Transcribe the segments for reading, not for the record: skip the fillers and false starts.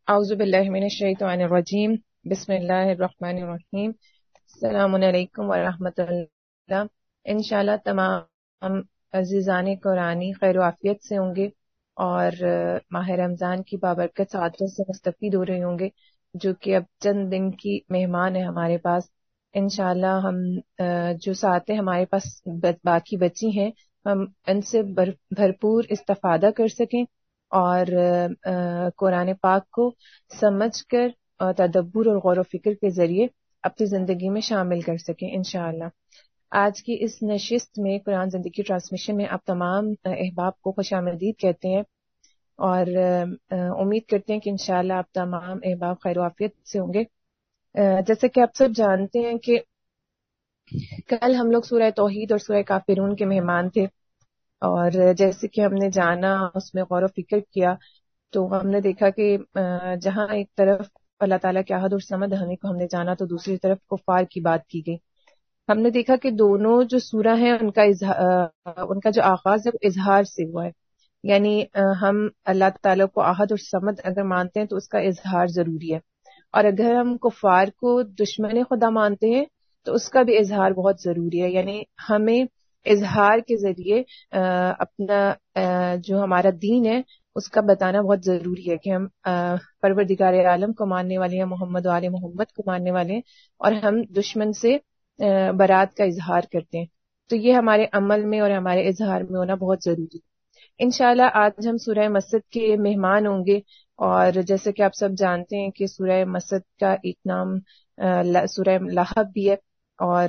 اعوذ باللہ من الشیطان الرجیم بسم اللہ الرحمن الرحیم السلام علیکم ورحمۃ اللہ. انشاءاللہ تمام عزیزان قرآنی خیر و عافیت سے ہوں گے اور ماہ رمضان کی بابرکت سعادتوں سے مستفید ہو رہے ہوں گے، جو کہ اب چند دن کی مہمان ہے ہمارے پاس. انشاءاللہ ہم جو ساعتیں ہمارے پاس باقی بچی ہیں ہم ان سے بھرپور استفادہ کر سکیں اور قرآن پاک کو سمجھ کر تدبر اور غور و فکر کے ذریعے اپنی زندگی میں شامل کر سکیں انشاءاللہ. آج کی اس نشست میں قرآن زندگی ٹرانسمیشن میں آپ تمام احباب کو خوش آمدید کہتے ہیں اور امید کرتے ہیں کہ انشاءاللہ آپ تمام احباب خیر و عافیت سے ہوں گے. جیسے کہ آپ سب جانتے ہیں کہ کل ہم لوگ سورہ توحید اور سورہ کافرون کے مہمان تھے، اور جیسے کہ ہم نے جانا اس میں غور و فکر کیا تو ہم نے دیکھا کہ جہاں ایک طرف اللہ تعالیٰ کے احد اور صمد ہونے کو ہم نے جانا تو دوسری طرف کفار کی بات کی گئی. ہم نے دیکھا کہ دونوں جو سورہ ہیں ان کا جو آغاز ہے وہ اظہار سے ہوا ہے، یعنی ہم اللہ تعالیٰ کو احد اور صمد اگر مانتے ہیں تو اس کا اظہار ضروری ہے، اور اگر ہم کفار کو دشمن خدا مانتے ہیں تو اس کا بھی اظہار بہت ضروری ہے. یعنی ہمیں اظہار کے ذریعے اپنا جو ہمارا دین ہے اس کا بتانا بہت ضروری ہے کہ ہم پروردگار عالم کو ماننے والے ہیں، محمد و آل محمد کو ماننے والے ہیں، اور ہم دشمن سے برات کا اظہار کرتے ہیں. تو یہ ہمارے عمل میں اور ہمارے اظہار میں ہونا بہت ضروری ہے. انشاءاللہ آج ہم سورہ مسد کے مہمان ہوں گے، اور جیسے کہ آپ سب جانتے ہیں کہ سورہ مسد کا ایک نام سورہ لہب بھی ہے، اور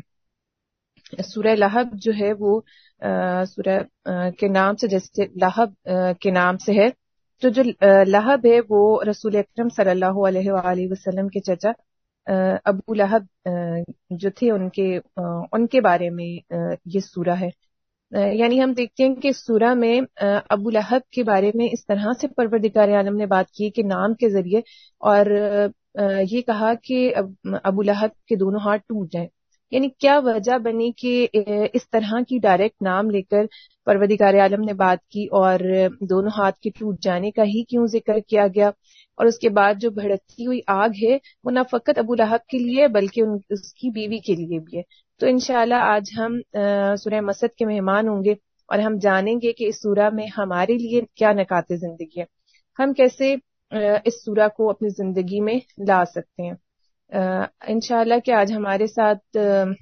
سورہ لہب جو ہے وہ سورہ کے نام سے، جیسے لہب کے نام سے ہے، تو جو لہب ہے وہ رسول اکرم صلی اللہ علیہ وآلہ وسلم کے چچا ابو لہب جو تھے ان کے بارے میں یہ سورہ ہے. یعنی ہم دیکھتے ہیں کہ سورہ میں ابو لہب کے بارے میں اس طرح سے پروردگار عالم نے بات کی کہ نام کے ذریعے، اور یہ کہا کہ ابو لہب کے دونوں ہاتھ ٹوٹ جائیں. یعنی کیا وجہ بنی کہ اس طرح کی ڈائریکٹ نام لے کر پروردگار عالم نے بات کی، اور دونوں ہاتھ کے ٹوٹ جانے کا ہی کیوں ذکر کیا گیا، اور اس کے بعد جو بھڑکتی ہوئی آگ ہے وہ نہ فقط ابو لہب کے لیے بلکہ اس کی بیوی کے لیے بھی ہے. تو انشاءاللہ آج ہم سورہ مسد کے مہمان ہوں گے اور ہم جانیں گے کہ اس سورہ میں ہمارے لیے کیا نکات زندگی ہے، ہم کیسے اس سورہ کو اپنی زندگی میں لا سکتے ہیں. انشاءاللہ کہ آج ہمارے ساتھ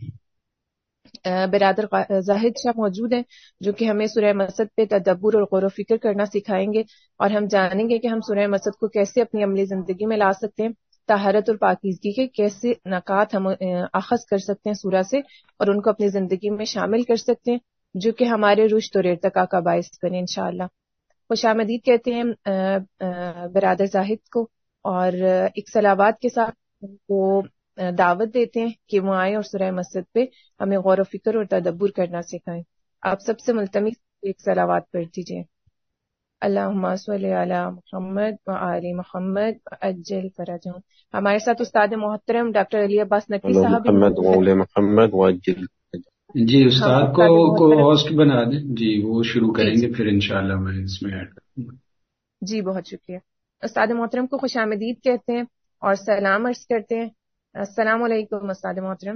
برادر زاہد شاہ موجود ہیں جو کہ ہمیں سورہ مسد پہ تدبر اور غور و فکر کرنا سکھائیں گے، اور ہم جانیں گے کہ ہم سورہ مسد کو کیسے اپنی عملی زندگی میں لا سکتے ہیں، طہارت اور پاکیزگی کے کیسے نکات ہم اخذ کر سکتے ہیں سورہ سے اور ان کو اپنی زندگی میں شامل کر سکتے ہیں جو کہ ہمارے رشد اور ارتقاء کا باعث بنے انشاءاللہ. خوش آمدید کہتے ہیں برادر زاہد کو، اور ایک صلوات کے ساتھ ان کو دعوت دیتے ہیں کہ وہ آئیں اور سورہ مسد پہ ہمیں غور و فکر اور تدبر کرنا سکھائیں. آپ سب سے ملتمس ایک صلوات پڑھ دیجیے. اللہم صلی علی محمد و آل محمد وعجل فرجہم. ہمارے ساتھ استاد محترم ڈاکٹر علی عباس نقوی صاحب محمد و آل محمد وعجل. جی استاد کو ہوسٹ بنا دیں، جی وہ شروع کریں گے، پھر انشاءاللہ میں اس میں ایڈ کروں گا. جی بہت شکریہ. استاد محترم کو خوش آمدید کہتے ہیں اور سلام عرض کرتے ہیں. السلام علیکم استاد محترم.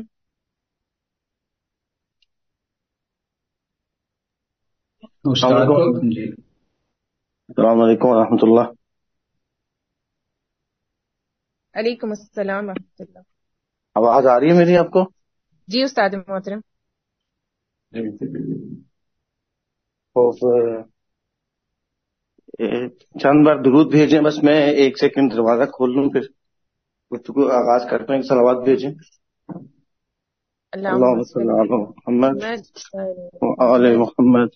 استاد کو جی السلام علیکم ورحمۃ اللہ. علیکم السلام ورحمۃ اللہ. آواز آ رہی ہے میری آپ کو؟ جی استاد محترم. چند بار درود بھیجیں، بس میں 1 سیکنڈ دروازہ کھول لوں پھر گفتگو آغاز کرتے ہیں. صلوات بھیجیں. اللہم صلی علی محمد وعلی محمد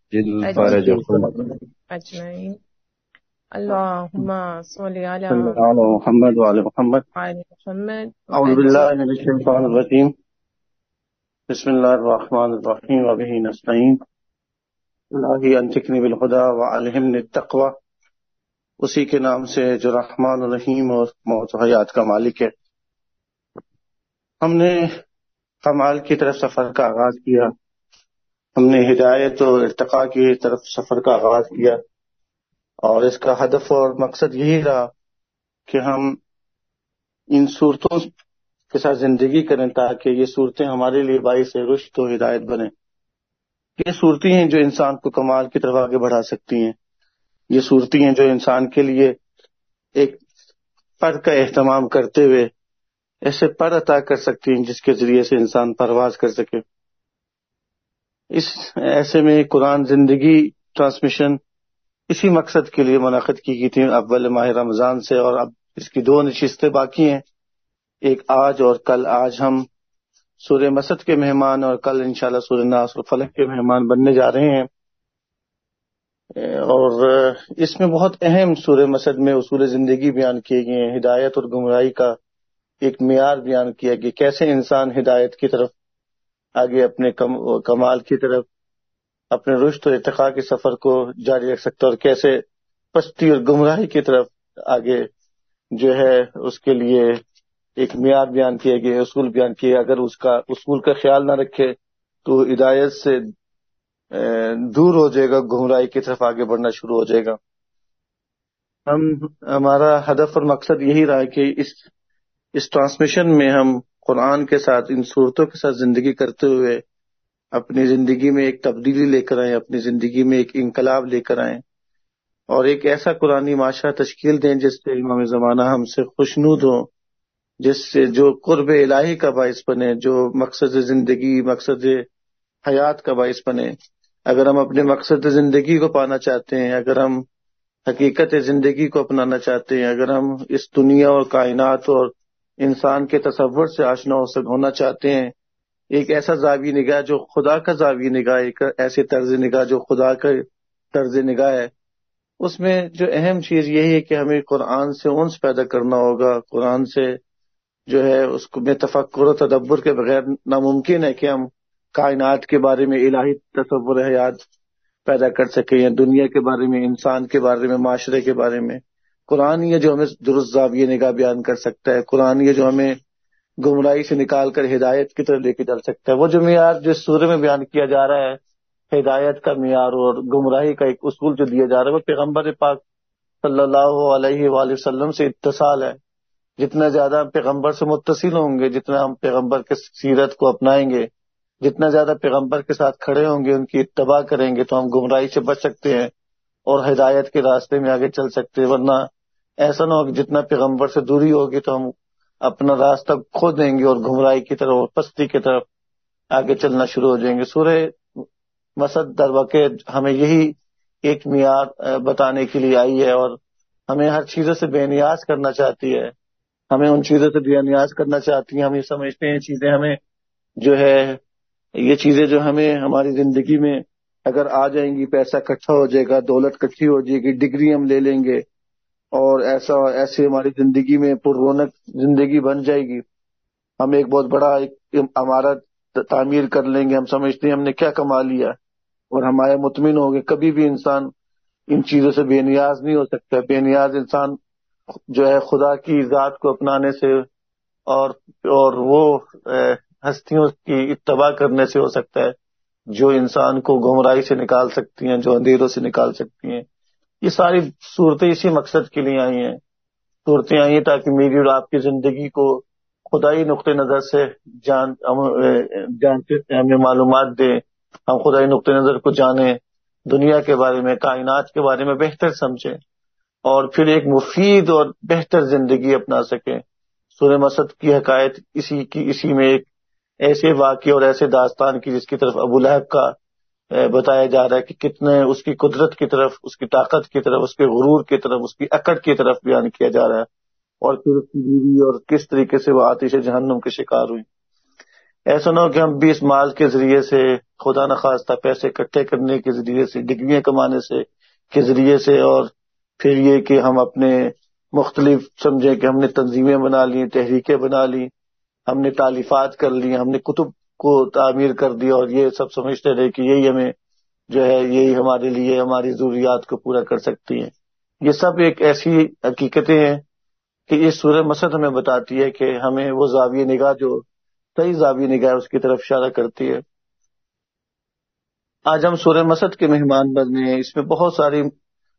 اجمعین. اللہم صلی علی محمد وعلی محمد. محمد. اعوذ باللہ من الشیطان الرجیم. بسم اللہ الرحمن الرحیم. وبہ نستعین. الہی انطقنی بالہدی وعلمنی التقوی. اسی کے نام سے جو رحمان الرحیم اور موت و حیات کا مالک ہے. ہم نے کمال کی طرف سفر کا آغاز کیا، ہم نے ہدایت اور ارتقاء کی طرف سفر کا آغاز کیا، اور اس کا ہدف اور مقصد یہی رہا کہ ہم ان صورتوں کے ساتھ زندگی کریں تاکہ یہ صورتیں ہمارے لیے باعث رشد و ہدایت بنیں. یہ صورتیں ہیں جو انسان کو کمال کی طرف آگے بڑھا سکتی ہیں. یہ صورتیں ہیں جو انسان کے لیے ایک پر کا اہتمام کرتے ہوئے ایسے پر عطا کر سکتی ہیں جس کے ذریعے سے انسان پرواز کر سکے. اس ایسے میں قرآن زندگی ٹرانسمیشن اسی مقصد کے لیے منعقد کی گئی تھی اول ماہ رمضان سے، اور اب اس کی 2 نشستیں باقی ہیں، ایک آج اور کل. آج ہم سورہ مسد کے مہمان اور کل انشاءاللہ سورہ ناس اور فلق کے مہمان بننے جا رہے ہیں. اور اس میں بہت اہم سورہ مسد میں اصول زندگی بیان کیے گئے ہیں. ہدایت اور گمراہی کا ایک معیار بیان کیا کہ کیسے انسان ہدایت کی طرف آگے اپنے کمال کی طرف اپنے رشد و ارتقاء کے سفر کو جاری رکھ سکتا ہے، اور کیسے پستی اور گمراہی کی طرف آگے جو ہے اس کے لیے ایک معیار بیان کیا گیا، اصول بیان کیے. اگر اس کا اصول کا خیال نہ رکھے تو ہدایت سے دور ہو جائے گا، گمراہی کی طرف آگے بڑھنا شروع ہو جائے گا. ہمارا ہدف اور مقصد یہی رہا کہ اس ٹرانسمیشن میں ہم قرآن کے ساتھ ان صورتوں کے ساتھ زندگی کرتے ہوئے اپنی زندگی میں ایک تبدیلی لے کر آئیں، اپنی زندگی میں ایک انقلاب لے کر آئیں، اور ایک ایسا قرآنی معاشرہ تشکیل دیں جس سے امام زمانہ ہم سے خوشنود ہوں، جس سے جو قرب الہی کا باعث بنے، جو مقصد زندگی مقصد حیات کا باعث بنے. اگر ہم اپنے مقصد زندگی کو پانا چاہتے ہیں، اگر ہم حقیقت زندگی کو اپنانا چاہتے ہیں، اگر ہم اس دنیا اور کائنات اور انسان کے تصور سے آشنا ہونا چاہتے ہیں، ایک ایسا زاویہ نگاہ جو خدا کا زاویہ نگاہ، ایک ایسے طرز نگاہ جو خدا کا طرز نگاہ ہے، اس میں جو اہم چیز یہی ہے کہ ہمیں قرآن سے انس پیدا کرنا ہوگا. قرآن سے جو ہے اس کو میں تفکر و تدبر کے بغیر ناممکن ہے کہ ہم کائنات کے بارے میں الہی تصور حیات پیدا کر سکیں، یا دنیا کے بارے میں، انسان کے بارے میں، معاشرے کے بارے میں. قرآن یہ جو ہمیں درست زاویہ نگاہ بیان کر سکتا ہے، قرآن یہ جو ہمیں گمراہی سے نکال کر ہدایت کی طرف لے کے چل سکتا ہے. وہ جو معیار جو اس سورہ میں بیان کیا جا رہا ہے، ہدایت کا معیار اور گمراہی کا ایک اصول جو دیا جا رہا ہے، وہ پیغمبر پاک صلی اللہ علیہ وآلہ وسلم سے اتصال ہے. جتنا زیادہ ہم پیغمبر سے متصل ہوں گے، جتنا ہم پیغمبر کے سیرت کو اپنائیں گے، جتنا زیادہ پیغمبر کے ساتھ کھڑے ہوں گے، ان کی اتباع کریں گے، تو ہم گمراہی سے بچ سکتے ہیں اور ہدایت کے راستے میں آگے چل سکتے ہیں. ورنہ ایسا نہ ہو کہ جتنا پیغمبر سے دوری ہوگی تو ہم اپنا راستہ کھو دیں گے اور گمراہی کی طرف اور پستی کی طرف آگے چلنا شروع ہو جائیں گے. سورہ مسد در واقع ہمیں یہی ایک معیار بتانے کے لیے آئی ہے، اور ہمیں ہر چیزوں سے بے نیاز کرنا چاہتی ہے. ہمیں ان چیزوں سے بے نیاز کرنا چاہتی ہیں. ہم یہ سمجھتے ہیں چیزیں ہمیں جو ہے، یہ چیزیں جو ہمیں ہماری زندگی میں اگر آ جائیں گی، پیسہ اکٹھا ہو جائے گا، دولت اکٹھی ہو جائے گی، ڈگری ہم لے لیں گے، اور ایسے ہماری زندگی میں پر رونق زندگی بن جائے گی. ہم ایک بہت بڑا ایک عمارت تعمیر کر لیں گے، ہم سمجھتے ہیں ہم نے کیا کما لیا، اور ہمارے مطمئن ہو گئے. کبھی بھی انسان ان چیزوں سے بے نیاز نہیں ہو سکتا. بے نیاز انسان جو ہے خدا کی ذات کو اپنانے سے اور وہ ہستیوں کی اتباع کرنے سے ہو سکتا ہے جو انسان کو گمراہی سے نکال سکتی ہیں، جو اندھیروں سے نکال سکتی ہیں. یہ ساری صورتیں اسی مقصد کے لیے آئی ہیں. صورتیں آئی ہیں تاکہ میری اور آپ کی زندگی کو خدائی نقطۂ نظر سے جانتے ہمیں معلومات دیں، ہم خدائی نقطۂ نظر کو جانیں، دنیا کے بارے میں، کائنات کے بارے میں بہتر سمجھیں، اور پھر ایک مفید اور بہتر زندگی اپنا سکیں. سورہ مسد کی حکایت اسی میں ایک ایسے واقعے اور ایسے داستان کی جس کی طرف ابو لہب کا بتایا جا رہا ہے کہ کتنے اس کی قدرت کی طرف، اس کی طاقت کی طرف، اس کے غرور کی طرف، اس کی اکڑ کی طرف بیان کیا جا رہا ہے، اور پھر اس کی بیوی اور کس طریقے سے وہ آتش جہنم کے شکار ہوئی. ایسا نہ ہو کہ ہم بھی اس مال کے ذریعے سے، خدا نخواستہ پیسے اکٹھے کرنے کے ذریعے سے، ڈگریاں کمانے سے کے ذریعے سے، اور پھر یہ کہ ہم اپنے مختلف سمجھیں کہ ہم نے تنظیمیں بنا لی، تحریکیں بنا لی، ہم نے تالیفات کر لی، ہم نے کتب کو تعمیر کر دیا، اور یہ سب سمجھتے رہے کہ یہی ہمیں جو ہے، یہی ہمارے لیے ہماری ضروریات کو پورا کر سکتی ہیں. یہ سب ایک ایسی حقیقتیں ہیں کہ یہ سورہ مسد ہمیں بتاتی ہے کہ ہمیں وہ زاویہ نگاہ جو صحیح زاویہ نگاہ اس کی طرف اشارہ کرتی ہے. آج ہم سورہ مسد کے مہمان بنے ہیں. اس میں بہت ساری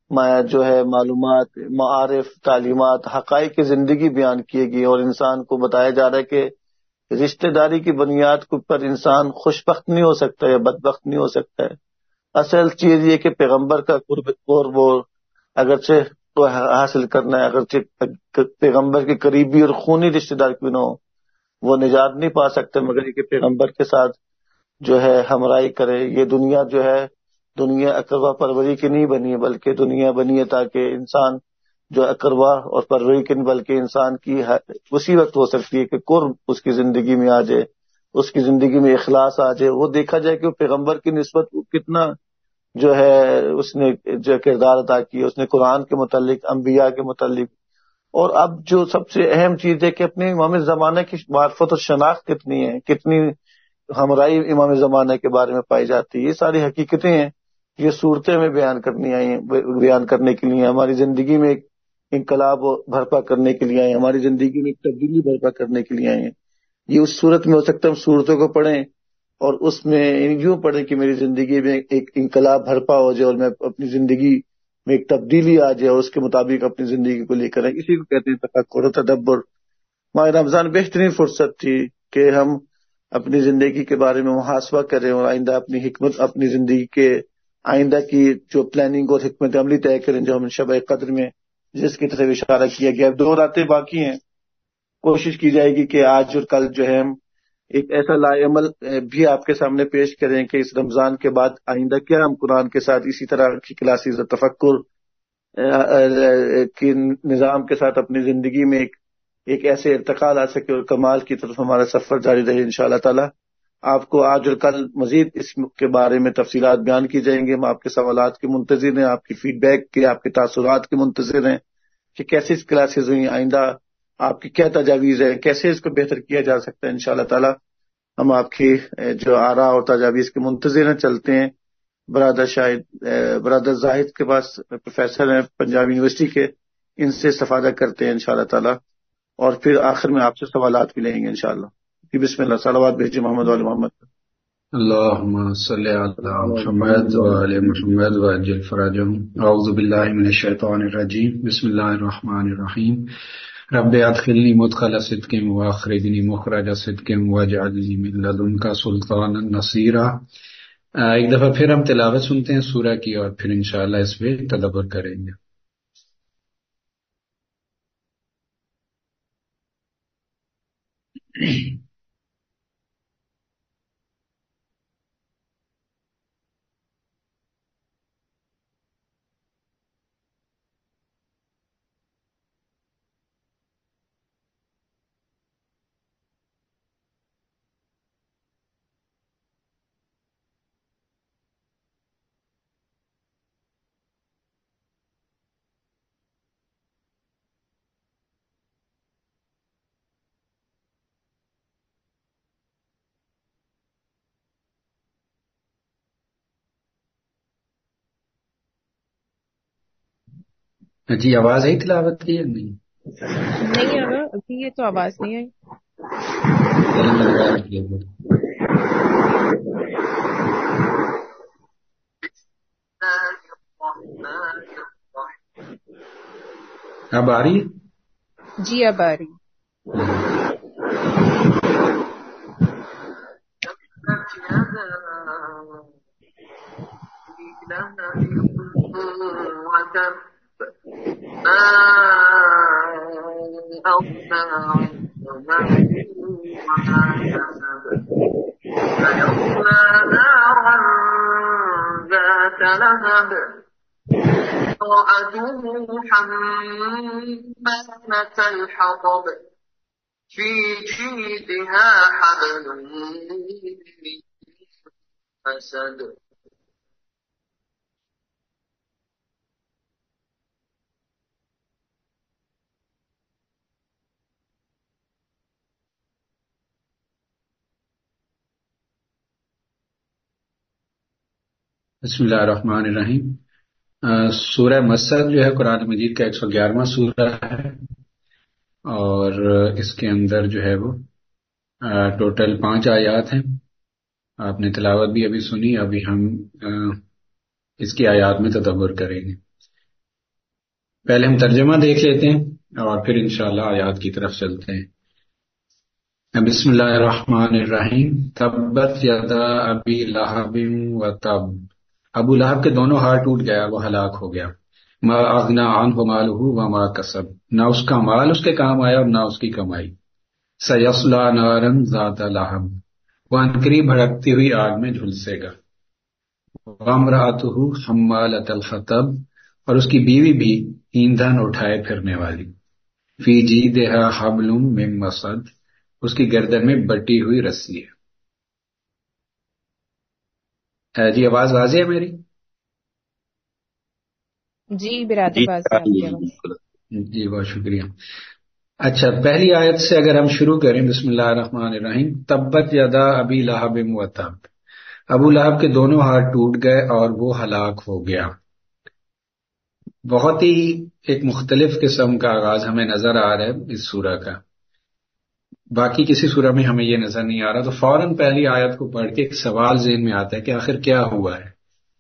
جو ہے معلومات، معارف، تعلیمات، حقائق کی زندگی بیان کیے گئی، اور انسان کو بتایا جا رہا ہے کہ رشتہ داری کی بنیاد کے اوپر انسان خوشبخت نہیں ہو سکتا ہے، بدبخت نہیں ہو سکتا ہے۔ اصل چیز یہ کہ پیغمبر کا قرب اور وہ اگرچہ کو حاصل کرنا ہے، اگرچہ پیغمبر کے قریبی اور خونی رشتہ دار کیوں نہ ہو، وہ نجات نہیں پا سکتے مگر یہ کہ پیغمبر کے ساتھ جو ہے ہمراہی کرے۔ یہ دنیا جو ہے دنیا اقربا پروری کی نہیں بنی ہے، بلکہ دنیا بنی ہے تاکہ انسان جو اقربا اور پروری کی نہیں، بلکہ انسان کی اسی وقت ہو سکتی ہے کہ قرب اس کی زندگی میں آ جائے، اس کی زندگی میں اخلاص آ جائے، وہ دیکھا جائے کہ وہ پیغمبر کی نسبت کتنا جو ہے اس نے جو کردار ادا کیا، اس نے قرآن کے متعلق، انبیاء کے متعلق۔ اور اب جو سب سے اہم چیز ہے کہ اپنے امام زمانہ کی معرفت اور شناخت کتنی ہے، کتنی ہمراہی امام زمانہ کے بارے میں پائی جاتی ہے، یہ ساری حقیقتیں ہیں، یہ صورتیں میں بیان کرنی آئی ہیں، بیان کرنے کے لیے، ہماری زندگی میں ایک انقلاب برپا کرنے کے لیے آئے ہیں، ہماری زندگی میں ایک تبدیلی برپا کرنے کے لیے آئے ہیں۔ یہ اس صورت میں ہو سکتا ہے ہم صورتوں کو پڑھیں اور اس میں یوں پڑھیں کہ میری زندگی میں ایک انقلاب برپا ہو جائے اور میں اپنی زندگی میں ایک تبدیلی آ جائے اور اس کے مطابق اپنی زندگی کو لے کر آئیں۔ اسی کو کہتے ہیں تفکر و تدبر۔ ماہ رمضان بہترین فرصت تھی کہ ہم اپنی زندگی کے بارے میں محاسبہ کریں اور آئندہ اپنی حکمت، اپنی زندگی کے آئندہ کی جو پلاننگ اور حکمت عملی طے کریں، جو ہم شب قدر میں جس کی طرف اشارہ کیا گیا۔ 2 راتیں باقی ہیں، کوشش کی جائے گی کہ آج اور کل جو ہے ہم ایک ایسا لائعمل بھی آپ کے سامنے پیش کریں کہ اس رمضان کے بعد آئندہ کیا ہم قرآن کے ساتھ اسی طرح کی کلاسز اور تفکر کے نظام کے ساتھ اپنی زندگی میں ایک ایسے ارتقا لا سکے اور کمال کی طرف ہمارا سفر جاری رہے انشاءاللہ تعالی۔ آپ کو آج اور کل مزید اس کے بارے میں تفصیلات بیان کی جائیں گے۔ ہم آپ کے سوالات کے منتظر ہیں، آپ کی فیڈ بیک کے، آپ کے تاثرات کے منتظر ہیں کہ کیسے اس کلاسز ہوئی، آئندہ آپ کی کیا تجاویز ہیں، کیسے اس کو بہتر کیا جا سکتا ہے۔ انشاءاللہ تعالی ہم آپ کی جو آراء اور تجاویز کے منتظر ہیں۔ چلتے ہیں برادر زاہد کے پاس، پروفیسر ہیں پنجاب یونیورسٹی کے، ان سے استفادہ کرتے ہیں انشاءاللہ تعالی، اور پھر آخر میں آپ سے سوالات بھی لیں گے انشاءاللہ۔ بسم اللہ، صلوات بھیجیے محمد وعلی محمد۔ اللهم صل على محمد وعلى محمد وعجل فرجهم. اعوذ بالله من الشيطان الرجيم. بسم الله الرحمن الرحيم. رب ادخلني مدخل صدق واخرجني مخرج صدق واجعل لي من لدنك سلطانا نصيرا. ایک دفعہ پھر ہم تلاوت سنتے ہیں سورہ کی اور پھر انشاءاللہ اس پہ تدبر کریں گے۔ جی آواز آئی تلاوت کی یا نہیں؟ نہیں آگا ابھی، یہ تو آواز نہیں آئی۔ اب آ رہی ہے؟ جی اب آ رہی۔ امرأته حمالة الحطب في جيدها حبل من مسد۔ بسم اللہ الرحمن الرحیم۔ سورہ مسد جو ہے قرآن مجید کا 111واں سورہ ہے، اور اس کے اندر جو ہے وہ ٹوٹل 5 آیات ہیں۔ آپ نے تلاوت بھی ابھی سنی، ابھی ہم اس کی آیات میں تدبر کریں گے۔ پہلے ہم ترجمہ دیکھ لیتے ہیں اور پھر انشاءاللہ آیات کی طرف چلتے ہیں۔ بسم اللہ الرحمن الرحیم۔ تبت یدا ابی لہب و تب، ابو لہب کے دونوں ہاتھ ٹوٹ گیا، وہ ہلاک ہو گیا۔ ما اغنا عنہ مالہ وما کسب، نہ اس کا مال اس کے کام آیا اور نہ اس کی کمائی۔ سیصلی نارا ذات لہب، وہ عنقریب بھڑکتی ہوئی آگ میں جھلسے گا۔ وامرأتہ حمالۃ الحطب، اور اس کی بیوی بھی ایندھن اٹھائے پھرنے والی۔ فی جیدہا حبل من مسد، اس کی گردن میں بٹی ہوئی رسی ہے۔ جی آواز واضح ہے میری؟ جی برادر باز ہے آپ کی آواز۔ جی بہت شکریہ۔ اچھا، پہلی آیت سے اگر ہم شروع کریں، بسم اللہ الرحمن الرحیم۔ تبت یدا ابی لہب و تب، ابو لہب کے دونوں ہاتھ ٹوٹ گئے اور وہ ہلاک ہو گیا۔ بہت ہی ایک مختلف قسم کا آغاز ہمیں نظر آ رہا ہے اس سورہ کا، باقی کسی سورہ میں ہمیں یہ نظر نہیں آ رہا۔ تو فوراً پہلی آیت کو پڑھ کے ایک سوال ذہن میں آتا ہے کہ آخر کیا ہوا ہے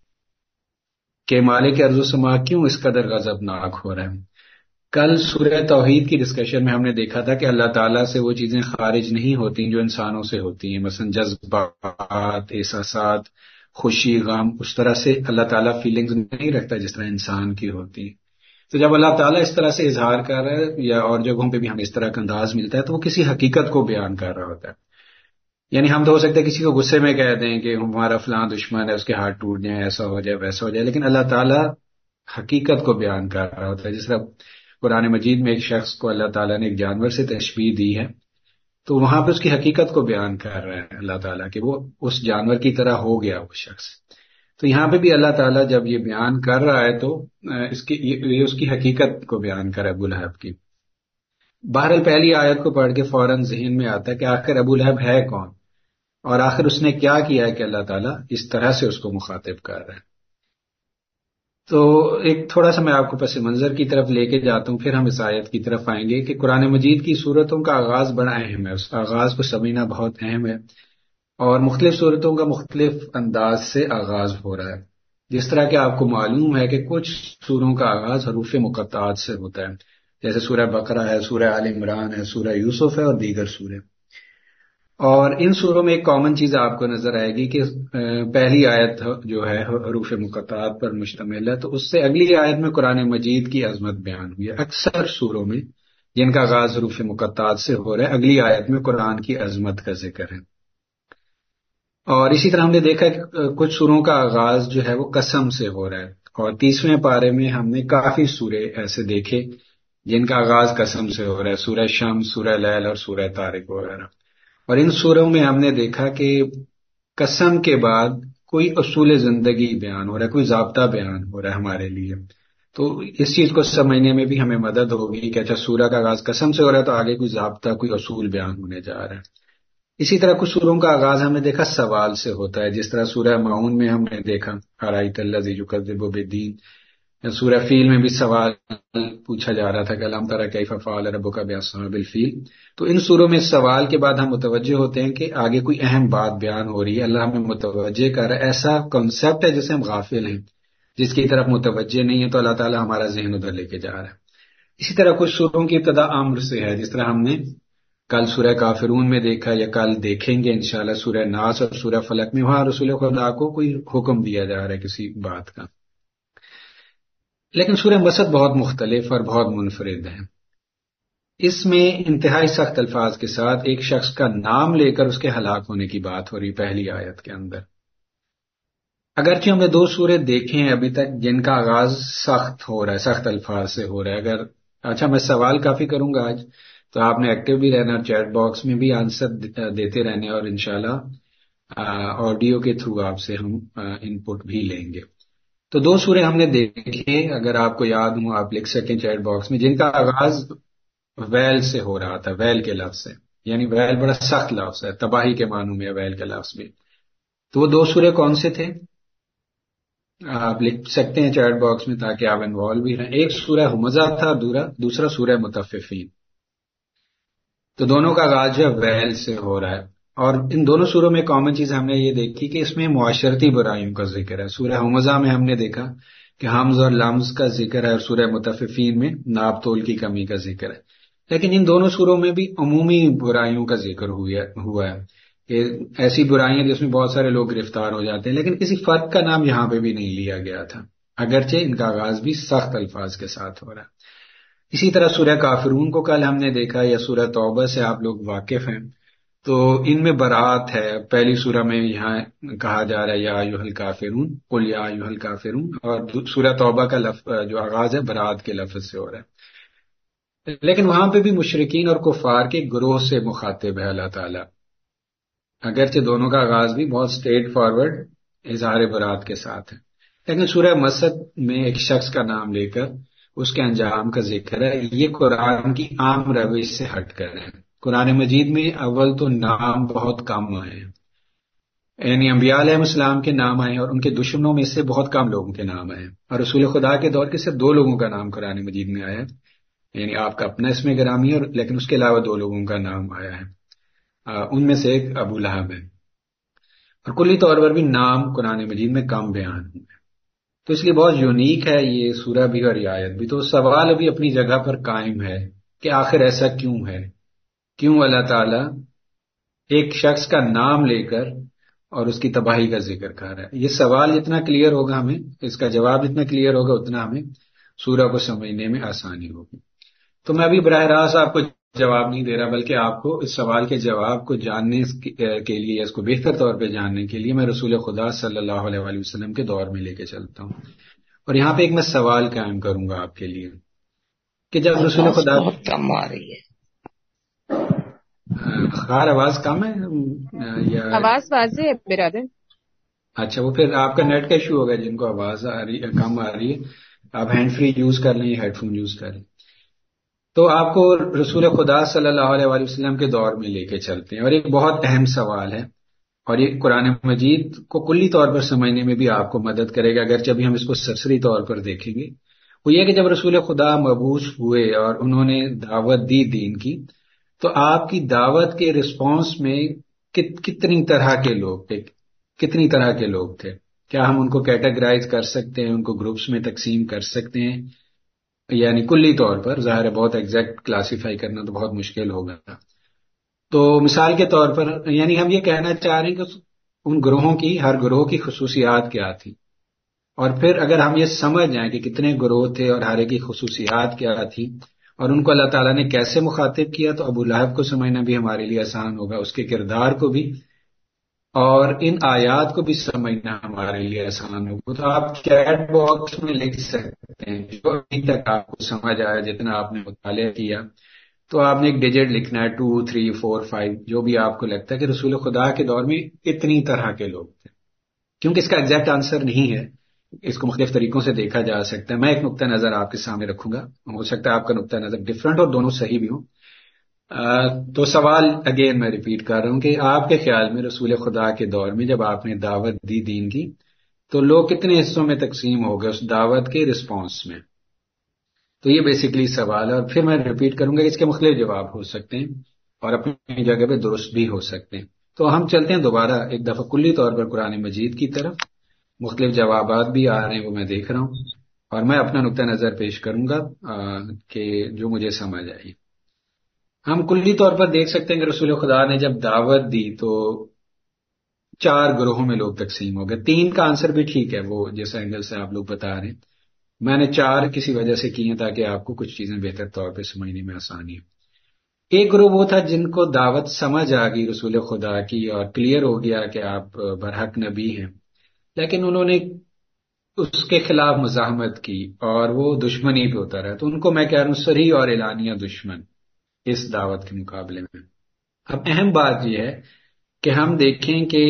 کہ مالک ارض و سما کیوں اس قدر غضبناک ہو رہا ہے۔ کل سورہ توحید کی ڈسکشن میں ہم نے دیکھا تھا کہ اللہ تعالیٰ سے وہ چیزیں خارج نہیں ہوتی جو انسانوں سے ہوتی ہیں، مثلا جذبات، احساسات، خوشی، غم، اس طرح سے اللہ تعالیٰ فیلنگز نہیں رکھتا جس طرح انسان کی ہوتی ہیں۔ تو جب اللہ تعالیٰ اس طرح سے اظہار کر رہا ہے یا اور جگہوں پہ بھی ہمیں اس طرح کا انداز ملتا ہے تو وہ کسی حقیقت کو بیان کر رہا ہوتا ہے۔ یعنی ہم تو ہو سکتا ہے کسی کو غصے میں کہہ دیں کہ ہمارا فلاں دشمن ہے، اس کے ہاتھ ٹوٹ جائیں، ایسا ہو جائے ویسا ہو جائے، لیکن اللہ تعالیٰ حقیقت کو بیان کر رہا ہوتا ہے۔ جس طرح قرآن مجید میں ایک شخص کو اللہ تعالیٰ نے ایک جانور سے تشبیہ دی ہے تو وہاں پہ اس کی حقیقت کو بیان کر رہا ہے اللہ تعالیٰ کہ وہ اس جانور کی طرح ہو گیا وہ شخص۔ تو یہاں پہ بھی اللہ تعالیٰ جب یہ بیان کر رہا ہے تو یہ اس کی حقیقت کو بیان کر ابو لہب کی۔ بہرحال پہلی آیت کو پڑھ کے فوراً ذہن میں آتا ہے کہ آخر ابو لہب ہے کون، اور آخر اس نے کیا کیا ہے کہ اللہ تعالیٰ اس طرح سے اس کو مخاطب کر رہا ہے۔ تو ایک تھوڑا سا میں آپ کو پس منظر کی طرف لے کے جاتا ہوں، پھر ہم اس آیت کی طرف آئیں گے کہ قرآن مجید کی صورتوں کا آغاز بڑا اہم ہے، اس آغاز کو سمجھنا بہت اہم ہے، اور مختلف صورتوں کا مختلف انداز سے آغاز ہو رہا ہے۔ جس طرح کہ آپ کو معلوم ہے کہ کچھ سوروں کا آغاز حروف مقطعات سے ہوتا ہے، جیسے سورہ بقرہ ہے، سورہ آل عمران ہے، سورہ یوسف ہے اور دیگر سورے۔ اور ان سوروں میں ایک کامن چیز آپ کو نظر آئے گی کہ پہلی آیت جو ہے حروف مقطعات پر مشتمل ہے، تو اس سے اگلی آیت میں قرآن مجید کی عظمت بیان ہوئی ہے۔ اکثر سوروں میں جن کا آغاز حروف مقطعات سے ہو رہا ہے، اگلی آیت میں قرآن کی عظمت کا ذکر ہے۔ اور اسی طرح ہم نے دیکھا کہ کچھ سوروں کا آغاز جو ہے وہ قسم سے ہو رہا ہے، اور 30ویں پارے میں ہم نے کافی سورے ایسے دیکھے جن کا آغاز قسم سے ہو رہا ہے، سورہ شمس، سورہ لیل اور سورہ طارق وغیرہ۔ اور ان سوروں میں ہم نے دیکھا کہ قسم کے بعد کوئی اصول زندگی بیان ہو رہا ہے، کوئی ضابطہ بیان ہو رہا ہے ہمارے لیے۔ تو اس چیز کو سمجھنے میں بھی ہمیں مدد ہوگی کہ اچھا سورہ کا آغاز قسم سے ہو رہا ہے تو آگے کوئی ضابطہ، کوئی اصول بیان ہونے جا رہا ہے۔ اسی طرح کچھ سوروں کا آغاز ہم نے دیکھا سوال سے ہوتا ہے، جس طرح سورہ معون میں ہم نے دیکھا ارائیت الذی یکذب بالدین، سورہ فیل میں بھی سوال پوچھا جا رہا تھا کہ الم تری کیف فعل ربک باصحاب الفیل۔ تو ان سوروں میں سوال کے بعد ہم متوجہ ہوتے ہیں کہ آگے کوئی اہم بات بیان ہو رہی ہے، اللہ ہمیں متوجہ کر رہا ہے، ایسا کنسیپٹ ہے جسے ہم غافل ہیں، جس کی طرف متوجہ نہیں ہے، تو اللہ تعالیٰ ہمارا ذہن ادھر لے کے جا رہا ہے۔ اسی طرح کچھ سوروں کی ابتدا امر سے ہے، جس طرح ہم نے کل سورہ کافرون میں دیکھا یا کل دیکھیں گے انشاءاللہ سورہ ناس اور سورہ فلق میں، وہاں رسول خدا کو کوئی حکم دیا جا رہا ہے کسی بات کا۔ لیکن سورہ مسد بہت مختلف اور بہت منفرد ہے۔ اس میں انتہائی سخت الفاظ کے ساتھ ایک شخص کا نام لے کر اس کے ہلاک ہونے کی بات ہو رہی پہلی آیت کے اندر۔ اگرچہ ہم نے 2 سورے دیکھے ہیں ابھی تک جن کا آغاز سخت ہو رہا ہے، سخت الفاظ سے ہو رہا ہے۔ اچھا میں سوال کافی کروں گا آج، تو آپ نے ایکٹیو بھی رہنا اور چیٹ باکس میں بھی آنسر دیتے رہنے، اور انشاءاللہ آڈیو کے تھرو آپ سے ہم ان پٹ بھی لیں گے۔ تو 2 سورے ہم نے دیکھے، اگر آپ کو یاد ہوں آپ لکھ سکیں چیٹ باکس میں، جن کا آغاز ویل سے ہو رہا تھا، ویل کے لفظ سے، یعنی ویل بڑا سخت لفظ ہے، تباہی کے معنوں میں ویل کا لفظ بھی۔ تو وہ 2 سورے کون سے تھے؟ آپ لکھ سکتے ہیں چیٹ باکس میں تاکہ آپ انوالو بھی رہیں۔ ایک سورہ ہمزہ تھا، دوسرا سورہ مطففین۔ تو دونوں کا آغاز جو ہے ویل سے ہو رہا ہے، اور ان دونوں سوروں میں کامن چیز ہم نے یہ دیکھی کہ اس میں معاشرتی برائیوں کا ذکر ہے۔ سورہ ہمزہ میں ہم نے دیکھا کہ حمز اور لمز کا ذکر ہے اور سورہ مطففین میں ناپ تول کی کمی کا ذکر ہے، لیکن ان دونوں سوروں میں بھی عمومی برائیوں کا ذکر ہوا ہے کہ ایسی برائیاں جس میں بہت سارے لوگ گرفتار ہو جاتے ہیں، لیکن کسی فرد کا نام یہاں پہ بھی نہیں لیا گیا تھا، اگرچہ ان کا آغاز بھی سخت الفاظ کے ساتھ ہو رہا ہے۔ اسی طرح سورہ کافرون کو کل ہم نے دیکھا، یا سورہ توبہ سے آپ لوگ واقف ہیں، تو ان میں برات ہے۔ پہلی سورہ میں یہاں کہا جا رہا ہے یا ایھا الکافرون، قل یا ایھا الکافرون، اور سورہ توبہ کا جو آغاز ہے برات کے لفظ سے ہو رہا ہے، لیکن وہاں پہ بھی مشرکین اور کفار کے گروہ سے مخاطب ہے اللہ تعالیٰ، اگرچہ دونوں کا آغاز بھی بہت اسٹریٹ فارورڈ اظہار برات کے ساتھ ہے، لیکن سورہ مسد میں ایک شخص کا نام لے کر اس کے انجام کا ذکر ہے۔ یہ قرآن کی عام روش سے ہٹ کر ہے۔ قرآن مجید میں اول تو نام بہت کم آئے ہیں، یعنی انبیاء علیہ السلام کے نام آئے ہیں، اور ان کے دشمنوں میں سے بہت کم لوگوں کے نام آئے ہیں، اور رسول خدا کے دور کے صرف 2 لوگوں کا نام قرآن مجید میں آیا ہے، یعنی آپ کا اپنا اسم گرامی، اور لیکن اس کے علاوہ 2 لوگوں کا نام آیا ہے، ان میں سے ایک ابو لہب ہے، اور کلی طور پر بھی نام قرآن مجید میں کم بیان ہوئے ہیں، تو اس لیے بہت یونیک ہے یہ سورہ بھی اور یہ آیت بھی۔ تو سوال ابھی اپنی جگہ پر قائم ہے کہ آخر ایسا کیوں ہے، کیوں اللہ تعالیٰ ایک شخص کا نام لے کر اور اس کی تباہی کا ذکر کر رہا ہے۔ یہ سوال جتنا کلیئر ہوگا ہمیں، اس کا جواب جتنا کلیئر ہوگا اتنا ہمیں سورہ کو سمجھنے میں آسانی ہوگی۔ تو میں ابھی براہ راست آپ کو جواب نہیں دے رہا، بلکہ آپ کو اس سوال کے جواب کو جاننے کے لیے، یا اس کو بہتر طور پہ جاننے کے لیے میں رسول خدا صلی اللہ علیہ وآلہ وسلم کے دور میں لے کے چلتا ہوں، اور یہاں پہ ایک میں سوال قائم کروں گا آپ کے لیے کہ جب رسول خدا بہت کم آ رہی ہے، خار آواز کم ہے یا آواز واضح ہے برادر؟ اچھا، وہ پھر آپ کا نیٹ کا ایشو ہوگا، جن کو آواز کم آ رہی ہے آپ ہینڈ فری یوز کر لیں، ہیڈ فون یوز کر لیں۔ تو آپ کو رسول خدا صلی اللہ علیہ وآلہ وسلم کے دور میں لے کے چلتے ہیں، اور ایک بہت اہم سوال ہے، اور یہ قرآن مجید کو کلی طور پر سمجھنے میں بھی آپ کو مدد کرے گا، اگرچہ ابھی ہم اس کو سرسری طور پر دیکھیں گے۔ وہ یہ کہ جب رسول خدا مبعوث ہوئے اور انہوں نے دعوت دی دین کی، تو آپ کی دعوت کے رسپانس میں کتنی طرح کے لوگ تھے؟ کیا ہم ان کو کیٹیگرائز کر سکتے ہیں، ان کو گروپس میں تقسیم کر سکتے ہیں؟ یعنی کلی طور پر، ظاہر ہے بہت ایگزیکٹ کلاسیفائی کرنا تو بہت مشکل ہوگا۔ تو مثال کے طور پر یعنی ہم یہ کہنا چاہ رہے ہیں کہ ان گروہوں کی، ہر گروہ کی خصوصیات کیا تھی، اور پھر اگر ہم یہ سمجھ جائیں کہ کتنے گروہ تھے اور ہر ایک کی خصوصیات کیا تھی اور ان کو اللہ تعالیٰ نے کیسے مخاطب کیا، تو ابو لہب کو سمجھنا بھی ہمارے لیے آسان ہوگا، اس کے کردار کو بھی، اور ان آیات کو بھی سمجھنا ہمارے لیے آسان ہوگا۔ تو آپ چیٹ باکس میں لکھ سکتے ہیں جو ابھی تک آپ کو سمجھ آیا، جتنا آپ نے مطالعہ کیا، تو آپ نے ایک ڈیجٹ لکھنا ہے، 2 3 4 5، جو بھی آپ کو لگتا ہے کہ رسول خدا کے دور میں اتنی طرح کے لوگ تھے، کیونکہ اس کا ایگزیکٹ آنسر نہیں ہے، اس کو مختلف طریقوں سے دیکھا جا سکتا ہے۔ میں ایک نقطہ نظر آپ کے سامنے رکھوں گا، ہو سکتا ہے آپ کا نقطہ نظر ڈفرنٹ اور دونوں صحیح بھی ہوں۔ تو سوال اگین میں ریپیٹ کر رہا ہوں کہ آپ کے خیال میں رسول خدا کے دور میں جب آپ نے دعوت دی دین کی، تو لوگ کتنے حصوں میں تقسیم ہو گئے اس دعوت کے رسپانس میں؟ تو یہ بیسیکلی سوال ہے، اور پھر میں ریپیٹ کروں گا کہ اس کے مختلف جواب ہو سکتے ہیں اور اپنی جگہ پہ درست بھی ہو سکتے ہیں۔ تو ہم چلتے ہیں دوبارہ ایک دفعہ کلی طور پر قرآن مجید کی طرف، مختلف جوابات بھی آ رہے ہیں، وہ میں دیکھ رہا ہوں، اور میں اپنا نقطہ نظر پیش کروں گا کہ جو مجھے سمجھ آئی۔ ہم کلی طور پر دیکھ سکتے ہیں کہ رسول خدا نے جب دعوت دی تو 4 گروہوں میں لوگ تقسیم ہو گئے۔ 3 کا آنسر بھی ٹھیک ہے، وہ جیسا اینگل سے آپ لوگ بتا رہے ہیں، میں نے 4 کسی وجہ سے کی ہیں تاکہ آپ کو کچھ چیزیں بہتر طور پہ سمجھنے میں آسانی ہو۔ ایک گروہ وہ تھا جن کو دعوت سمجھ آ گئی رسول خدا کی، اور کلیئر ہو گیا کہ آپ برحق نبی ہیں، لیکن انہوں نے اس کے خلاف مزاحمت کی اور وہ دشمنی پہ اترا ہے، تو ان کو میں کہہ رہا ہوں صریح اور اعلانیہ دشمن اس دعوت کے مقابلے میں۔ اب اہم بات یہ ہے کہ ہم دیکھیں کہ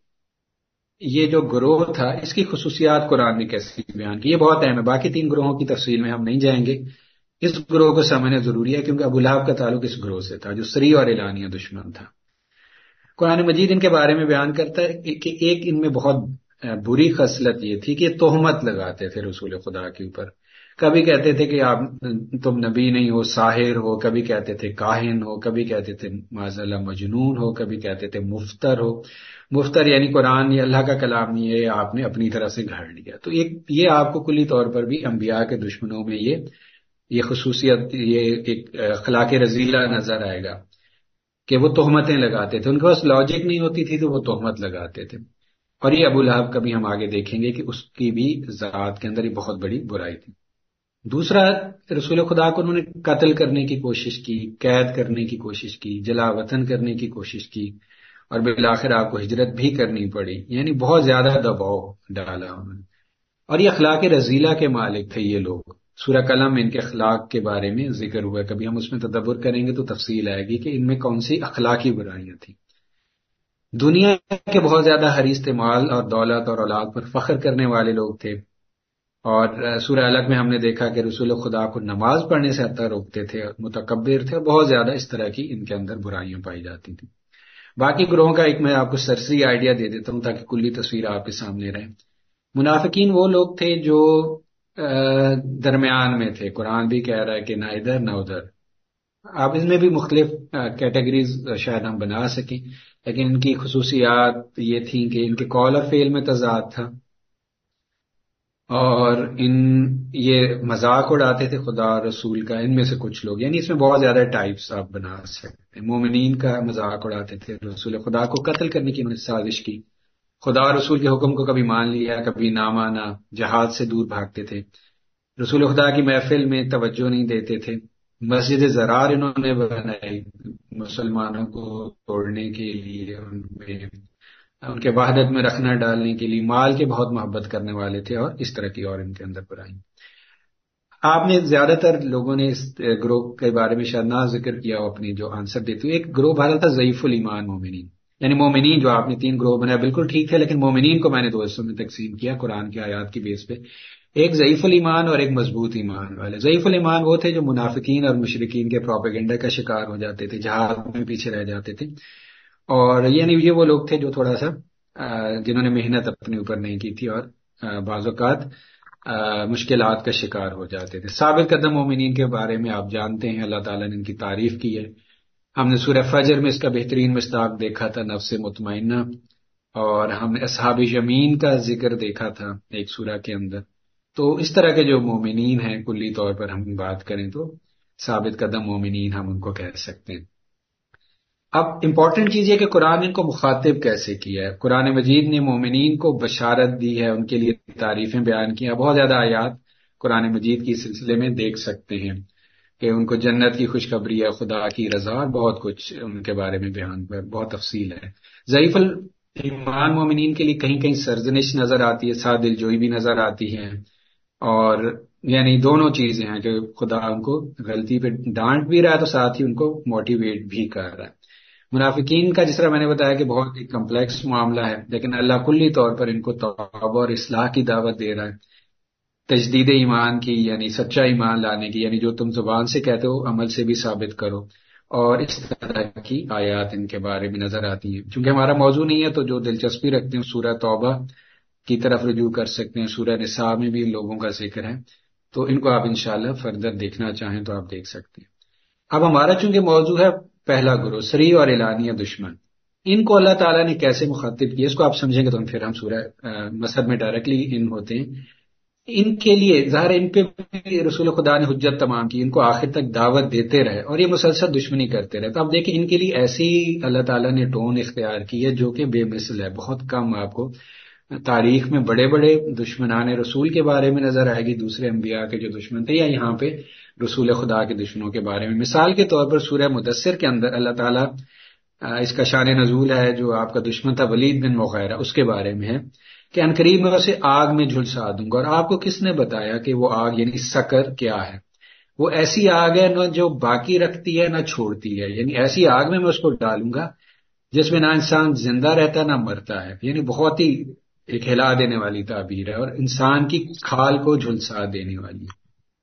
یہ جو گروہ تھا اس کی خصوصیات قرآن نے کیسی بیان کی، یہ بہت اہم ہے۔ باقی 3 گروہوں کی تفصیل میں ہم نہیں جائیں گے، اس گروہ کو سمجھنا ضروری ہے کیونکہ ابو لہب کا تعلق اس گروہ سے تھا جو صریح اور اعلانیہ دشمن تھا۔ قرآن مجید ان کے بارے میں بیان کرتا ہے کہ ایک ان میں بہت بری خصلت یہ تھی کہ یہ تہمت لگاتے تھے رسول خدا کے اوپر، کبھی کہتے تھے کہ آپ تم نبی نہیں ہو، ساحر ہو، کبھی کہتے تھے کاہن ہو، کبھی کہتے تھے معاذ اللہ مجنون ہو، کبھی کہتے تھے مفتر ہو۔ مفتر یعنی قرآن یہ اللہ کا کلام نہیں ہے، آپ نے اپنی طرح سے گھڑ لیا۔ تو یہ آپ کو کلی طور پر بھی انبیاء کے دشمنوں میں یہ خصوصیت، یہ ایک اخلاق رذیلہ نظر آئے گا کہ وہ تہمتیں لگاتے تھے، ان کے پاس لاجک نہیں ہوتی تھی تو وہ تہمت لگاتے تھے۔ اور یہ ابو لہب کا بھی ہم آگے دیکھیں گے کہ اس کی بھی ذات کے اندر یہ بہت بڑی برائی تھی۔ دوسرا، رسول خدا کو انہوں نے قتل کرنے کی کوشش کی، قید کرنے کی کوشش کی، جلا وطن کرنے کی کوشش کی، اور بالآخر آپ کو ہجرت بھی کرنی پڑی، یعنی بہت زیادہ دباؤ ڈالا انہوں نے۔ اور یہ اخلاق رذیلہ کے مالک تھے یہ لوگ۔ سورہ قلم میں ان کے اخلاق کے بارے میں ذکر ہوا ہے، کبھی ہم اس میں تدبر کریں گے تو تفصیل آئے گی کہ ان میں کون سی اخلاقی برائیاں تھیں۔ دنیا کے بہت زیادہ حریص تھے، مال اور دولت اور اولاد پر فخر کرنے والے لوگ تھے۔ اور سورہ الگ میں ہم نے دیکھا کہ رسول خدا کو نماز پڑھنے سے حتی روکتے تھے، متکبر تھے، اور بہت زیادہ اس طرح کی ان کے اندر برائیاں پائی جاتی تھیں۔ باقی گروہوں کا ایک میں آپ کو سرسری آئیڈیا دے دیتا ہوں تاکہ کلی تصویر آپ کے سامنے رہے۔ منافقین وہ لوگ تھے جو درمیان میں تھے، قرآن بھی کہہ رہا ہے کہ نہ ادھر نہ ادھر۔ آپ اس میں بھی مختلف کیٹیگریز شاید ہم بنا سکیں، لیکن ان کی خصوصیات یہ تھیں کہ ان کے قول اور فعل میں تضاد تھا، اور یہ مذاق اڑاتے تھے خدا اور رسول کا، ان میں سے کچھ لوگ، یعنی اس میں بہت زیادہ ٹائپس آپ بنا سکتے ہیں۔ مومنین کا مذاق اڑاتے تھے، رسول خدا کو قتل کرنے کی انہوں نے سازش کی، خدا اور رسول کے حکم کو کبھی مان لیا کبھی نہ مانا، جہاد سے دور بھاگتے تھے، رسول خدا کی محفل میں توجہ نہیں دیتے تھے، مسجد زرار انہوں نے بنائی مسلمانوں کو توڑنے کے لیے، ان کے وحدت میں رکھنا ڈالنے کے لیے، مال کے بہت محبت کرنے والے تھے، اور اس طرح کی اور ان کے اندر برائی۔ آپ نے زیادہ تر لوگوں نے اس گروہ کے بارے میں شاید نہ ذکر کیا ہو اپنی جو آنسر دیتے ہوئے۔ ایک گروہ بھارا تھا ضعیف الایمان مومنین، یعنی مومنین جو آپ نے 3 گروہ بنایا بالکل ٹھیک ہے، لیکن مومنین کو میں نے 2 حصوں میں تقسیم کیا قرآن کی آیات کی بیس پہ، ایک ضعیف الایمان اور ایک مضبوط ایمان والے۔ ضعیف الایمان وہ تھے جو منافقین اور مشرکین کے پروپیگنڈا کا شکار ہو جاتے تھے، جہاد میں پیچھے رہ جاتے تھے، اور یعنی یہ وہ لوگ تھے جو تھوڑا سا جنہوں نے محنت اپنے اوپر نہیں کی تھی، اور بعض اوقات مشکلات کا شکار ہو جاتے تھے۔ ثابت قدم مومنین کے بارے میں آپ جانتے ہیں، اللہ تعالیٰ نے ان کی تعریف کی ہے۔ ہم نے سورہ فجر میں اس کا بہترین مصداق دیکھا تھا، نفس مطمئنہ، اور ہم نے اصحاب یمین کا ذکر دیکھا تھا ایک سورہ کے اندر۔ تو اس طرح کے جو مومنین ہیں کلی طور پر ہم بات کریں تو ثابت قدم مومنین ہم ان کو کہہ سکتے ہیں۔ اب امپورٹنٹ چیز یہ کہ قرآن ان کو مخاطب کیسے کیا ہے۔ قرآن مجید نے مومنین کو بشارت دی ہے، ان کے لیے تعریفیں بیان کی ہیں، بہت زیادہ آیات قرآن مجید کی سلسلے میں دیکھ سکتے ہیں کہ ان کو جنت کی خوشخبری ہے، خدا کی رضا، بہت کچھ ان کے بارے میں بیان پر بہت تفصیل ہے۔ ضعیف الایمان مومنین کے لیے کہیں کہیں سرزنش نظر آتی ہے، ساتھ دل جوئی بھی نظر آتی ہے، اور یعنی دونوں چیزیں ہیں کہ خدا ان کو غلطی پہ ڈانٹ بھی رہا ہے تو ساتھ ہی ان کو موٹیویٹ بھی کر رہا ہے۔ منافقین کا جس طرح میں نے بتایا کہ بہت ہی کمپلیکس معاملہ ہے، لیکن اللہ کلی طور پر ان کو توبہ اور اصلاح کی دعوت دے رہا ہے، تجدید ایمان کی، یعنی سچا ایمان لانے کی، یعنی جو تم زبان سے کہتے ہو عمل سے بھی ثابت کرو، اور اس طرح کی آیات ان کے بارے میں نظر آتی ہیں۔ چونکہ ہمارا موضوع نہیں ہے تو جو دلچسپی رکھتے ہیں سورہ توبہ کی طرف رجوع کر سکتے ہیں، سورہ نساء میں بھی لوگوں کا ذکر ہے، تو ان کو آپ انشاءاللہ فردر دیکھنا چاہیں تو آپ دیکھ سکتے ہیں۔ اب ہمارا چونکہ موضوع ہے پہلا گروہ، سری اور اعلانیہ دشمن، ان کو اللہ تعالیٰ نے کیسے مخاطب کیا، اس کو آپ سمجھیں گے تو پھر ہم سورہ مسد میں ڈائریکٹلی ان ہوتے ہیں۔ ان کے لیے ظاہر ان پہ رسول خدا نے حجت تمام کی، ان کو آخر تک دعوت دیتے رہے، اور یہ مسلسل دشمنی کرتے رہے۔ تو اب دیکھیں ان کے لیے ایسی اللہ تعالیٰ نے ٹون اختیار کی ہے جو کہ بے مثل ہے، بہت کم آپ کو تاریخ میں بڑے بڑے دشمنان رسول کے بارے میں نظر آئے گی، دوسرے انبیاء کے جو دشمن تھے، یا یہاں پہ رسول خدا کے دشمنوں کے بارے میں۔ مثال کے طور پر سورہ مدثر کے اندر اللہ تعالیٰ اس کا شان نزول ہے، جو آپ کا دشمن تھا ولید بن مغیرہ، اس کے بارے میں ہے کہ عنقریب میں اسے آگ میں جھلسا دوں گا۔ اور آپ کو کس نے بتایا کہ وہ آگ یعنی سقر کیا ہے؟ وہ ایسی آگ ہے نہ جو باقی رکھتی ہے نہ چھوڑتی ہے، یعنی ایسی آگ میں اس کو ڈالوں گا جس میں نہ انسان زندہ رہتا نہ مرتا ہے، یعنی بہت ہی ایک ہلا دینے والی تعبیر ہے، اور انسان کی کھال کو جھلسا دینے والی ہے۔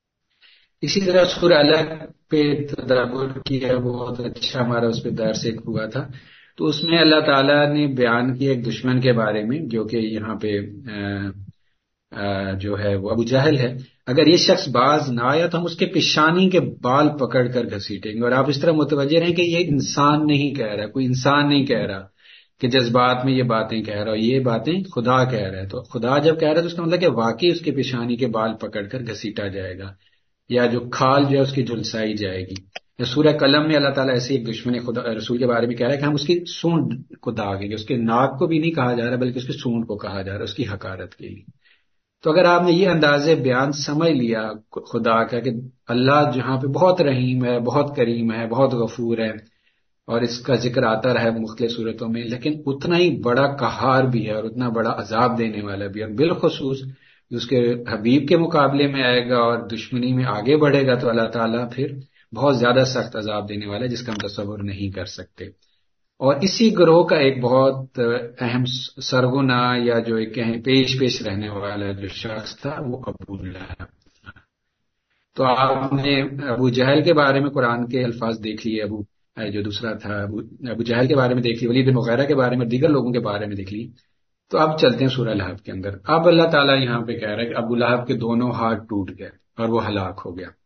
اسی طرح سورہ الگ پہ تدبر کیا، بہت اچھا ہمارا اس پہ درس ایک ہوا تھا، تو اس میں اللہ تعالیٰ نے بیان کیا ایک دشمن کے بارے میں جو کہ یہاں پہ جو ہے وہ ابو جہل ہے، اگر یہ شخص باز نہ آیا تو ہم اس کے پیشانی کے بال پکڑ کر گھسیٹیں گے. اور آپ اس طرح متوجہ رہیں کہ یہ انسان نہیں کہہ رہا، کوئی انسان نہیں کہہ رہا کہ جذبات میں یہ باتیں کہہ رہا، اور یہ باتیں خدا کہہ رہا ہے. تو خدا جب کہہ رہا ہے تو اس کا مطلب کہ واقعی اس کے پیشانی کے بال پکڑ کر گھسیٹا جائے گا، یا جو کھال جو ہے اس کی جھلسائی جائے گی. یا سورہ قلم میں اللہ تعالیٰ ایسے ایک دشمن خدا رسول کے بارے میں کہہ رہا ہے کہ ہم اس کی سونڈ کو داغیں گے. اس کے ناک کو بھی نہیں کہا جا رہا بلکہ اس کی سونڈ کو کہا جا رہا ہے، اس کی حقارت کے لیے. تو اگر آپ نے یہ انداز بیان سمجھ لیا خدا کا کہ اللہ جہاں پہ بہت رحیم ہے، بہت کریم ہے، بہت غفور ہے، اور اس کا ذکر آتا رہا ہے مختلف صورتوں میں، لیکن اتنا ہی بڑا قہار بھی ہے اور اتنا بڑا عذاب دینے والا بھی ہے، اور بالخصوص اس کے حبیب کے مقابلے میں آئے گا اور دشمنی میں آگے بڑھے گا تو اللہ تعالیٰ پھر بہت زیادہ سخت عذاب دینے والا ہے جس کا ہم تصور نہیں کر سکتے. اور اسی گروہ کا ایک بہت اہم سرغنہ یا جو ایک پیش رہنے والا جو شخص تھا وہ ابو لہب. تو آپ نے ابو جہل کے بارے میں قرآن کے الفاظ دیکھ لیے، جو دوسرا تھا ابو جہل کے بارے میں دیکھ لی، ولید بن مغیرہ کے بارے میں، دیگر لوگوں کے بارے میں دیکھ لی. تو اب چلتے ہیں سورہ لہب کے اندر. اب اللہ تعالیٰ یہاں پہ کہہ رہا ہے کہ ابو لہب کے دونوں ہاتھ ٹوٹ گئے اور وہ ہلاک ہو گیا.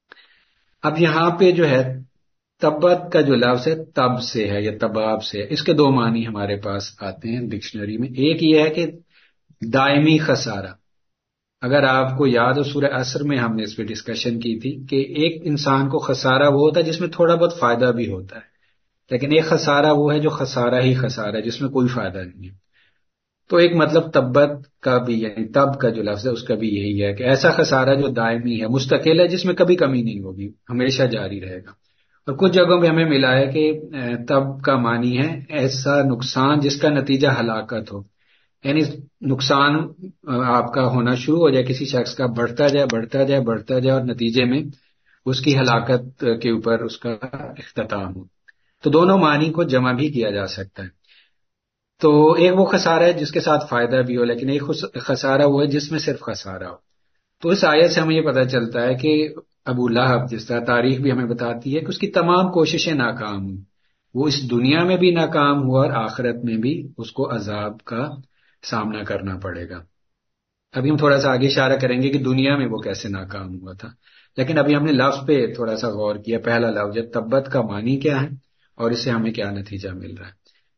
اب یہاں پہ جو ہے تبت کا جو لفظ ہے تب سے ہے یا تباب سے ہے، اس کے دو معنی ہمارے پاس آتے ہیں ڈکشنری میں. ایک یہ ہے کہ دائمی خسارہ. اگر آپ کو یاد ہو سورہ عصر میں ہم نے اس پہ ڈسکشن کی تھی کہ ایک انسان کو خسارہ وہ ہوتا ہے جس میں تھوڑا بہت فائدہ بھی ہوتا ہے، لیکن ایک خسارہ وہ ہے جو خسارہ ہی خسارہ ہے جس میں کوئی فائدہ نہیں ہے. تو ایک مطلب تبت کا بھی یعنی تب کا جو لفظ ہے اس کا بھی یہی ہے کہ ایسا خسارہ جو دائمی ہے، مستقل ہے، جس میں کبھی کمی نہیں ہوگی، ہمیشہ جاری رہے گا. اور کچھ جگہوں پہ ہمیں ملا ہے کہ تب کا معنی ہے ایسا نقصان جس کا نتیجہ ہلاکت ہو، یعنی نقصان آپ کا ہونا شروع ہو جائے کسی شخص کا، بڑھتا جائے بڑھتا جائے بڑھتا جائے اور نتیجے میں اس کی ہلاکت کے اوپر اس کا اختتام ہو. تو دونوں معنی کو جمع بھی کیا جا سکتا ہے. تو ایک وہ خسارہ ہے جس کے ساتھ فائدہ بھی ہو، لیکن ایک خسارہ وہ ہے جس میں صرف خسارہ ہو. تو اس آیت سے ہمیں یہ پتہ چلتا ہے کہ ابو لہب، جس طرح تاریخ بھی ہمیں بتاتی ہے کہ اس کی تمام کوششیں ناکام ہوئی، وہ اس دنیا میں بھی ناکام ہوا اور آخرت میں بھی اس کو عذاب کا سامنا کرنا پڑے گا. ابھی ہم تھوڑا سا آگے اشارہ کریں گے کہ دنیا میں وہ کیسے ناکام ہوا تھا، لیکن ابھی ہم نے لفظ پہ تھوڑا سا غور کیا. پہلا لفظ تبت کا معنی کیا ہے اور اس سے ہمیں کیا نتیجہ مل رہا ہے.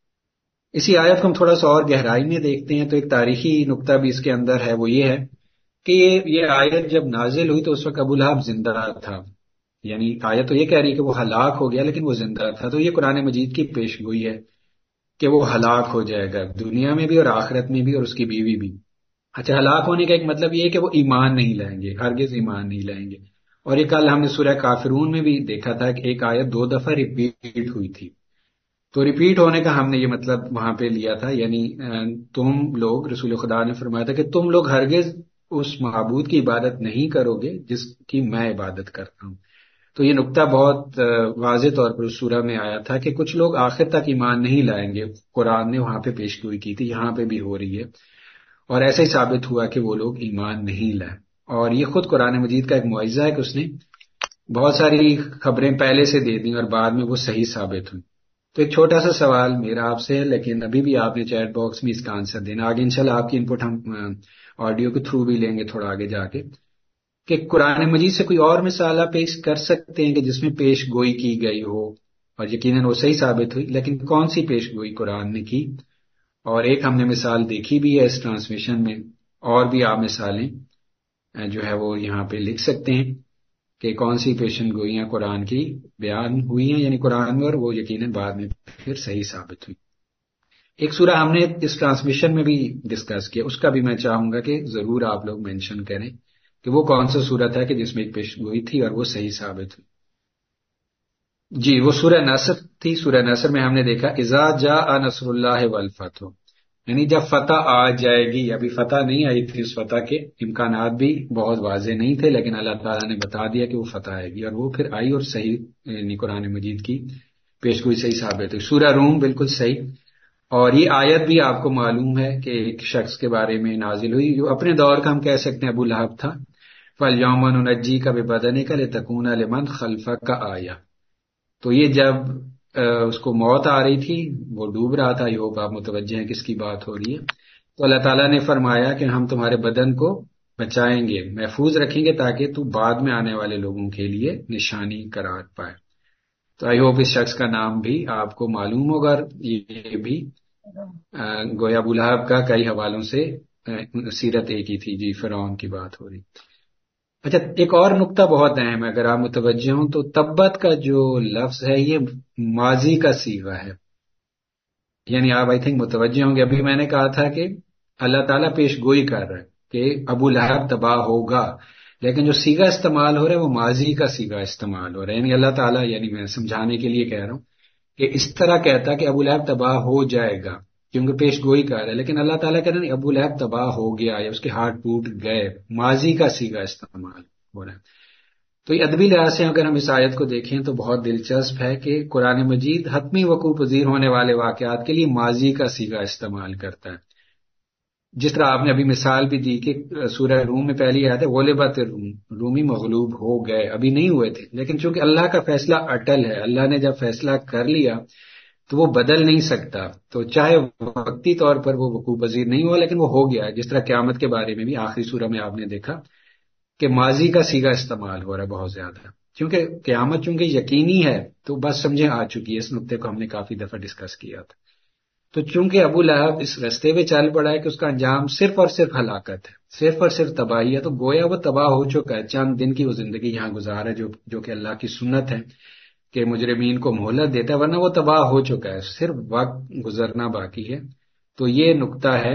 اسی آیت کو ہم تھوڑا سا اور گہرائی میں دیکھتے ہیں تو ایک تاریخی نقطہ بھی اس کے اندر ہے، وہ یہ ہے کہ یہ آیت جب نازل ہوئی تو اس وقت ابو لہب زندہ تھا. یعنی آیت تو یہ کہہ رہی ہے کہ وہ ہلاک ہو گیا لیکن وہ زندہ تھا. تو یہ قرآن مجید کی پیش گوئی ہے کہ وہ ہلاک ہو جائے گا دنیا میں بھی اور آخرت میں بھی، اور اس کی بیوی بھی. اچھا، ہلاک ہونے کا ایک مطلب یہ ہے کہ وہ ایمان نہیں لائیں گے، ہرگز ایمان نہیں لائیں گے. اور یہ کل ہم نے سورہ کافرون میں بھی دیکھا تھا کہ ایک آیت 2 دفعہ ریپیٹ ہوئی تھی. تو ریپیٹ ہونے کا ہم نے یہ مطلب وہاں پہ لیا تھا، یعنی تم لوگ، رسول خدا نے فرمایا تھا کہ تم لوگ ہرگز اس معبود کی عبادت نہیں کرو گے جس کی میں عبادت کرتا ہوں. تو یہ نقطہ بہت واضح طور پر اس سورہ میں آیا تھا کہ کچھ لوگ آخر تک ایمان نہیں لائیں گے. قرآن نے وہاں پہ پیش گوئی کی تھی، یہاں پہ بھی ہو رہی ہے، اور ایسا ہی ثابت ہوا کہ وہ لوگ ایمان نہیں لائے. اور یہ خود قرآن مجید کا ایک معجزہ ہے کہ اس نے بہت ساری خبریں پہلے سے دے دیں اور بعد میں وہ صحیح ثابت ہوئی. تو ایک چھوٹا سا سوال میرا آپ سے ہے، لیکن ابھی بھی آپ نے چیٹ باکس میں اس کا آنسر دینا. آگے انشاءاللہ آپ کی انپٹ ہم آڈیو کے تھرو بھی لیں گے تھوڑا آگے جا کے، کہ قرآن مجید سے کوئی اور مثالہ پیش کر سکتے ہیں کہ جس میں پیش گوئی کی گئی ہو اور یقیناً وہ صحیح ثابت ہوئی، لیکن کون سی پیش گوئی قرآن نے کی؟ اور ایک ہم نے مثال دیکھی بھی ہے اس ٹرانسمیشن میں، اور بھی آپ مثالیں جو ہے وہ یہاں پہ لکھ سکتے ہیں کہ کون سی پیشن گوئیاں قرآن کی بیان ہوئی ہیں یعنی قرآن میں، اور وہ یقیناً بعد میں پھر صحیح ثابت ہوئی. ایک سورہ ہم نے اس ٹرانسمیشن میں بھی ڈسکس کیا، اس کا بھی میں چاہوں گا کہ ضرور آپ لوگ مینشن کریں کہ وہ کون سا سورہ تھا کہ جس میں ایک پیشن گوئی تھی اور وہ صحیح ثابت ہوئی. جی، وہ سورہ نصر تھی. سورہ نصر میں ہم نے دیکھا اذا جاء نصر اللہ والفتح، یعنی جب فتح آ جائے گی. ابھی فتح نہیں آئی تھی، اس فتح کے امکانات بھی بہت واضح نہیں تھے، لیکن اللہ تعالیٰ نے بتا دیا کہ وہ فتح آئے گی، اور وہ پھر آئی اور صحیح، یعنی قرآن مجید کی پیشگوئی صحیح ثابت ہوئی. سورہ روم بالکل صحیح. اور یہ آیت بھی آپ کو معلوم ہے کہ ایک شخص کے بارے میں نازل ہوئی جو اپنے دور کا ہم کہہ سکتے ہیں ابو لہب تھا. فَالْيَوْمَ نُنَجِّيكَ بِبَدَنِكَ لِتَكُونَ لِمَنْ خَلْفَكَ آیَةً. تو یہ جب اس کو موت آ رہی تھی، وہ ڈوب رہا تھا. یہ آپ متوجہ ہیں کس کی بات ہو رہی ہے. تو اللہ تعالیٰ نے فرمایا کہ ہم تمہارے بدن کو بچائیں گے، محفوظ رکھیں گے تاکہ تو بعد میں آنے والے لوگوں کے لیے نشانی قرار پائے۔ تو آئی ہوپ اس شخص کا نام بھی آپ کو معلوم ہوگا، یہ بھی گویا ابو لہب کا کئی حوالوں سے سیرت ایک ہی تھی۔ جی، فرعون کی بات ہو رہی۔ اچھا، ایک اور نقطہ بہت اہم ہے، اگر آپ متوجہ ہوں تو تبت کا جو لفظ ہے یہ ماضی کا صیغہ ہے، یعنی آپ آئی تھنک متوجہ ہوں گے، ابھی میں نے کہا تھا کہ اللہ تعالیٰ پیش گوئی کر رہا ہے کہ ابو لہب تباہ ہوگا، لیکن جو صیغہ استعمال ہو رہا ہے وہ ماضی کا صیغہ استعمال ہو رہا ہے، یعنی اللہ تعالیٰ، یعنی میں سمجھانے کے لیے کہہ رہا ہوں کہ اس طرح کہتا کہ ابو لہب تباہ ہو جائے گا کیونکہ پیش گوئی کر رہا ہے، لیکن اللہ تعالیٰ کہہ رہا ہے ابو لہب تباہ ہو گیا یا اس کے ہاتھ ٹوٹ گئے، ماضی کا صیغہ استعمال ہو رہا ہے۔ تو یہ ادبی لحاظ سے اگر ہم اس آیت کو دیکھیں تو بہت دلچسپ ہے کہ قرآن مجید حتمی وقوع پذیر ہونے والے واقعات کے لیے ماضی کا صیغہ استعمال کرتا ہے، جس طرح آپ نے ابھی مثال بھی دی کہ سورہ روم میں پہلی آیت ہے غلبت الروم، رومی مغلوب ہو گئے، ابھی نہیں ہوئے تھے، لیکن چونکہ اللہ کا فیصلہ اٹل ہے، اللہ نے جب فیصلہ کر لیا تو وہ بدل نہیں سکتا، تو چاہے وقتی طور پر وہ وقوع پذیر نہیں ہوا لیکن وہ ہو گیا ہے۔ جس طرح قیامت کے بارے میں بھی آخری سورہ میں آپ نے دیکھا کہ ماضی کا صیغہ استعمال ہو رہا ہے بہت زیادہ، کیونکہ قیامت چونکہ یقینی ہے تو بس سمجھیں آ چکی ہے، اس نقطے کو ہم نے کافی دفعہ ڈسکس کیا تھا۔ تو چونکہ ابو لہب اس رستے پہ چل پڑا ہے کہ اس کا انجام صرف اور صرف ہلاکت ہے، صرف اور صرف تباہی ہے، تو گویا وہ تباہ ہو چکا ہے، چند دن کی وہ زندگی یہاں گزار ہے جو کہ اللہ کی سنت ہے کہ مجرمین کو مہلت دیتا ہے، ورنہ وہ تباہ ہو چکا ہے، صرف وقت گزرنا باقی ہے۔ تو یہ نقطہ ہے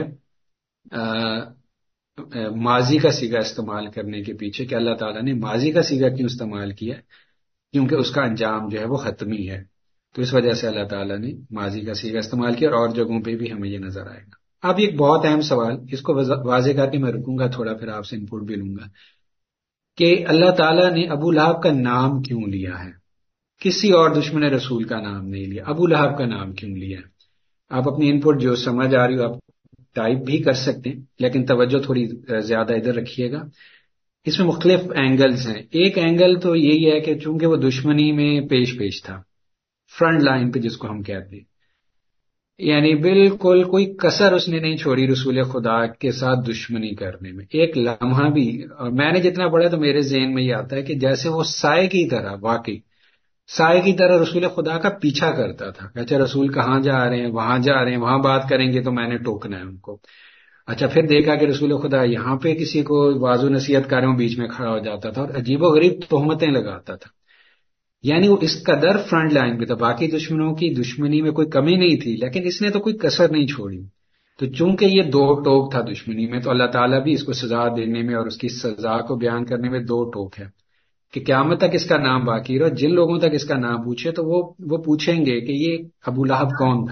ماضی کا صیغہ استعمال کرنے کے پیچھے کہ اللہ تعالیٰ نے ماضی کا صیغہ کیوں استعمال کیا، کیونکہ اس کا انجام جو ہے وہ حتمی ہے، تو اس وجہ سے اللہ تعالیٰ نے ماضی کا صیغہ استعمال کیا، اور جگہوں پہ بھی ہمیں یہ نظر آئے گا۔ اب ایک بہت اہم سوال، اس کو واضح کر کے میں رکوں گا تھوڑا، پھر آپ سے ان پٹ بھی لوں گا، کہ اللہ تعالیٰ نے ابو لہب کا نام کیوں لیا ہے؟ کسی اور دشمن رسول کا نام نہیں لیا، ابو لہب کا نام کیوں لیا؟ آپ اپنی ان پٹ جو سمجھ آ رہی ہو آپ ٹائپ بھی کر سکتے ہیں، لیکن توجہ تھوڑی زیادہ ادھر رکھیے گا۔ اس میں مختلف اینگلز ہیں۔ ایک اینگل تو یہی ہے کہ چونکہ وہ دشمنی میں پیش تھا، فرنٹ لائن پہ جس کو ہم کہتے ہیں، یعنی بالکل کوئی کسر اس نے نہیں چھوڑی رسول خدا کے ساتھ دشمنی کرنے میں، ایک لمحہ بھی۔ اور میں نے جتنا پڑھا تو میرے ذہن میں یہ آتا ہے کہ جیسے وہ سائے کی طرح، واقعی سائے کی طرح رسول خدا کا پیچھا کرتا تھا، اچھا رسول کہاں جا رہے ہیں، وہاں جا رہے ہیں، وہاں بات کریں گے تو میں نے ٹوکنا ہے ان کو، اچھا پھر دیکھا کہ رسول خدا یہاں پہ کسی کو واض و نصیحت کر رہے ہوں بیچ میں کھڑا ہو جاتا تھا اور عجیب و غریب تہمتیں لگاتا تھا، یعنی وہ اس قدر فرنٹ لائن پہ تھا، باقی دشمنوں کی دشمنی میں کوئی کمی نہیں تھی لیکن اس نے تو کوئی کسر نہیں چھوڑی۔ تو چونکہ یہ دو ٹوک تھا دشمنی میں، تو اللہ تعالیٰ بھی اس کو سزا دینے میں اور اس کی سزا کو بیان کرنے میں دو ٹوک ہے کہ قیامت تک اس کا نام باقی رہا، جن لوگوں تک اس کا نام پوچھے تو وہ پوچھیں گے کہ یہ ابو لہب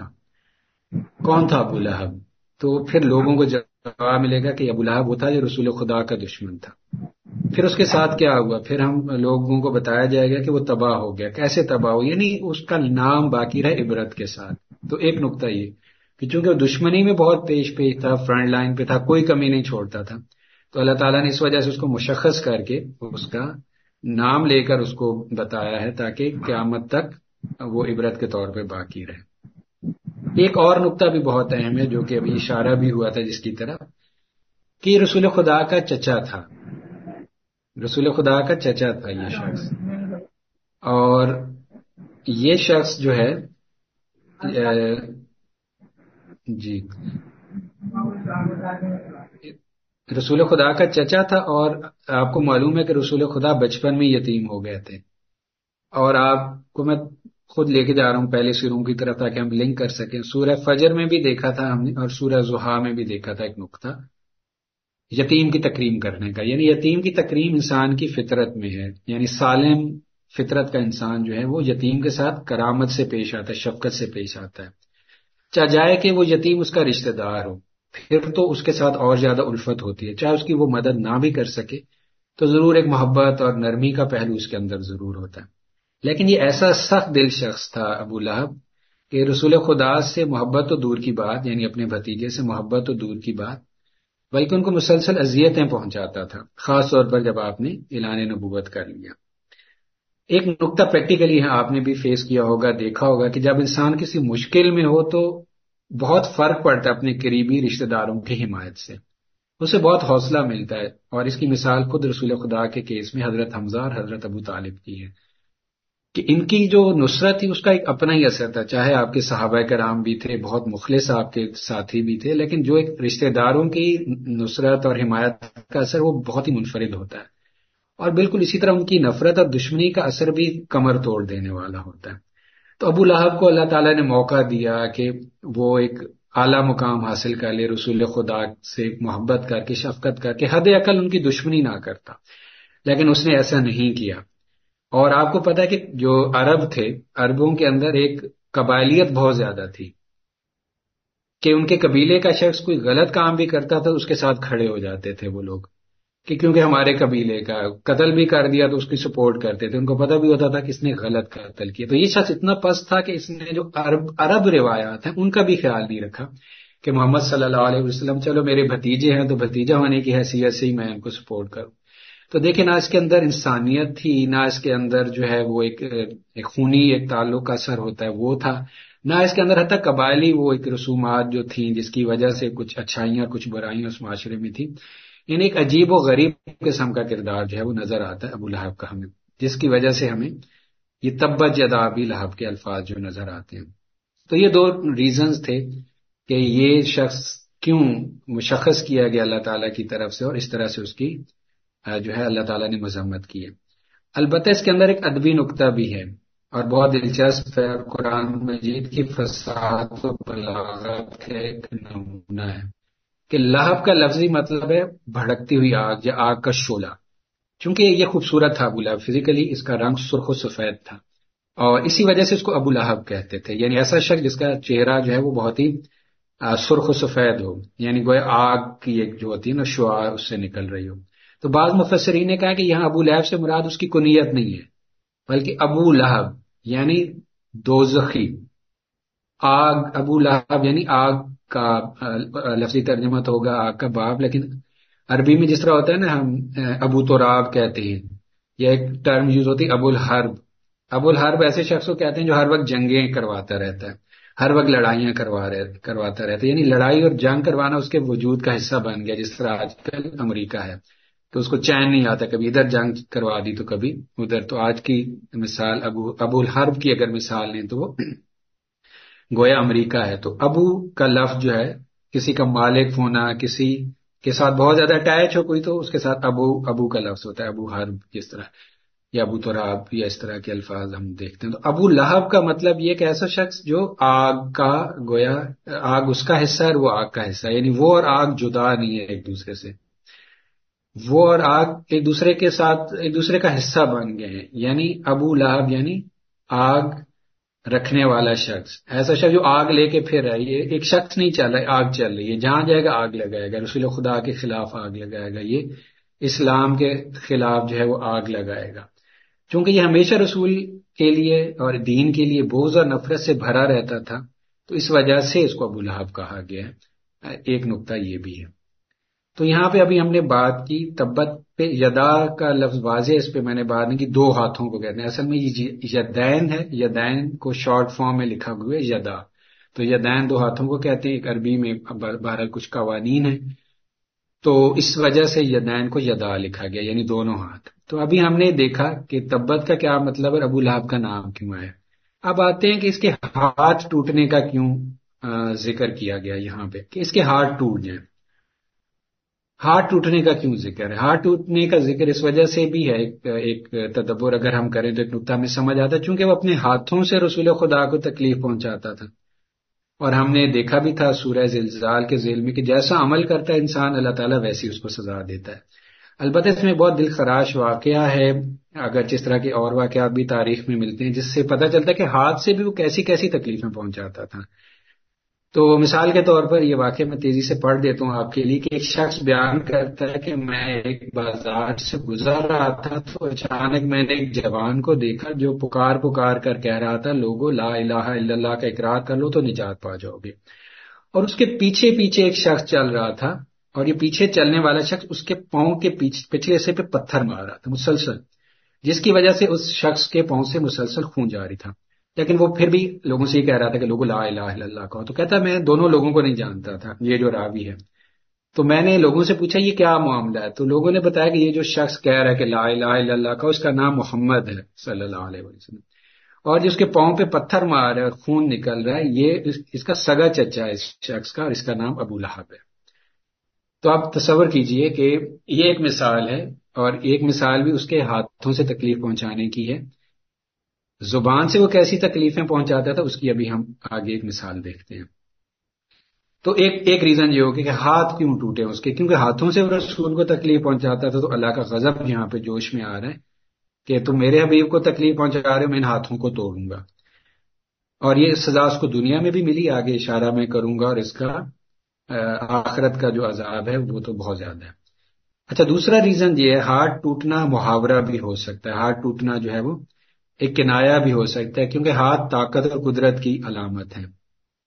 کون تھا ابو لہب، تو پھر لوگوں کو جواب ملے گا کہ ابو لہب وہ تھا جو رسول خدا کا دشمن تھا۔ پھر اس کے ساتھ کیا ہوا، پھر ہم لوگوں کو بتایا جائے گا کہ وہ تباہ ہو گیا، کیسے تباہ ہو، یعنی اس کا نام باقی رہا عبرت کے ساتھ۔ تو ایک نقطہ یہ کہ چونکہ وہ دشمنی میں بہت پیش تھا، فرنٹ لائن پہ تھا، کوئی کمی نہیں چھوڑتا تھا، تو اللہ تعالیٰ نے اس وجہ سے اس کو مشخص کر کے اس کا نام لے کر اس کو بتایا ہے تاکہ قیامت تک وہ عبرت کے طور پہ باقی رہے۔ ایک اور نقطہ بھی بہت اہم ہے جو کہ ابھی اشارہ بھی ہوا تھا جس کی طرف، کہ رسول خدا کا چچا تھا، رسول خدا کا چچا تھا یہ شخص، اور یہ شخص جو ہے جی رسول خدا کا چچا تھا، اور آپ کو معلوم ہے کہ رسول خدا بچپن میں یتیم ہو گئے تھے، اور آپ کو میں خود لے کے جا رہا ہوں پہلے سوروں کی طرف تاکہ ہم لنک کر سکیں۔ سورہ فجر میں بھی دیکھا تھا ہم نے اور سورہ ضحیٰ میں بھی دیکھا تھا ایک نقطہ یتیم کی تکریم کرنے کا، یعنی یتیم کی تکریم انسان کی فطرت میں ہے، یعنی سالم فطرت کا انسان جو ہے وہ یتیم کے ساتھ کرامت سے پیش آتا ہے، شفقت سے پیش آتا ہے، چاہے جائے کہ وہ یتیم اس کا رشتہ دار ہو، پھر تو اس کے ساتھ اور زیادہ الفت ہوتی ہے، چاہے اس کی وہ مدد نہ بھی کر سکے تو ضرور ایک محبت اور نرمی کا پہلو اس کے اندر ضرور ہوتا ہے۔ لیکن یہ ایسا سخت دل شخص تھا ابو لہب کہ رسول خدا سے محبت تو دور کی بات، یعنی اپنے بھتیجے سے محبت تو دور کی بات، بلکہ ان کو مسلسل اذیتیں پہنچاتا تھا، خاص طور پر جب آپ نے اعلان نبوت کر لیا۔ ایک نقطہ پریکٹیکلی آپ نے بھی فیس کیا ہوگا، دیکھا ہوگا کہ جب انسان کسی مشکل میں ہو تو بہت فرق پڑتا ہے اپنے قریبی رشتہ داروں کی حمایت سے، اسے بہت حوصلہ ملتا ہے، اور اس کی مثال خود رسول خدا کے کیس میں حضرت حمزہ اور حضرت ابو طالب کی ہے کہ ان کی جو نصرت تھی اس کا ایک اپنا ہی اثر تھا، چاہے آپ کے صحابہ کرام بھی تھے، بہت مخلص آپ کے ساتھی بھی تھے، لیکن جو ایک رشتہ داروں کی نصرت اور حمایت کا اثر وہ بہت ہی منفرد ہوتا ہے، اور بالکل اسی طرح ان کی نفرت اور دشمنی کا اثر بھی کمر توڑ دینے والا ہوتا ہے۔ تو ابو لہب کو اللہ تعالیٰ نے موقع دیا کہ وہ ایک اعلیٰ مقام حاصل کر لے، رسول خدا سے محبت کر کے، شفقت کر کے، حد اقل ان کی دشمنی نہ کرتا، لیکن اس نے ایسا نہیں کیا۔ اور آپ کو پتا ہے کہ جو عرب تھے، عربوں کے اندر ایک قبائلیت بہت زیادہ تھی کہ ان کے قبیلے کا شخص کوئی غلط کام بھی کرتا تھا اس کے ساتھ کھڑے ہو جاتے تھے وہ لوگ، کہ کیونکہ ہمارے قبیلے کا قتل بھی کر دیا تو اس کی سپورٹ کرتے تھے، ان کو پتہ بھی ہوتا تھا کہ اس نے غلط قتل کیا۔ تو یہ شخص اتنا پست تھا کہ اس نے جو عرب روایات ہیں ان کا بھی خیال نہیں رکھا کہ محمد صلی اللہ علیہ وسلم چلو میرے بھتیجے ہیں تو بھتیجا ہونے کی حیثیت سے ہی میں ان کو سپورٹ کروں۔ تو دیکھیں، نہ اس کے اندر انسانیت تھی، نہ اس کے اندر جو ہے وہ ایک خونی ایک تعلق کا اثر ہوتا ہے وہ تھا، نہ اس کے اندر حتی قبائلی وہ ایک رسومات جو تھیں جس کی وجہ سے کچھ اچھائیاں کچھ برائیاں اس معاشرے میں تھیں۔ یعنی ایک عجیب و غریب قسم کا کردار جو ہے وہ نظر آتا ہے ابو لہب کا ہمیں، جس کی وجہ سے ہمیں یہ تبت یدا ابی لہب کے الفاظ جو نظر آتے ہیں۔ تو یہ دو ریزنز تھے کہ یہ شخص کیوں مشخص کیا گیا اللہ تعالیٰ کی طرف سے، اور اس طرح سے اس کی جو ہے اللہ تعالیٰ نے مذمت کی ہے۔ البتہ اس کے اندر ایک ادبی نکتہ بھی ہے اور بہت دلچسپ ہے، قرآن مجید کی فصاحت و بلاغت کا ایک نمونہ ہے کہ لہب کا لفظی مطلب ہے بھڑکتی ہوئی آگ یا آگ کا شعلہ۔ چونکہ یہ خوبصورت تھا ابو لہب، فزیکلی اس کا رنگ سرخ و سفید تھا، اور اسی وجہ سے اس کو ابو لہب کہتے تھے، یعنی ایسا شخص جس کا چہرہ جو ہے وہ بہت ہی سرخ و سفید ہو، یعنی گویا آگ کی ایک جو ہوتی ہے نا شعاع اس سے نکل رہی ہو۔ تو بعض مفسرین نے کہا کہ یہاں ابو لہب سے مراد اس کی کنیت نہیں ہے، بلکہ ابو لہب یعنی دوزخی، آگ، ابو لہب یعنی آگ کا لفظی ترجمہ تو ہوگا آگ کا باپ، لیکن عربی میں جس طرح ہوتا ہے نا ہم ابو تراب کہتے ہیں، یا ایک ٹرم یوز ہوتی ہے ابو الحرب۔ ابو الحرب ایسے شخص کو کہتے ہیں جو ہر وقت جنگیں کرواتا رہتا ہے، ہر وقت لڑائیاں کرواتا رہتا ہے، یعنی لڑائی اور جنگ کروانا اس کے وجود کا حصہ بن گیا، جس طرح آج کل امریکہ ہے کہ اس کو چین نہیں آتا، کبھی ادھر جنگ کروا دی تو کبھی ادھر۔ تو آج کی مثال ابو الحرب کی اگر مثال لیں تو وہ گویا امریکہ ہے۔ تو ابو کا لفظ جو ہے کسی کا مالک ہونا، کسی کے ساتھ بہت زیادہ اٹیچ ہو کوئی تو اس کے ساتھ ابو کا لفظ ہوتا ہے، ابو حرب جس طرح، یا ابو تراب، یا اس طرح کے الفاظ ہم دیکھتے ہیں۔ تو ابو لہب کا مطلب یہ کہ ایسا شخص جو آگ کا گویا آگ اس کا حصہ ہے، وہ آگ کا حصہ ہے، یعنی وہ اور آگ جدا نہیں ہے ایک دوسرے سے، وہ اور آگ ایک دوسرے کے ساتھ ایک دوسرے کا حصہ بن گئے ہیں۔ یعنی ابو لہب یعنی آگ رکھنے والا شخص، ایسا شخص جو آگ لے کے پھر ہے، یہ ایک شخص نہیں چل رہا ہے، آگ چل رہی ہے، جہاں جائے گا آگ لگائے گا، رسول خدا کے خلاف آگ لگائے گا، یہ اسلام کے خلاف جو ہے وہ آگ لگائے گا۔ چونکہ یہ ہمیشہ رسول کے لیے اور دین کے لیے بغض اور نفرت سے بھرا رہتا تھا، تو اس وجہ سے اس کو ابو لہب کہا گیا ہے۔ ایک نقطہ یہ بھی ہے۔ تو یہاں پہ ابھی ہم نے بات کی تبت پہ، یدا کا لفظ واضح، اس پہ میں نے بات نہیں کی، دو ہاتھوں کو کہتے ہیں، اصل میں یہ یدین ہے، یدین کو شارٹ فارم میں لکھا ہوا ہے یدا، تو یدین دو ہاتھوں کو کہتے ہیں، ایک عربی میں بہرحال کچھ قوانین ہیں، تو اس وجہ سے یدین کو یدا لکھا گیا، یعنی دونوں ہاتھ۔ تو ابھی ہم نے دیکھا کہ تبت کا کیا مطلب ہے، ابو لہب کا نام کیوں ہے۔ اب آتے ہیں کہ اس کے ہاتھ ٹوٹنے کا کیوں ذکر کیا گیا یہاں پہ، کہ اس کے ہاتھ ٹوٹ جائیں۔ ہاتھ ٹوٹنے کا کیوں ذکر ہے؟ ہاتھ ٹوٹنے کا ذکر اس وجہ سے بھی ہے، ایک تدبر اگر ہم کریں تو ایک نقطہ ہمیں سمجھ آتا ہے، چونکہ وہ اپنے ہاتھوں سے رسول خدا کو تکلیف پہنچاتا تھا، اور ہم نے دیکھا بھی تھا سورہ زلزال کے ذیل میں کہ جیسا عمل کرتا ہے انسان اللہ تعالیٰ ویسی اس کو سزا دیتا ہے۔ البتہ اس میں بہت دل خراش واقعہ ہے، اگر جس طرح کے اور واقعات بھی تاریخ میں ملتے ہیں جس سے پتہ چلتا ہے کہ ہاتھ سے بھی وہ کیسی کیسی تکلیفیں پہنچاتا تھا۔ تو مثال کے طور پر یہ واقعہ میں تیزی سے پڑھ دیتا ہوں آپ کے لیے، کہ ایک شخص بیان کرتا ہے کہ میں ایک بازار سے گزر رہا تھا تو اچانک میں نے ایک جوان کو دیکھا جو پکار کر کہہ رہا تھا، لوگو لا الہ الا اللہ کا اقرار کر لو تو نجات پا جاؤ گے، اور اس کے پیچھے پیچھے ایک شخص چل رہا تھا، اور یہ پیچھے چلنے والا شخص اس کے پاؤں کے پچھلے حصے پہ پتھر مار رہا تھا مسلسل، جس کی وجہ سے اس شخص کے پاؤں سے مسلسل خون جاری تھا۔ لیکن وہ پھر بھی لوگوں سے یہ کہہ رہا تھا کہ لوگوں لا الہ الا اللہ کہو. تو کہتا ہے میں دونوں لوگوں کو نہیں جانتا تھا، یہ جو راوی ہے. تو میں نے لوگوں سے پوچھا یہ کیا معاملہ ہے، تو لوگوں نے بتایا کہ یہ جو شخص کہہ رہا ہے کہ لا الہ الا اللہ کا، اس کا نام محمد ہے صلی اللہ علیہ وسلم، اور جس کے پاؤں پہ پتھر مار رہا ہے اور خون نکل رہا ہے یہ اس کا سگا چچا ہے اس شخص کا، اور اس کا نام ابو لہب ہے. تو آپ تصور کیجئے کہ یہ ایک مثال ہے، اور ایک مثال بھی اس کے ہاتھوں سے تکلیف پہنچانے کی ہے. زبان سے وہ کیسی تکلیفیں پہنچاتا تھا اس کی ابھی ہم آگے ایک مثال دیکھتے ہیں. تو ایک ریزن یہ ہوگا کہ ہاتھ کیوں ٹوٹے اس کے، کیونکہ ہاتھوں سے وہ رسول کو تکلیف پہنچاتا تھا. تو اللہ کا غضب یہاں پہ جوش میں آ رہا ہے کہ تم میرے حبیب کو تکلیف پہنچا رہے ہو، میں ان ہاتھوں کو توڑوں گا. اور یہ سزا اس کو دنیا میں بھی ملی، آگے اشارہ میں کروں گا، اور اس کا آخرت کا جو عذاب ہے وہ تو بہت زیادہ ہے. اچھا، دوسرا ریزن یہ ہے ہاتھ ٹوٹنا محاورہ بھی ہو سکتا ہے. ہاتھ ٹوٹنا جو ہے وہ ایک کنایا بھی ہو سکتا ہے، کیونکہ ہاتھ طاقت اور قدرت کی علامت ہے.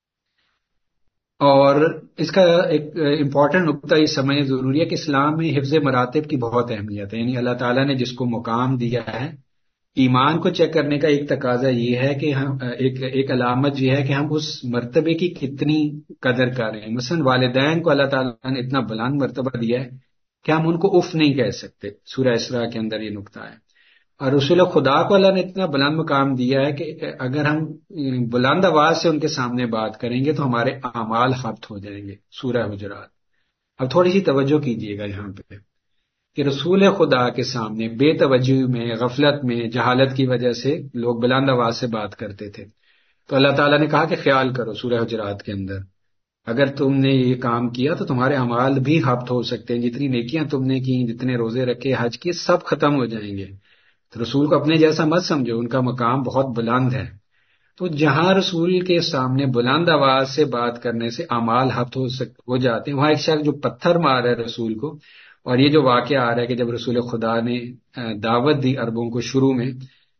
اور اس کا ایک امپورٹنٹ نقطہ یہ سمجھنا ضروری ہے کہ اسلام میں حفظ مراتب کی بہت اہمیت ہے. یعنی اللہ تعالیٰ نے جس کو مقام دیا ہے، ایمان کو چیک کرنے کا ایک تقاضا یہ ہے کہ ہم ایک علامت یہ ہے کہ ہم اس مرتبے کی کتنی قدر کر رہے ہیں. مثلا والدین کو اللہ تعالیٰ نے اتنا بلند مرتبہ دیا ہے کہ ہم ان کو اف نہیں کہہ سکتے. سورہ اسراء کے اندر یہ نقطہ ہے. اور رسول خدا کو اللہ نے اتنا بلند مقام دیا ہے کہ اگر ہم بلند آواز سے ان کے سامنے بات کریں گے تو ہمارے اعمال ضبط ہو جائیں گے. سورہ حجرات. اب تھوڑی سی توجہ کیجیے گا یہاں پہ کہ رسول خدا کے سامنے بے توجہی میں، غفلت میں، جہالت کی وجہ سے لوگ بلند آواز سے بات کرتے تھے. تو اللہ تعالیٰ نے کہا کہ خیال کرو سورہ حجرات کے اندر، اگر تم نے یہ کام کیا تو تمہارے اعمال بھی ضبط ہو سکتے ہیں. جتنی نیکیاں تم نے کی، جتنے روزے رکھے، حج کیے، سب ختم ہو جائیں گے. تو رسول کو اپنے جیسا مت سمجھو، ان کا مقام بہت بلند ہے. تو جہاں رسول کے سامنے بلند آواز سے بات کرنے سے اعمال ضبط ہو جاتے ہیں، وہاں ایک شخص جو پتھر مار رہا ہے رسول کو، اور یہ جو واقعہ آ رہا ہے کہ جب رسول خدا نے دعوت دی عربوں کو شروع میں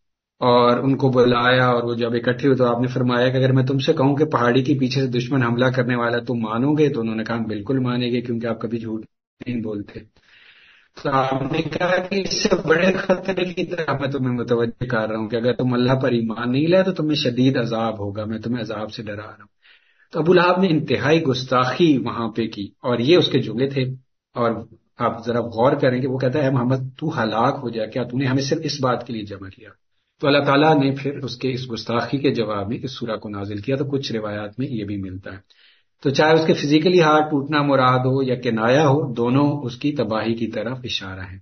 اور ان کو بلایا اور وہ جب اکٹھے ہوئے تو آپ نے فرمایا کہ اگر میں تم سے کہوں کہ پہاڑی کے پیچھے سے دشمن حملہ کرنے والا تم مانو گے؟ تو انہوں نے کہا بالکل مانیں گے، کیونکہ آپ کبھی جھوٹ نہیں بولتے. تو آپ نے کہا کہ اس سے بڑے خطرے کی طرح میں تمہیں متوجہ کر رہا ہوں کہ اگر تم اللہ پر ایمان نہیں لائے تو تمہیں شدید عذاب ہوگا، میں تمہیں عذاب سے ڈرا رہا ہوں. تو ابو لہب نے انتہائی گستاخی وہاں پہ کی، اور یہ اس کے جملے تھے. اور آپ ذرا غور کریں کہ وہ کہتا ہے محمد تو ہلاک ہو جائے، کیا تو نے ہمیں صرف اس بات کے لیے جمع کیا؟ تو اللہ تعالیٰ نے پھر اس کے اس گستاخی کے جواب میں اس سورہ کو نازل کیا. تو کچھ روایات میں یہ بھی ملتا ہے. تو چاہے اس کے فزیکلی ہاتھ ٹوٹنا مراد ہو یا کنایا ہو، دونوں اس کی تباہی کی طرف اشارہ ہے.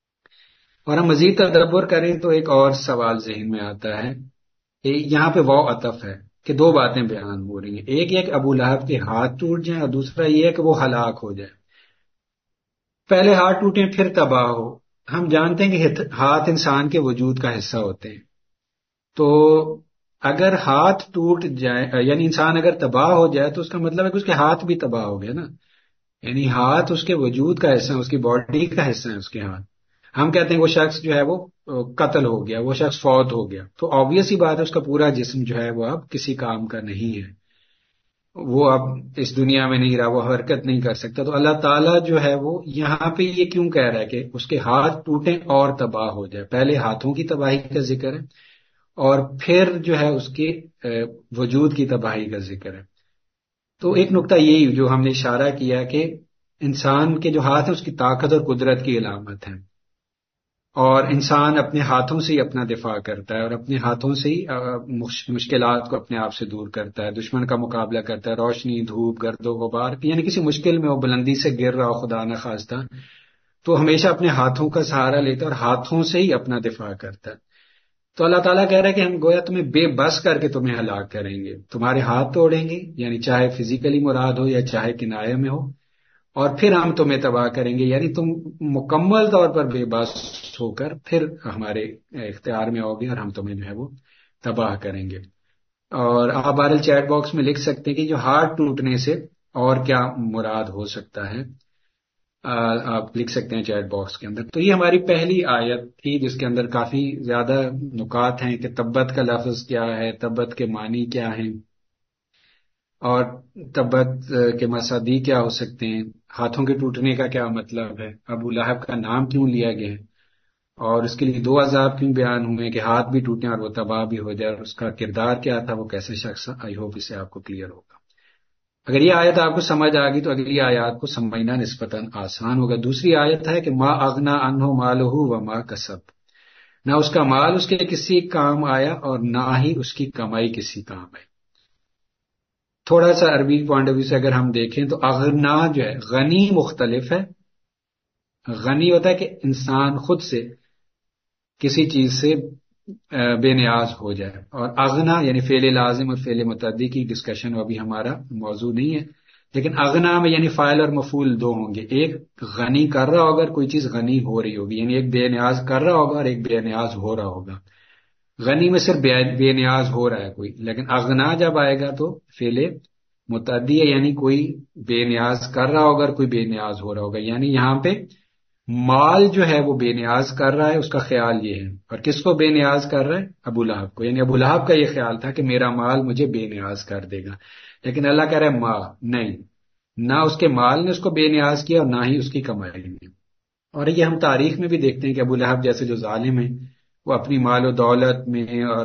اور ہم مزید تدبر کریں تو ایک اور سوال ذہن میں آتا ہے کہ یہاں پہ واو عطف ہے کہ دو باتیں بیان ہو رہی ہیں. ایک یہ کہ ابو لہب کے ہاتھ ٹوٹ جائیں، اور دوسرا یہ ہے کہ وہ ہلاک ہو جائے. پہلے ہاتھ ٹوٹیں پھر تباہ ہو. ہم جانتے ہیں کہ ہاتھ انسان کے وجود کا حصہ ہوتے ہیں. تو اگر ہاتھ ٹوٹ جائے یعنی انسان اگر تباہ ہو جائے تو اس کا مطلب ہے کہ اس کے ہاتھ بھی تباہ ہو گیا نا. یعنی ہاتھ اس کے وجود کا حصہ ہے، اس کی باڈی کا حصہ ہے اس کے ہاتھ. ہم کہتے ہیں وہ شخص جو ہے وہ قتل ہو گیا، وہ شخص فوت ہو گیا، تو آبویس ہی بات ہے اس کا پورا جسم جو ہے وہ اب کسی کام کا نہیں ہے، وہ اب اس دنیا میں نہیں رہا، وہ حرکت نہیں کر سکتا. تو اللہ تعالیٰ جو ہے وہ یہاں پہ یہ کیوں کہہ رہا ہے کہ اس کے ہاتھ ٹوٹیں اور تباہ ہو جائے؟ پہلے ہاتھوں کی تباہی کا ذکر ہے اور پھر جو ہے اس کے وجود کی تباہی کا ذکر ہے. تو ایک نقطہ یہی جو ہم نے اشارہ کیا کہ انسان کے جو ہاتھ ہیں اس کی طاقت اور قدرت کی علامت ہے، اور انسان اپنے ہاتھوں سے ہی اپنا دفاع کرتا ہے اور اپنے ہاتھوں سے ہی مشکلات کو اپنے آپ سے دور کرتا ہے، دشمن کا مقابلہ کرتا ہے. روشنی، دھوپ، گرد و غبار، یعنی کسی مشکل میں وہ بلندی سے گر رہا ہو خدا نہ خواستہ، تو ہمیشہ اپنے ہاتھوں کا سہارا لیتا ہے اور ہاتھوں سے ہی اپنا دفاع کرتا ہے. تو اللہ تعالیٰ کہہ رہا ہے کہ ہم گویا تمہیں بے بس کر کے تمہیں ہلاک کریں گے، تمہارے ہاتھ توڑیں گے، یعنی چاہے فزیکلی مراد ہو یا چاہے کنایہ میں ہو، اور پھر ہم تمہیں تباہ کریں گے. یعنی تم مکمل طور پر بے بس ہو کر پھر ہمارے اختیار میں آؤ گے اور ہم تمہیں جو ہے وہ تباہ کریں گے. اور آپ بہرحال چیٹ باکس میں لکھ سکتے ہیں کہ جو ہاتھ ٹوٹنے سے اور کیا مراد ہو سکتا ہے، آپ لکھ سکتے ہیں چیٹ باکس کے اندر. تو یہ ہماری پہلی آیت تھی جس کے اندر کافی زیادہ نکات ہیں کہ تبت کا لفظ کیا ہے، تبت کے معنی کیا ہیں، اور تبت کے مصادی کیا ہو سکتے ہیں، ہاتھوں کے ٹوٹنے کا کیا مطلب ہے، ابو لہب کا نام کیوں لیا گیا ہے، اور اس کے لیے 2 عذاب کیوں بیان ہوئے کہ ہاتھ بھی ٹوٹیں اور وہ تباہ بھی ہو جائے، اور اس کا کردار کیا تھا، وہ کیسے شخص. آئی ہوپ اسے آپ کو کلیئر ہوگا. اگر یہ آیت آپ کو سمجھ آ گئی تو اگلی آیات کو سمجھنا نسبتاً آسان ہوگا. دوسری آیت ہے کہ ما اغنا عنہ مالہ وما کسب، نہ اس کا مال اس کے کسی کام آیا اور نہ ہی اس کی کمائی کسی کام آئی. تھوڑا سا عربی پوائنٹ آف ویو سے اگر ہم دیکھیں تو اغنا جو ہے، غنی مختلف ہے. غنی ہوتا ہے کہ انسان خود سے کسی چیز سے بے نیاز ہو جائے، اور اغنا یعنی فعل لازم اور فعل متعدی کی ڈسکشن ابھی ہمارا موضوع نہیں ہے. لیکن اغنا میں یعنی فاعل اور مفعول 2 ہوں گے. ایک غنی کر رہا ہوگا اور کوئی چیز غنی ہو رہی ہوگی، یعنی ایک بے نیاز کر رہا ہوگا اور ایک بے نیاز ہو رہا ہوگا. غنی میں صرف بے نیاز ہو رہا ہے کوئی، لیکن اغنا جب آئے گا تو فعل متعدی ہے، یعنی کوئی بے نیاز کر رہا ہوگا اور کوئی بے نیاز ہو رہا ہوگا. یعنی یہاں پہ مال جو ہے وہ بے نیاز کر رہا ہے، اس کا خیال یہ ہے. اور کس کو بے نیاز کر رہا ہے؟ ابو لہب کو. یعنی ابو لہب کا یہ خیال تھا کہ میرا مال مجھے بے نیاز کر دے گا، لیکن اللہ کہہ رہا ہے ماں نہیں، نہ اس کے مال نے اس کو بے نیاز کیا اور نہ ہی اس کی کمائی نے. اور یہ ہم تاریخ میں بھی دیکھتے ہیں کہ ابو لہب جیسے جو ظالم ہیں وہ اپنی مال و دولت میں اور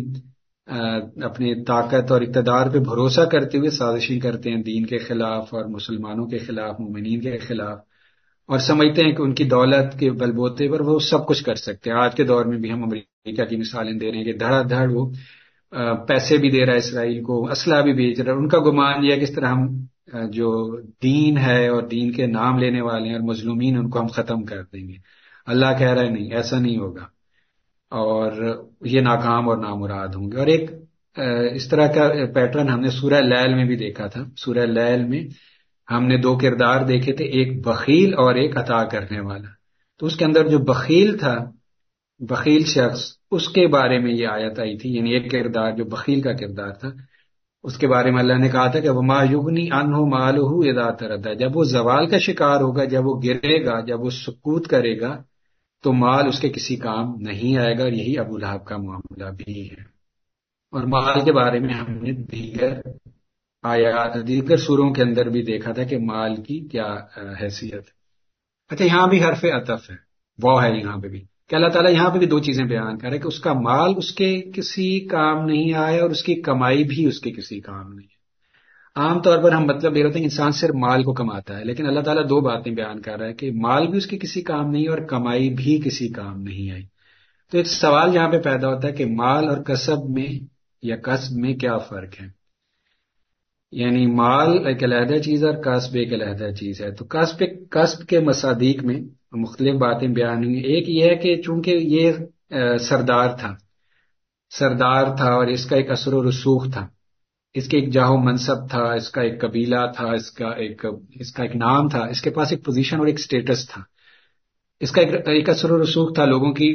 اپنی طاقت اور اقتدار پہ بھروسہ کرتے ہوئے سازشیں کرتے ہیں دین کے خلاف اور مسلمانوں کے خلاف، مومنین کے خلاف، اور سمجھتے ہیں کہ ان کی دولت کے بل بوتے پر وہ سب کچھ کر سکتے ہیں. آج کے دور میں بھی ہم امریکہ کی مثالیں دے رہے ہیں کہ دھڑا دھڑ وہ پیسے بھی دے رہا ہے اسرائیل کو، اسلحہ بھی بیچ رہا ہے. ان کا گمان یہ ہے کہ اس طرح ہم جو دین ہے اور دین کے نام لینے والے ہیں اور مظلومین ان کو ہم ختم کر دیں گے. اللہ کہہ رہا ہے نہیں، ایسا نہیں ہوگا، اور یہ ناکام اور نامراد ہوں گے. اور ایک اس طرح کا پیٹرن ہم نے سورہ لیل میں بھی دیکھا تھا. سورہ لیل میں ہم نے 2 کردار دیکھے تھے، ایک بخیل اور ایک عطا کرنے والا. تو اس کے اندر جو بخیل تھا، بخیل شخص، اس کے بارے میں یہ آیت آئی تھی. یعنی ایک کردار جو بخیل کا کردار تھا، اس کے بارے میں اللہ نے کہا تھا کہ وما یغنی عنہ مالہ اذا تردی، جب وہ زوال کا شکار ہوگا، جب وہ گرے گا، جب وہ سقوط کرے گا تو مال اس کے کسی کام نہیں آئے گا. اور یہی ابو لہب کا معاملہ بھی ہے. اور مال کے بارے میں ہم نے دیگر سوروں کے اندر بھی دیکھا تھا کہ مال کی کیا حیثیت ہے. اچھا، یہاں بھی حرف عطف ہے، وہ ہے یہاں پہ بھی کہ اللہ تعالیٰ یہاں پہ بھی 2 چیزیں بیان کر رہے کہ اس کا مال اس کے کسی کام نہیں آیا اور اس کی کمائی بھی اس کے کسی کام نہیں ہے. عام طور پر ہم مطلب لے رہے ہیں کہ انسان صرف مال کو کماتا ہے، لیکن اللہ تعالیٰ 2 باتیں بیان کر رہا ہے کہ مال بھی اس کے کسی کام نہیں اور کمائی بھی کسی کام نہیں آئی. تو ایک سوال یہاں پہ پیدا ہوتا ہے کہ مال اور کسب میں یا کسب میں کیا فرق ہے. یعنی مال ایک علیحدہ چیز ہے اور کسب ایک علیحدہ چیز ہے. تو کسب کے مصادیق میں مختلف باتیں بیان ہوئی. ایک یہ ہے کہ چونکہ یہ سردار تھا اور اس کا ایک اثر و رسوخ تھا، اس کے ایک جاہ و منصب تھا، اس کا ایک قبیلہ تھا، اس کا ایک نام تھا، اس کے پاس ایک پوزیشن اور ایک سٹیٹس تھا، اس کا ایک اثر و رسوخ تھا، لوگوں کے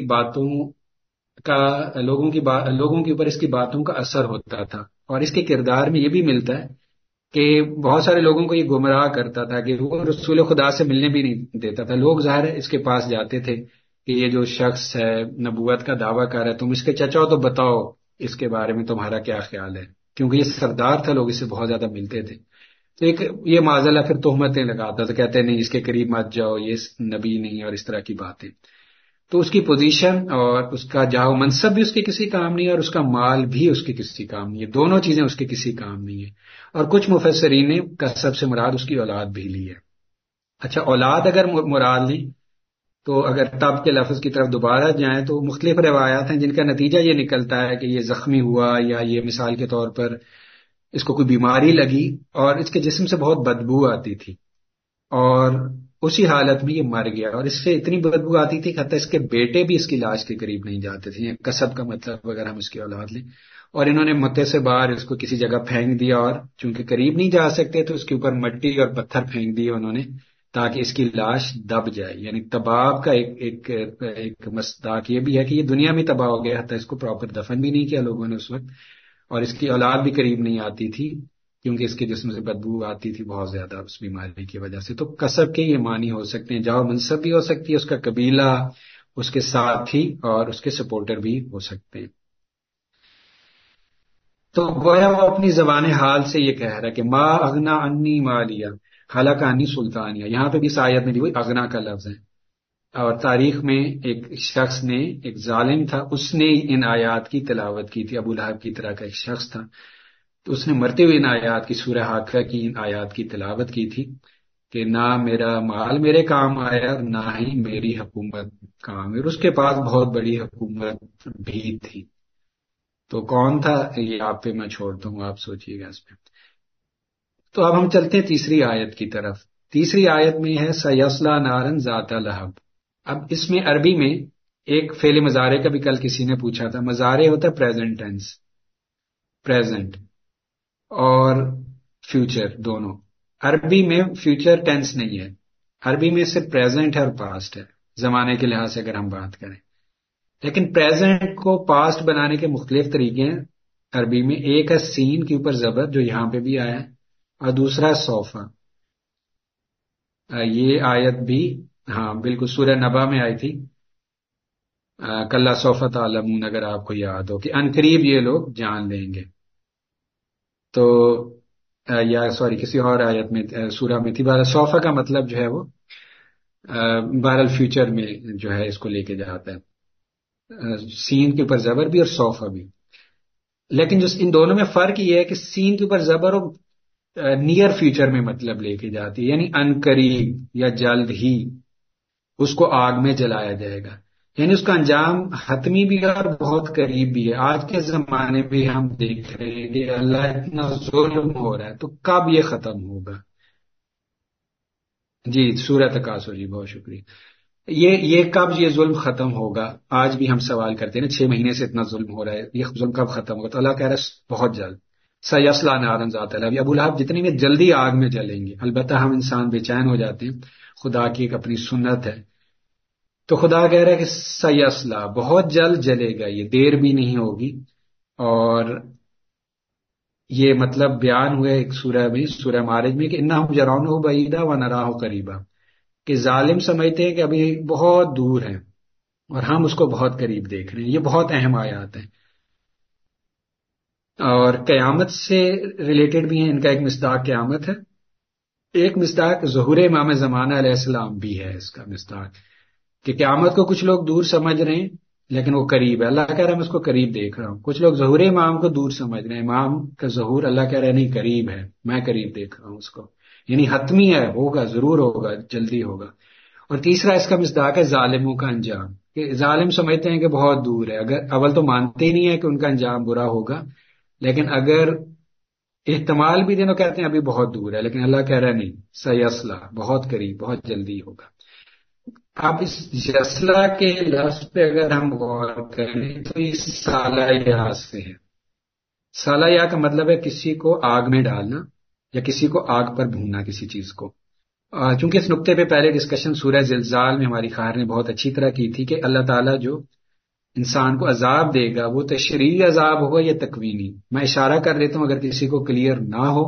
اوپر اس کی باتوں کا اثر ہوتا تھا. اور اس کے کردار میں یہ بھی ملتا ہے کہ بہت سارے لوگوں کو یہ گمراہ کرتا تھا کہ وہ رسول خدا سے ملنے بھی نہیں دیتا تھا. لوگ ظاہر ہے اس کے پاس جاتے تھے کہ یہ جو شخص ہے نبوت کا دعویٰ کر رہا ہے، تم اس کے چچا ہو تو بتاؤ اس کے بارے میں تمہارا کیا خیال ہے، کیونکہ یہ سردار تھا، لوگ اس سے بہت زیادہ ملتے تھے. تو یہ معاذاللہ پھر تہمتیں لگاتا تھا، کہتے نہیں اس کے قریب مت جاؤ، یہ نبی نہیں، اور اس طرح کی باتیں. تو اس کی پوزیشن اور اس کا جاہ و منصب بھی اس کے کسی کام نہیں ہے، اور اس کا مال بھی اس کے کسی کام نہیں ہے. دونوں چیزیں اس کے کسی کام نہیں ہے. اور کچھ مفسرین نے کسب سے مراد اس کی اولاد بھی لی ہے. اچھا، اولاد اگر مراد لیں تو اگر تب کے لفظ کی طرف دوبارہ جائیں تو مختلف روایات ہیں جن کا نتیجہ یہ نکلتا ہے کہ یہ زخمی ہوا، یا یہ مثال کے طور پر اس کو کوئی بیماری لگی اور اس کے جسم سے بہت بدبو آتی تھی، اور اسی حالت میں یہ مر گیا. اور اس سے اتنی بدبو آتی تھی کہ حتیٰ اس کے بیٹے بھی اس کی لاش کے قریب نہیں جاتے تھے. کسب کا مطلب اگر ہم اس کی اولاد لیں، اور انہوں نے متے سے باہر اس کو کسی جگہ پھینک دیا، اور چونکہ قریب نہیں جا سکتے تو اس کے اوپر مٹی اور پتھر پھینک دیے انہوں نے تاکہ اس کی لاش دب جائے. یعنی تباہ کا ایک مصداق یہ بھی ہے کہ یہ دنیا میں تباہ ہو گیا، حتیٰ اس کو پراپر دفن بھی نہیں کیا لوگوں نے اس وقت، اور اس کی اولاد بھی قریب نہیں آتی تھی کیونکہ اس کے جسم سے بدبو آتی تھی بہت زیادہ اس بیماری کی وجہ سے. تو کسب کے یہ معنی ہو سکتے ہیں، جاہ و منصب بھی ہو سکتی ہے، اس کا قبیلہ، اس کے ساتھی اور اس کے سپورٹر بھی ہو سکتے ہیں. تو گویا وہ اپنی زبان حال سے یہ کہہ رہا ہے کہ ما اغنا انی مالیہ حلق انی سلطانیہ. یہاں پہ بھی اس آیت میں بھی وہی اغنا کا لفظ ہے. اور تاریخ میں ایک شخص نے، ایک ظالم تھا، اس نے ان آیات کی تلاوت کی تھی، ابو لہب کی طرح کا ایک شخص تھا، تو اس نے مرتے ہوئے ان آیات کی، سورہ حاقہ کی ان آیات کی تلاوت کی تھی کہ نہ میرا مال میرے کام آیا، نہ ہی میری حکومت کام، اور اس کے پاس بہت بڑی حکومت بھی تھی۔ تو کون تھا یہ آپ پہ میں چھوڑتا ہوں، آپ سوچئے گا اس پہ۔ تو اب ہم چلتے ہیں تیسری آیت کی طرف۔ تیسری آیت میں ہے سیصلی نارا ذات لہب۔ اب اس میں عربی میں ایک فعل مضارع کا بھی کل کسی نے پوچھا تھا، مضارع ہوتا ہے پریزنٹ ٹینس، پریزنٹ اور فیوچر دونوں۔ عربی میں فیوچر ٹینس نہیں ہے، عربی میں صرف پریزنٹ ہے اور پاسٹ ہے، زمانے کے لحاظ سے اگر ہم بات کریں۔ لیکن پریزنٹ کو پاسٹ بنانے کے مختلف طریقے ہیں عربی میں۔ ایک ہے سین کے اوپر زبر، جو یہاں پہ بھی آیا ہے، اور دوسرا سوفا۔ یہ آیت بھی ہاں بالکل سورہ نبا میں آئی تھی، کلا سوف تعلمون، اگر آپ کو یاد ہو کہ عنقریب یہ لوگ جان لیں گے۔ تو یا سوری کسی اور آیت میں سورہ میں تھی، بہرحال سوفا کا مطلب جو ہے وہ بہرحال فیوچر میں جو ہے اس کو لے کے جاتا ہے، سین کے اوپر زبر بھی اور سوفا بھی۔ لیکن جو ان دونوں میں فرق یہ ہے کہ سین کے اوپر زبر اور نیئر فیوچر میں مطلب لے کے جاتی ہے، یعنی عنقریب یا جلد ہی اس کو آگ میں جلایا جائے گا، یعنی اس کا انجام حتمی بھی ہے اور بہت قریب بھی ہے۔ آج کے زمانے میں ہم دیکھ رہے ہیں کہ اللہ اتنا ظلم ہو رہا ہے، تو کب یہ ختم ہوگا؟ جی سورہ تکاثر، جی بہت شکریہ۔ یہ کب یہ ظلم ختم ہوگا؟ آج بھی ہم سوال کرتے ہیں نا، 6 مہینے سے اتنا ظلم ہو رہا ہے، یہ ظلم کب ختم ہوگا؟ تو اللہ کہہ رہا ہے بہت جلد۔ سیصلی نارا ذات لہب، ابو لہب جتنی میں جلدی آگ میں جلیں گے۔ البتہ ہم انسان بے چین ہو جاتے ہیں، خدا کی ایک اپنی سنت ہے۔ تو خدا کہہ رہا ہے کہ سیصلی، بہت جلد جلے گا، یہ دیر بھی نہیں ہوگی۔ اور یہ مطلب بیان ہوئے ایک سورہ میں، سورہ معارج میں، کہ انہم یرونہ بعیدا ونراہ قریبا، کہ ظالم سمجھتے ہیں کہ ابھی بہت دور ہیں اور ہم اس کو بہت قریب دیکھ رہے ہیں۔ یہ بہت اہم آیات ہیں اور قیامت سے ریلیٹڈ بھی ہیں۔ ان کا ایک مصداق قیامت ہے، ایک مصداق ظہور امام زمانہ علیہ السلام بھی ہے۔ اس کا مصداق کہ قیامت کو کچھ لوگ دور سمجھ رہے ہیں لیکن وہ قریب ہے، اللہ کہہ رہا ہے میں اس کو قریب دیکھ رہا ہوں۔ کچھ لوگ ظہور امام کو دور سمجھ رہے ہیں، امام کا ظہور اللہ کہہ رہا ہے نہیں قریب ہے، میں قریب دیکھ رہا ہوں اس کو، یعنی حتمی ہے، ہوگا، ضرور ہوگا، جلدی ہوگا۔ اور تیسرا اس کا مصداق ہے ظالموں کا انجام، کہ ظالم سمجھتے ہیں کہ بہت دور ہے، اگر اول تو مانتے ہی نہیں ہے کہ ان کا انجام برا ہوگا، لیکن اگر احتمال بھی دینوں کہتے ہیں ابھی بہت دور ہے، لیکن اللہ کہہ رہا ہے نہیں، سیصلی، بہت قریب، بہت جلدی ہوگا۔ اب اس یصلی کے لفظ پہ اگر ہم غور کریں تو یہ سالہ یا سے ہے۔ سالہ یا کا مطلب ہے کسی کو آگ میں ڈالنا یا کسی کو آگ پر بھوننا کسی چیز کو۔ چونکہ اس نقطے پہ پہلے ڈسکشن سورہ زلزال میں ہماری خواہر نے بہت اچھی طرح کی تھی کہ اللہ تعالیٰ جو انسان کو عذاب دے گا وہ تشریعی عذاب ہوگا یا تکوینی۔ میں اشارہ کر دیتا ہوں، اگر کسی کو کلیئر نہ ہو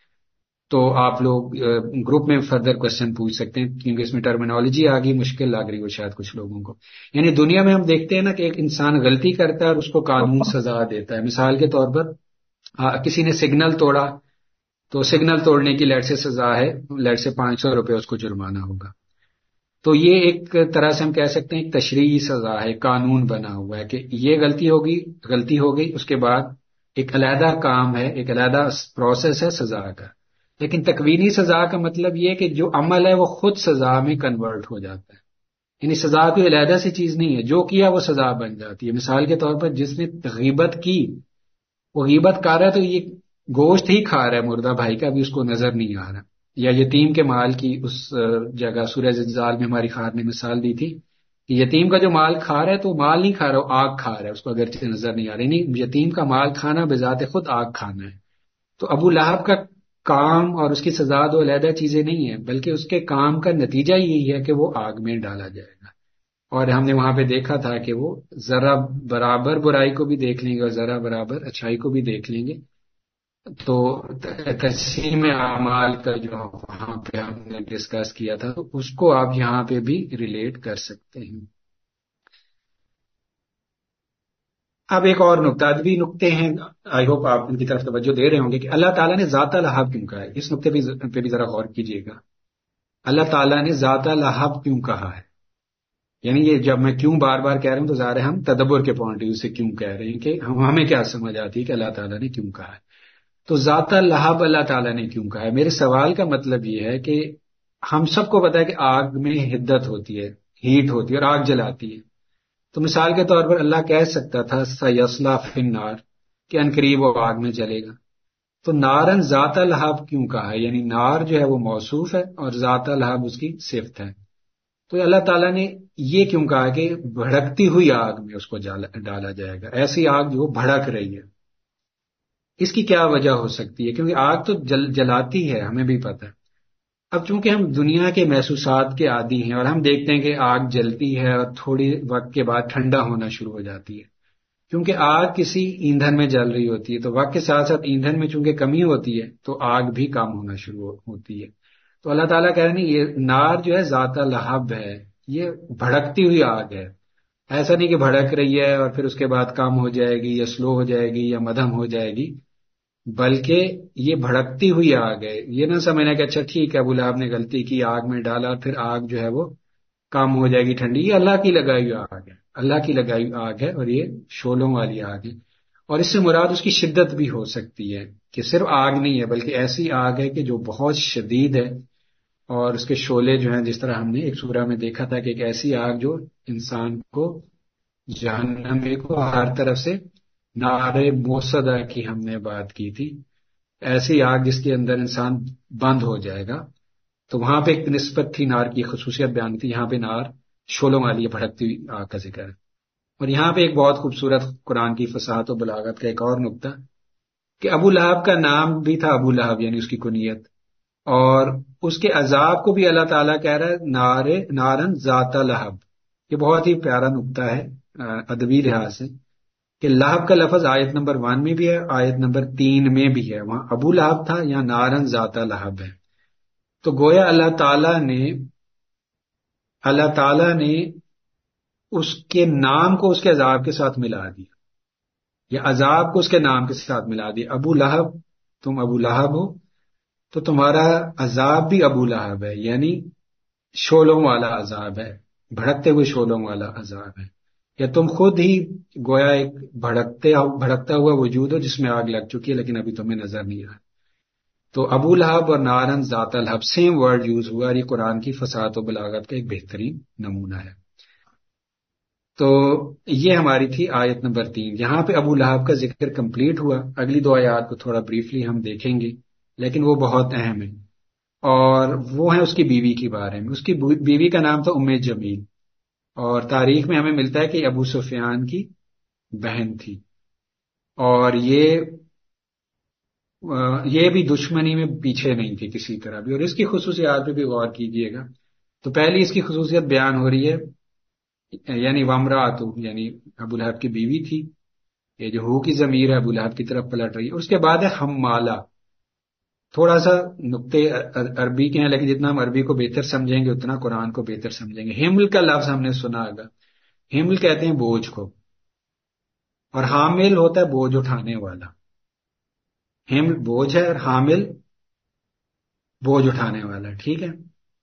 تو آپ لوگ گروپ میں فردر کوشچن پوچھ سکتے ہیں، کیونکہ اس میں ٹرمینالوجی آ گئی، مشکل لگ رہی ہو شاید کچھ لوگوں کو۔ یعنی دنیا میں ہم دیکھتے ہیں نا کہ ایک انسان غلطی کرتا ہے اور اس کو قانون سزا دیتا ہے۔ مثال کے طور پر کسی نے سگنل توڑا تو سگنل توڑنے کی لیٹ سے سزا ہے، لیٹ سے 500 روپے اس کو جرمانہ ہوگا۔ تو یہ ایک طرح سے ہم کہہ سکتے ہیں ایک تشریعی سزا ہے، قانون بنا ہوا ہے کہ یہ غلطی ہو گئی، اس کے بعد ایک علیحدہ کام ہے، ایک علیحدہ پروسیس ہے سزا کا۔ لیکن تکوینی سزا کا مطلب یہ کہ جو عمل ہے وہ خود سزا میں کنورٹ ہو جاتا ہے، یعنی سزا کوئی علیحدہ سی چیز نہیں ہے، جو کیا وہ سزا بن جاتی ہے۔ مثال کے طور پر جس نے غیبت کی، وہ غیبت کر رہا ہے تو یہ گوشت ہی کھا رہا ہے مردہ بھائی کا، ابھی اس کو نظر نہیں آ رہا۔ یا یتیم کے مال کی اس جگہ سورہ زلزال میں ہماری خواہر نے مثال دی تھی کہ یتیم کا جو مال کھا رہا ہے تو مال نہیں کھا رہا، وہ آگ کھا رہا ہے، اس کو اگرچہ نظر نہیں آ رہی۔ نہیں، یتیم کا مال کھانا بذات خود آگ کھانا ہے۔ تو ابو لہب کا کام اور اس کی سزا دو علیحدہ چیزیں نہیں ہیں، بلکہ اس کے کام کا نتیجہ یہی ہے کہ وہ آگ میں ڈالا جائے گا۔ اور ہم نے وہاں پہ دیکھا تھا کہ وہ ذرا برابر برائی کو بھی دیکھ لیں گے اور ذرا برابر اچھائی کو بھی دیکھ لیں گے۔ تو تقسیم اعمال کا جو وہاں پہ ہم نے ڈسکس کیا تھا، تو اس کو آپ یہاں پہ بھی ریلیٹ کر سکتے ہیں۔ اب ایک اور نقطہ، ادبی نقطے ہیں، آئی ہوپ آپ ان کی طرف توجہ دے رہے ہوں گے کہ اللہ تعالیٰ نے ذات لہب کیوں کہا ہے۔ اس نقطے پہ بھی ذرا غور کیجیے گا، اللہ تعالیٰ نے ذات لہب کیوں کہا ہے؟ یعنی یہ جب میں کیوں بار بار کہہ رہا ہوں تو ظاہر ہے ہم تدبر کے پوائنٹ آف ویو سے کیوں کہہ رہے ہیں کہ ہمیں کیا سمجھ آتی ہے کہ اللہ تعالیٰ نے کیوں کہا ہے. تو ذات لہب اللہ تعالیٰ نے کیوں کہا ہے؟ میرے سوال کا مطلب یہ ہے کہ ہم سب کو پتا ہے کہ آگ میں حدت ہوتی ہے، ہیٹ ہوتی ہے اور آگ جلاتی ہے. تو مثال کے طور پر اللہ کہہ سکتا تھا سیصلی فی النار کہ عنقریب وہ آگ میں جلے گا. تو نارن ذات لہب کیوں کہا ہے؟ یعنی نار جو ہے وہ موصوف ہے اور ذات لہب اس کی صفت ہے. تو اللہ تعالیٰ نے یہ کیوں کہا کہ بھڑکتی ہوئی آگ میں اس کو ڈالا جائے گا، ایسی آگ جو بھڑک رہی ہے. اس کی کیا وجہ ہو سکتی ہے؟ کیونکہ آگ تو جلاتی ہے، ہمیں بھی پتہ ہے. اب چونکہ ہم دنیا کے محسوسات کے عادی ہیں اور ہم دیکھتے ہیں کہ آگ جلتی ہے اور تھوڑی وقت کے بعد ٹھنڈا ہونا شروع ہو جاتی ہے، کیونکہ آگ کسی ایندھن میں جل رہی ہوتی ہے تو وقت کے ساتھ ساتھ ایندھن میں چونکہ کمی ہوتی ہے تو آگ بھی کم ہونا شروع ہوتی ہے. تو اللہ تعالیٰ کہہ رہے ہیں یہ نار جو ہے ذات لہب ہے، یہ بھڑکتی ہوئی آگ ہے. ایسا نہیں کہ بھڑک رہی ہے اور پھر اس کے بعد کم ہو جائے گی یا سلو ہو جائے گی یا مدھم ہو جائے گی، بلکہ یہ بھڑکتی ہوئی آگ ہے. یہ نہ سمجھنا کہ اچھا ٹھیک ہے ابو لہب نے غلطی کی، آگ میں ڈالا اور پھر آگ جو ہے وہ کم ہو جائے گی ٹھنڈی. یہ اللہ کی لگائی ہوئی آگ ہے، اللہ کی لگائی ہوئی آگ ہے اور یہ شعلوں والی آگ ہے. اور اس سے مراد اس کی شدت بھی ہو سکتی ہے کہ صرف آگ نہیں ہے بلکہ ایسی آگ ہے کہ جو بہت شدید ہے، اور اس کے شعلے جو ہیں جس طرح ہم نے ایک سورہ میں دیکھا تھا کہ ایک ایسی آگ جو انسان کو جہنم کو ہر طرف سے نار موصدہ کی ہم نے بات کی تھی، ایسی آگ جس کے اندر انسان بند ہو جائے گا. تو وہاں پہ ایک نسبت تھی، نار کی خصوصیت بیان تھی. یہاں پہ نار شعلوں والی بھڑکتی ہوئی آگ کا ذکر ہے. اور یہاں پہ ایک بہت خوبصورت قرآن کی فصاحت و بلاغت کا ایک اور نقطہ کہ ابو لہب کا نام بھی تھا ابو لہب، یعنی اس کی کنیت، اور اس کے عذاب کو بھی اللہ تعالیٰ کہہ رہا ہے نارن ذات لہب. یہ بہت ہی پیارا نقطہ ہے ادبی لحاظ سے کہ لہب کا لفظ آیت نمبر 1 میں بھی ہے، آیت نمبر 3 میں بھی ہے. وہاں ابو لہب تھا، یہاں نارن ذات لہب ہے. تو گویا اللہ تعالیٰ نے اس کے نام کو اس کے عذاب کے ساتھ ملا دیا، یا عذاب کو اس کے نام کے ساتھ ملا دیا. ابو لہب، تم ابو لہب ہو تو تمہارا عذاب بھی ابو لہب ہے، یعنی شعلوں والا عذاب ہے، بھڑکتے ہوئے شعلوں والا عذاب ہے. یا تم خود ہی گویا ایک بھڑکتا ہوا وجود ہو جس میں آگ لگ چکی ہے لیکن ابھی تمہیں نظر نہیں آ رہا. تو ابو لہب اور نارن ذات لہب سیم ورڈ یوز ہوا، اور یہ قرآن کی فصاحت و بلاغت کا ایک بہترین نمونہ ہے. تو یہ ہماری تھی آیت نمبر 3. یہاں پہ ابو لہب کا ذکر کمپلیٹ ہوا. اگلی 2 آیات کو تھوڑا بریفلی ہم دیکھیں گے لیکن وہ بہت اہم ہے، اور وہ ہیں اس کی بیوی کے بارے میں. اس کی بیوی کا نام تھا جمیل، اور تاریخ میں ہمیں ملتا ہے کہ ابو سفیان کی بہن تھی، اور یہ بھی دشمنی میں پیچھے نہیں تھی کسی طرح بھی. اور اس کی خصوصیات پہ بھی غور کیجئے گا. تو پہلی اس کی خصوصیت بیان ہو رہی ہے، یعنی وامراتو، یعنی ابو لہب کی بیوی تھی. یہ جو ہو کی ضمیر ہے ابو لہب کی طرف پلٹ رہی ہے. اور اس کے بعد ہے حمالہ. تھوڑا سا نقطے عربی کے ہیں لیکن جتنا ہم عربی کو بہتر سمجھیں گے اتنا قرآن کو بہتر سمجھیں گے. حمل کا لفظ ہم نے سنا ہوگا، حمل کہتے ہیں بوجھ کو، اور حامل ہوتا ہے بوجھ اٹھانے والا. حمل بوجھ ہے اور حامل بوجھ اٹھانے والا، ٹھیک ہے.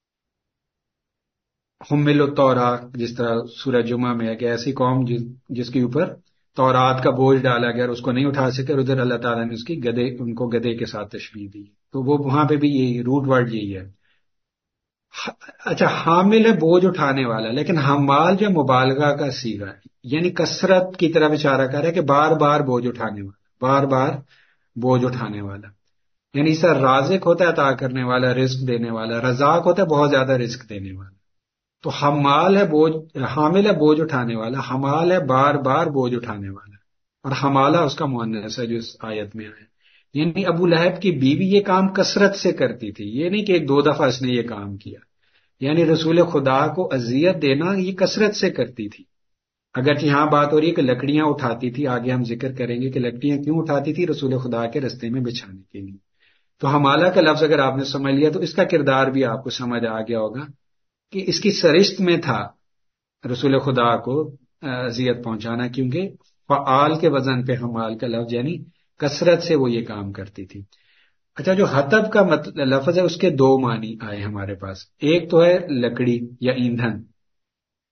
حمل التوراۃ، جس طرح سورہ جمعہ میں ہے کہ ایسی قوم جس کے اوپر تورات کا بوجھ ڈالا گیا اور اس کو نہیں اٹھا سکے، اور ادھر اللہ تعالیٰ نے ان کو گدھے کے ساتھ تشبیہ دی. تو وہ وہاں پہ بھی یہی روٹ ورڈ یہی ہے. اچھا، حامل ہے بوجھ اٹھانے والا، لیکن حمال جو مبالغہ کا صیغہ ہے، یعنی کثرت کی طرف اشارہ کر رہا ہے کہ بار بار بوجھ اٹھانے والا، بار بار بوجھ اٹھانے والا. یعنی سر رازق ہوتا ہے عطا کرنے والا، رزق دینے والا. رزاق ہوتا ہے بہت زیادہ رزق دینے والا. تو حمال ہے حامل ہے بوجھ اٹھانے والا، حمال ہے بار بار بوجھ اٹھانے والا. اور حمالہ اس کا مؤنث ہے جو اس آیت میں آیا. یعنی ابو لہب کی بیوی یہ کام کثرت سے کرتی تھی، یہ نہیں کہ 2 دفعہ اس نے یہ کام کیا. یعنی رسول خدا کو اذیت دینا یہ کثرت سے کرتی تھی. اگرچہ یہاں بات ہو رہی ہے کہ لکڑیاں اٹھاتی تھی، آگے ہم ذکر کریں گے کہ لکڑیاں کیوں اٹھاتی تھی، رسول خدا کے رستے میں بچھانے کے لیے. تو حمالہ کا لفظ اگر آپ نے سمجھ لیا تو اس کا کردار بھی آپ کو سمجھ آ گیا ہوگا کہ اس کی سرشت میں تھا رسول خدا کو اذیت پہنچانا، کیونکہ فعال کے وزن پہ حمال کا لفظ، یعنی کثرت سے وہ یہ کام کرتی تھی. اچھا، جو حطب کا لفظ ہے اس کے 2 معنی آئے ہمارے پاس. ایک تو ہے لکڑی یا ایندھن.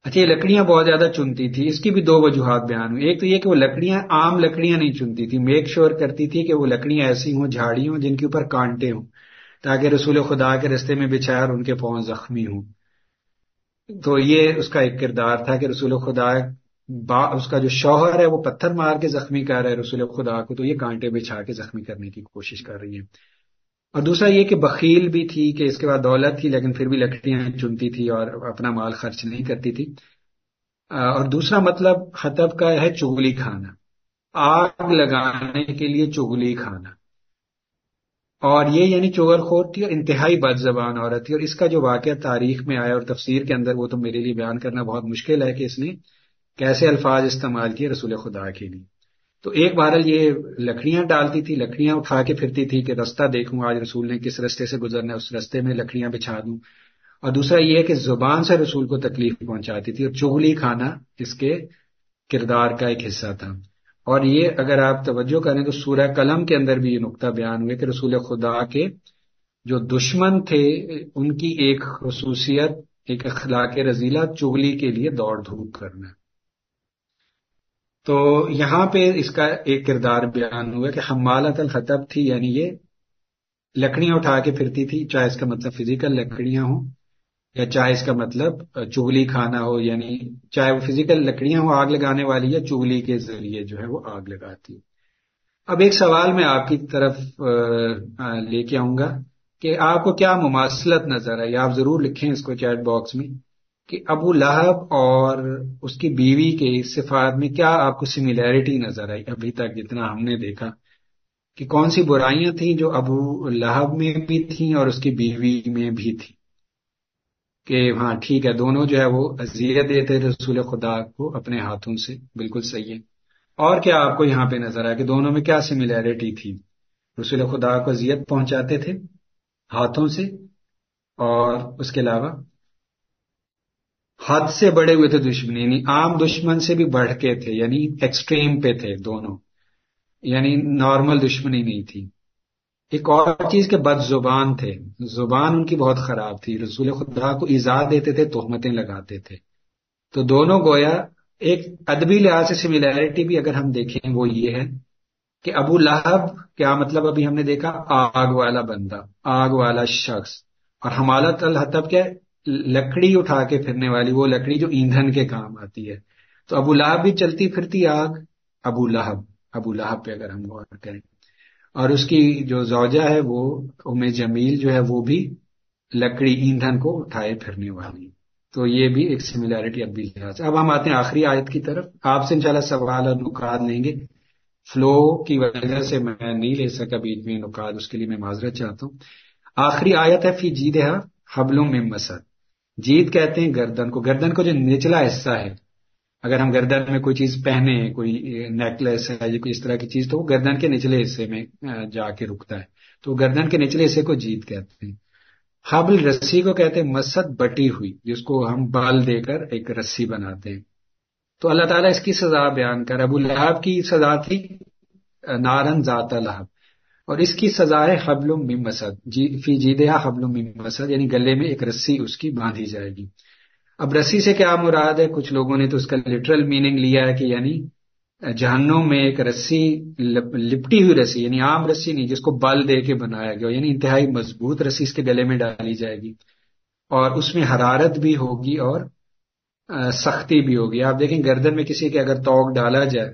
اچھا، یہ لکڑیاں بہت زیادہ چنتی تھی، اس کی بھی دو وجوہات بیان ہوئی. ایک تو یہ کہ وہ لکڑیاں عام لکڑیاں نہیں چنتی تھی، میک شور کرتی تھی کہ وہ لکڑیاں ایسی ہوں، جھاڑی ہوں جن کے اوپر کانٹے ہوں، تاکہ رسول خدا کے رستے میں بچھائے اور ان کے پاؤں زخمی ہوں. تو یہ اس کا ایک کردار تھا کہ رسول خدا اس کا جو شوہر ہے وہ پتھر مار کے زخمی کر رہا ہے رسول خدا کو، تو یہ کانٹے بچھا کے زخمی کرنے کی کوشش کر رہی ہے. اور دوسرا یہ کہ بخیل بھی تھی، کہ اس کے بعد دولت تھی لیکن پھر بھی لکڑیاں چنتی تھی اور اپنا مال خرچ نہیں کرتی تھی. اور دوسرا مطلب حطب کا ہے چغلی کھانا، آگ لگانے کے لیے چغلی کھانا. اور یہ یعنی چغل خور تھی اور انتہائی بد زبان عورت تھی. اور اس کا جو واقعہ تاریخ میں آیا اور تفسیر کے اندر، وہ تو میرے لیے بیان کرنا بہت مشکل ہے کہ اس نے کیسے الفاظ استعمال کیے رسول خدا کے لیے. تو ایک بہرحال یہ لکڑیاں ڈالتی تھی، لکڑیاں اٹھا کے پھرتی تھی کہ رستہ دیکھوں آج رسول نے کس رستے سے گزرنا ہے، اس رستے میں لکڑیاں بچھا دوں. اور دوسرا یہ ہے کہ زبان سے رسول کو تکلیف پہنچاتی تھی، اور چغلی کھانا اس کے کردار کا ایک حصہ تھا. اور یہ اگر آپ توجہ کریں تو سورہ قلم کے اندر بھی یہ نقطہ بیان ہوئے کہ رسول خدا کے جو دشمن تھے ان کی ایک خصوصیت، ایک اخلاق رذیلہ چغلی کے لیے دوڑ دھوپ کرنا. تو یہاں پہ اس کا ایک کردار بیان ہوا کہ حمالۃ الحطب تھی، یعنی یہ لکڑیاں اٹھا کے پھرتی تھی، چاہے اس کا مطلب فزیکل لکڑیاں ہوں یا چاہے اس کا مطلب چغلی کھانا ہو، یعنی چاہے وہ فزیکل لکڑیاں ہوں آگ لگانے والی یا چغلی کے ذریعے جو ہے وہ آگ لگاتی ہے. اب ایک سوال میں آپ کی طرف لے کے آؤں گا کہ آپ کو کیا مماثلت نظر آئی. آپ ضرور لکھیں اس کو چیٹ باکس میں کہ ابو لہب اور اس کی بیوی کے صفات میں کیا آپ کو سملیرٹی نظر آئی ابھی تک جتنا ہم نے دیکھا، کہ کون سی برائیاں تھیں جو ابو لہب میں بھی تھیں اور اس کی بیوی میں بھی تھیں. کہ ہاں ٹھیک ہے، دونوں جو ہے وہ اذیت دیتے رسول خدا کو اپنے ہاتھوں سے، بالکل صحیح ہے. اور کیا آپ کو یہاں پہ نظر آیا کہ دونوں میں کیا سملیرٹی تھی؟ رسول خدا کو اذیت پہنچاتے تھے ہاتھوں سے، اور اس کے علاوہ حد سے بڑے ہوئے تھے دشمنی، یعنی عام دشمن سے بھی بڑھ کے تھے، یعنی ایکسٹریم پہ تھے دونوں، یعنی نارمل دشمنی نہیں تھی. ایک اور چیز کہ بد زبان تھے، زبان ان کی بہت خراب تھی، رسول خدا کو ایذا دیتے تھے، تہمتیں لگاتے تھے. تو دونوں گویا ایک ادبی لحاظ سے سملیرٹی بھی اگر ہم دیکھیں وہ یہ ہے کہ ابو لہب کیا مطلب ابھی ہم نے دیکھا، آگ والا بندہ، آگ والا شخص. اور حمالت الحطب کیا ہے؟ لکڑی اٹھا کے پھرنے والی، وہ لکڑی جو ایندھن کے کام آتی ہے. تو ابو لہب بھی چلتی پھرتی آگ، ابو لہب پہ اگر ہم غور کریں. اور اس کی جو زوجہ ہے وہ ام جمیل جو ہے وہ بھی لکڑی ایندھن کو اٹھائے پھرنے والی. تو یہ بھی ایک سملیرٹی اب بھی لحاظ. اب ہم آتے ہیں آخری آیت کی طرف. آپ سے انشاءاللہ سوال اور نکات لیں گے، فلو کی وجہ سے میں نہیں لے سکا بیچ میں نکات، اس کے لیے میں معذرت چاہتا ہوں. آخری آیت ہے فی جیدہا حبل من مسد. جید کہتے ہیں گردن کو، گردن کو جو نچلا حصہ ہے. اگر ہم گردن میں کوئی چیز پہنے، کوئی نیکلس ہے یا کوئی اس طرح کی چیز، تو وہ گردن کے نچلے حصے میں جا کے رکتا ہے، تو گردن کے نچلے حصے کو جید کہتے ہیں. حبل رسی کو کہتے ہیں، مسد بٹی ہوئی، جس کو ہم بال دے کر ایک رسی بناتے ہیں. تو اللہ تعالیٰ اس کی سزا بیان کر، ابو لہب کی سزا تھی نارن ذات لہب، اور اس کی سزا ہے حبل من مسد. فی جیدہا حبل من مسد، یعنی گلے میں ایک رسی اس کی باندھی جائے گی. اب رسی سے کیا مراد ہے؟ کچھ لوگوں نے تو اس کا لٹرل میننگ لیا ہے کہ یعنی جہنم میں ایک رسی، لپٹی ہوئی رسی، یعنی عام رسی نہیں جس کو بل دے کے بنایا گیا، یعنی انتہائی مضبوط رسی اس کے گلے میں ڈالی جائے گی، اور اس میں حرارت بھی ہوگی اور سختی بھی ہوگی. آپ دیکھیں گردن میں کسی کے اگر توق ڈالا جائے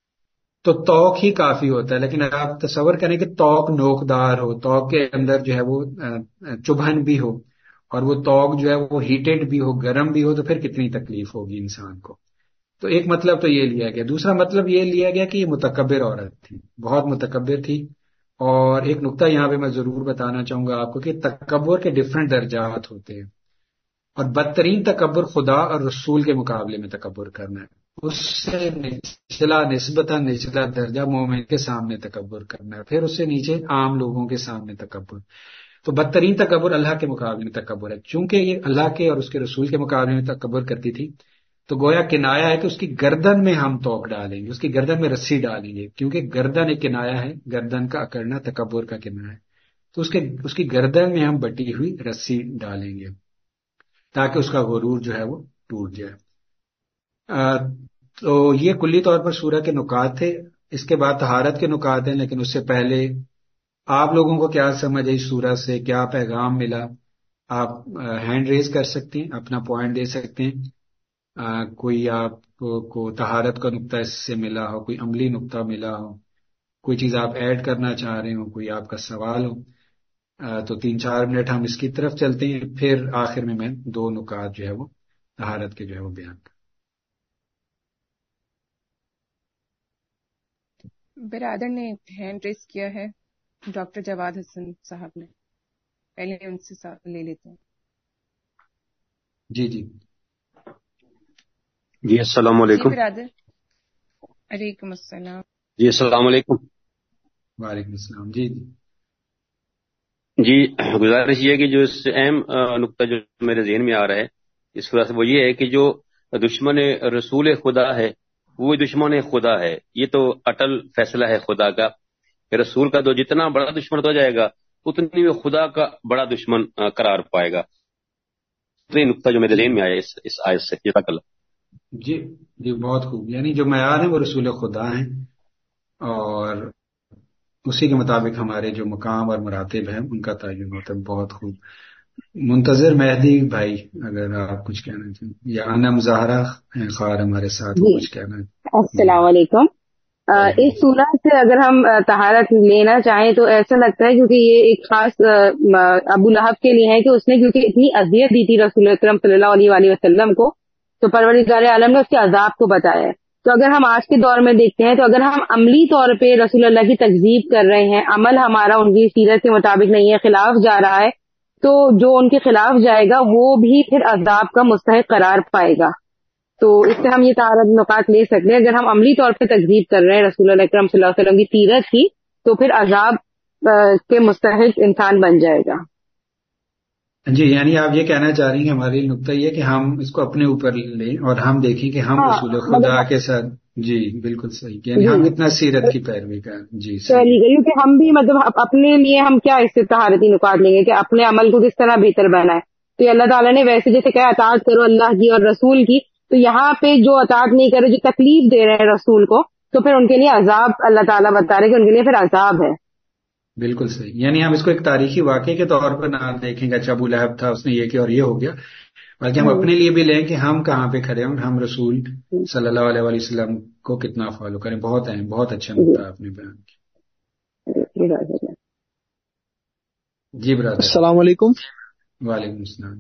تو توق ہی کافی ہوتا ہے، لیکن آپ تصور کریں کہ توق نوکدار ہو، توق کے اندر جو ہے وہ چبھن بھی ہو، اور وہ توق جو ہے وہ ہیٹڈ بھی ہو، گرم بھی ہو، تو پھر کتنی تکلیف ہوگی انسان کو. تو ایک مطلب تو یہ لیا گیا. دوسرا مطلب یہ لیا گیا کہ یہ متکبر عورت تھی، بہت متکبر تھی. اور ایک نقطہ یہاں پہ میں ضرور بتانا چاہوں گا آپ کو کہ تکبر کے ڈفرنٹ درجات ہوتے ہیں، اور بدترین تکبر خدا اور رسول کے مقابلے میں تکبر کرنا ہے. اس سے نچلا، نسبتاً نچلا درجہ مومن کے سامنے تکبر کرنا ہے، پھر اس سے نیچے عام لوگوں کے سامنے تکبر. تو بدترین تکبر اللہ کے مقابلے میں تکبر ہے. چونکہ یہ اللہ کے اور اس کے رسول کے مقابلے میں تکبر کرتی تھی، تو گویا کنایا ہے کہ اس کی گردن میں ہم توق ڈالیں گے، اس کی گردن میں رسی ڈالیں گے، کیونکہ گردن ایک کنایا ہے، گردن کا اکڑنا تکبر کا کنایا ہے. تو اس کی گردن میں ہم بٹی ہوئی رسی ڈالیں گے تاکہ اس کا غرور جو ہے وہ ٹوٹ جائے. تو یہ کلی طور پر سورہ کے نکات تھے. اس کے بعد طہارت کے نکات ہیں، لیکن اس سے پہلے آپ لوگوں کو کیا سمجھ آئی سورہ سے، کیا پیغام ملا؟ آپ ہینڈ ریز کر سکتے ہیں، اپنا پوائنٹ دے سکتے ہیں. کوئی آپ کو طہارت کا نقطہ اس سے ملا ہو، کوئی عملی نقطہ ملا ہو، کوئی چیز آپ ایڈ کرنا چاہ رہے ہو، کوئی آپ کا سوال ہو، تو 3-4 منٹ ہم اس کی طرف چلتے ہیں، پھر آخر میں 2 نکات جو ہے وہ طہارت کے جو ہے وہ بیان کریں. برادر نے ہینڈ ریز کیا ہے، ڈاکٹر جواد حسن صاحب نے. پہلے ان سے لے لیتے ہیں. جی جی جی السلام جی علیکم. برادر. علیکم السلام. جی السلام علیکم. وعلیکم السلام. جی جی جی گزارش یہ ہے کہ جو اس سے اہم نقطہ جو میرے ذہن میں آ رہا ہے اس وجہ سے وہ یہ ہے کہ جو دشمن رسول خدا ہے وہ دشمن خدا ہے. یہ تو اٹل فیصلہ ہے خدا کا کہ رسول کا تو جتنا بڑا دشمن ہو جائے گا اتنی وہ خدا کا بڑا دشمن قرار پائے گا. تو یہ نقطہ جو میرے جی ذہن میں آیا اس آیت سے. جزاک اللہ. جی جی بہت خوب. یعنی جو معیار ہیں وہ رسول خدا ہیں، اور اسی کے مطابق ہمارے جو مقام اور مراتب ہیں ان کا تعین ہوتا ہے. بہت خوب. منتظر مہدی بھائی اگر آپ کچھ کہنا چاہیں، یا انم زہرا خار ہمارے ساتھ، وہ جی کچھ کہنا ہے. جی السلام علیکم. وعلیکم اس السلام. صورت سے اگر ہم طہارت لینا چاہیں تو ایسا لگتا ہے کیونکہ یہ ایک خاص ابو لہب کے لیے ہے کہ اس نے کیونکہ اتنی اذیت دی تھی رسول اکرم صلی اللہ علیہ وآلہ وسلم کو، تو پروردگار عالم نے اس کے عذاب کو بتایا ہے. تو اگر ہم آج کے دور میں دیکھتے ہیں تو اگر ہم عملی طور پہ رسول اللہ کی تکذیب کر رہے ہیں، عمل ہمارا ان کی سیرت کے مطابق نہیں ہے، خلاف جا رہا ہے، تو جو ان کے خلاف جائے گا وہ بھی پھر عذاب کا مستحق قرار پائے گا. تو اس سے ہم یہ طہارت نکات لے سکتے ہیں. اگر ہم عملی طور پہ تکذیب کر رہے ہیں رسول اللہ اکرم صلی اللہ علیہ وسلم کی سیرت کی، تو پھر عذاب کے مستحق انسان بن جائے گا. جی یعنی آپ یہ کہنا چاہ رہی ہیں کہ ہماری نقطہ یہ کہ ہم اس کو اپنے اوپر لیں اور ہم دیکھیں کہ ہم ہاں رسول خدا مطلب کے ساتھ. جی بالکل صحیح. یعنی جی ہم کتنا سیرت کی پیروی کریں. جی صحیح. چلیے گا، کیونکہ ہم بھی مطلب اپنے لیے ہم کیا اس سے طہارتی نکات لیں گے کہ اپنے عمل کو کس طرح بہتر بنائے. تو یہ اللہ تعالیٰ نے ویسے جیسے کہا اطاعت کرو اللہ کی اور رسول کی، تو یہاں پہ جو اطاعت نہیں کرے، جو تکلیف دے رہے ہیں رسول کو، تو پھر ان کے لیے عذاب اللہ تعالیٰ بتا رہے کہ ان کے لیے پھر عذاب ہے. بالکل صحیح. یعنی ہم اس کو ایک تاریخی واقعے کے طور پر نہ دیکھیں گے اچھا ابو لہب تھا اس نے یہ کیا اور یہ ہو گیا، بلکہ ہم اپنے لیے بھی لیں کہ ہم کہاں پہ کھڑے ہیں اور ہم رسول صلی اللہ علیہ وآلہ وسلم کو کتنا فالو کریں. بہت اہم، بہت اچھا نقطہ آپ نے بیان کیا. جی برادر. السلام علیکم. وعلیکم السلام.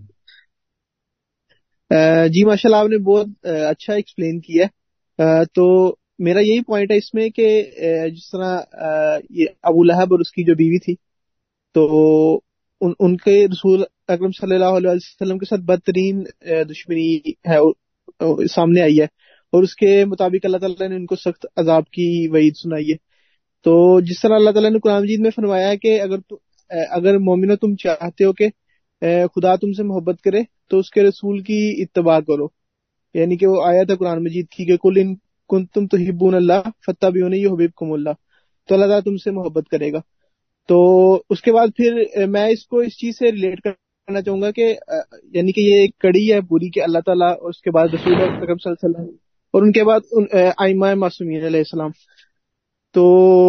جی ماشاء اللہ آپ نے بہت اچھا ایکسپلین کیا ہے. تو میرا یہی پوائنٹ ہے اس میں کہ جس طرح یہ ابو لہب اور اس کی جو بیوی تھی، تو ان کے رسول اکرم صلی اللہ علیہ وسلم کے ساتھ بدترین دشمنی ہے سامنے آئی ہے، اور اس کے مطابق اللہ تعالیٰ نے ان کو سخت عذاب کی وعید سنائی ہے. تو جس طرح اللہ تعالیٰ نے قرآن مجید میں فرمایا ہے کہ اگر مومنو تم چاہتے ہو کہ خدا تم سے محبت کرے تو اس کے رسول کی اتباع کرو. یعنی کہ وہ آیت ہے قرآن مجید کی کہ قل ان کنتم تحبون اللہ فاتبعونی یحببکم اللہ. تو اللہ تعالیٰ تم سے محبت کرے گا. تو اس کے بعد پھر میں اس کو اس چیز سے ریلیٹ کرنا چاہوں گا کہ یعنی کہ یہ ایک کڑی ہے پوری کہ اللہ تعالیٰ اور اس کے بعد رسول اکرم صلی اللہ علیہ وسلم اور ان کے بعد ائمہ معصومین علیہ السلام. تو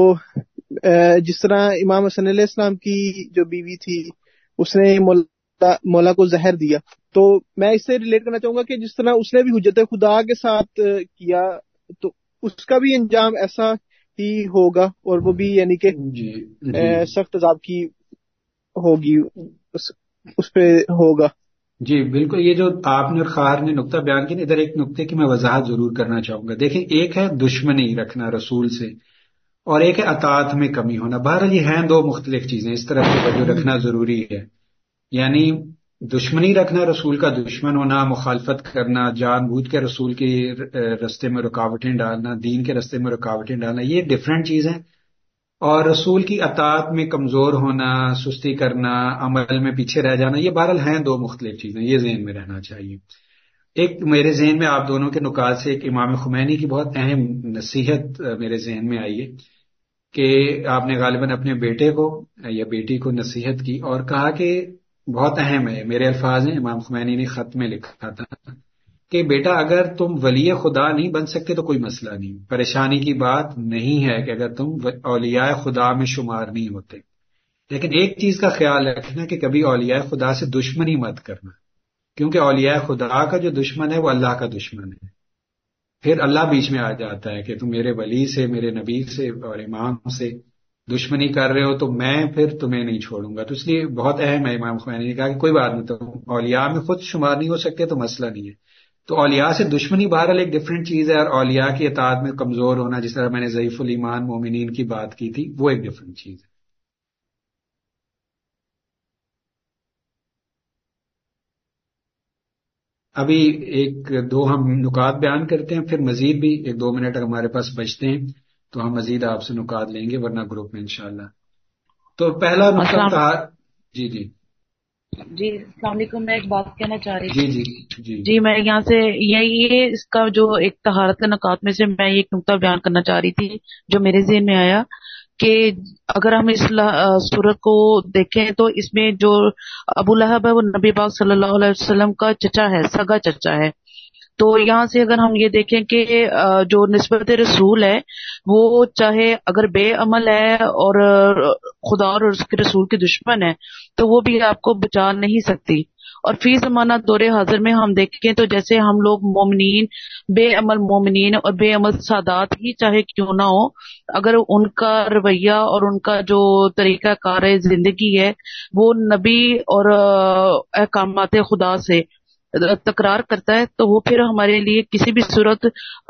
جس طرح امام حسن علیہ السلام کی جو بیوی تھی اس نے مولا کو زہر دیا، تو میں اس سے ریلیٹ کرنا چاہوں گا کہ جس طرح اس نے بھی حجت خدا کے ساتھ کیا تو اس کا بھی انجام ایسا ہی ہوگا، اور وہ بھی یعنی کہ سخت عذاب کی ہوگی اس پہ ہوگا. جی بالکل. یہ جو آپ نے اور خار نے نقطہ بیان کیا، ادھر ایک نقطے کی میں وضاحت ضرور کرنا چاہوں گا. دیکھیں ایک ہے دشمنی رکھنا رسول سے اور ایک ہے اطاعت میں کمی ہونا. بہرحال یہ ہیں دو مختلف چیزیں، اس طرح توجہ رکھنا ضروری ہے. یعنی دشمنی رکھنا، رسول کا دشمن ہونا، مخالفت کرنا، جان بوجھ کے رسول کے رستے میں رکاوٹیں ڈالنا، دین کے رستے میں رکاوٹیں ڈالنا، یہ ڈیفرنٹ چیز ہیں. اور رسول کی اطاعت میں کمزور ہونا، سستی کرنا، عمل میں پیچھے رہ جانا، یہ بہرحال ہیں دو مختلف چیزیں. یہ ذہن میں رہنا چاہیے. ایک میرے ذہن میں آپ دونوں کے نکات سے ایک امام خمینی کی بہت اہم نصیحت میرے ذہن میں آئی ہے کہ آپ نے غالباً اپنے بیٹے کو یا بیٹی کو نصیحت کی اور کہا کہ بہت اہم ہے. میرے الفاظ ہیں، امام خمینی نے خط میں لکھا تھا کہ بیٹا اگر تم ولی خدا نہیں بن سکتے تو کوئی مسئلہ نہیں، پریشانی کی بات نہیں ہے کہ اگر تم اولیاء خدا میں شمار نہیں ہوتے، لیکن ایک چیز کا خیال رکھنا کہ کبھی اولیاء خدا سے دشمنی مت کرنا، کیونکہ اولیاء خدا کا جو دشمن ہے وہ اللہ کا دشمن ہے، پھر اللہ بیچ میں آ جاتا ہے کہ تم میرے ولی سے، میرے نبی سے اور امام سے دشمنی کر رہے ہو تو میں پھر تمہیں نہیں چھوڑوں گا۔ تو اس لیے بہت اہم ہے، امام خمینی نے کہا کہ کوئی بات نہیں، تم اولیاء میں خود شمار نہیں ہو سکتے تو مسئلہ نہیں ہے۔ تو اولیاء سے دشمنی بہرحال ایک ڈفرینٹ چیز ہے، اور اولیاء کی اطاعت میں کمزور ہونا، جس طرح میں نے ضعیف الایمان مومنین کی بات کی تھی، وہ ایک ڈفرینٹ چیز ہے۔ ابھی ایک دو ہم نکات بیان کرتے ہیں، پھر مزید بھی ایک دو منٹ ہمارے پاس بچتے ہیں تو ہم مزید آپ سے نکات لیں گے، ورنہ گروپ میں انشاءاللہ۔ تو پہلا نکتہ جی السلام علیکم۔ میں ایک بات کہنا چاہ رہی تھی۔ جی میں یہاں سے یہ اس کا جو ایک طہارت کے نکات میں سے میں ایک نقطہ بیان کرنا چاہ رہی تھی جو میرے ذہن میں آیا کہ اگر ہم اس سورت کو دیکھیں تو اس میں جو ابو لہب ہے وہ نبی پاک صلی اللہ علیہ وسلم کا چچا ہے، سگا چچا ہے۔ تو یہاں سے اگر ہم یہ دیکھیں کہ جو نسبت رسول ہے وہ چاہے اگر بے عمل ہے اور خدا اور اس کے رسول کے دشمن ہے تو وہ بھی آپ کو بچا نہیں سکتی۔ اور فی زمانہ دور حاضر میں ہم دیکھیں تو جیسے ہم لوگ مومنین، بے عمل مومنین اور بے عمل سادات ہی چاہے کیوں نہ ہو، اگر ان کا رویہ اور ان کا جو طریقہ کار زندگی ہے وہ نبی اور احکامات خدا سے تکرار کرتا ہے تو وہ پھر ہمارے لیے کسی بھی صورت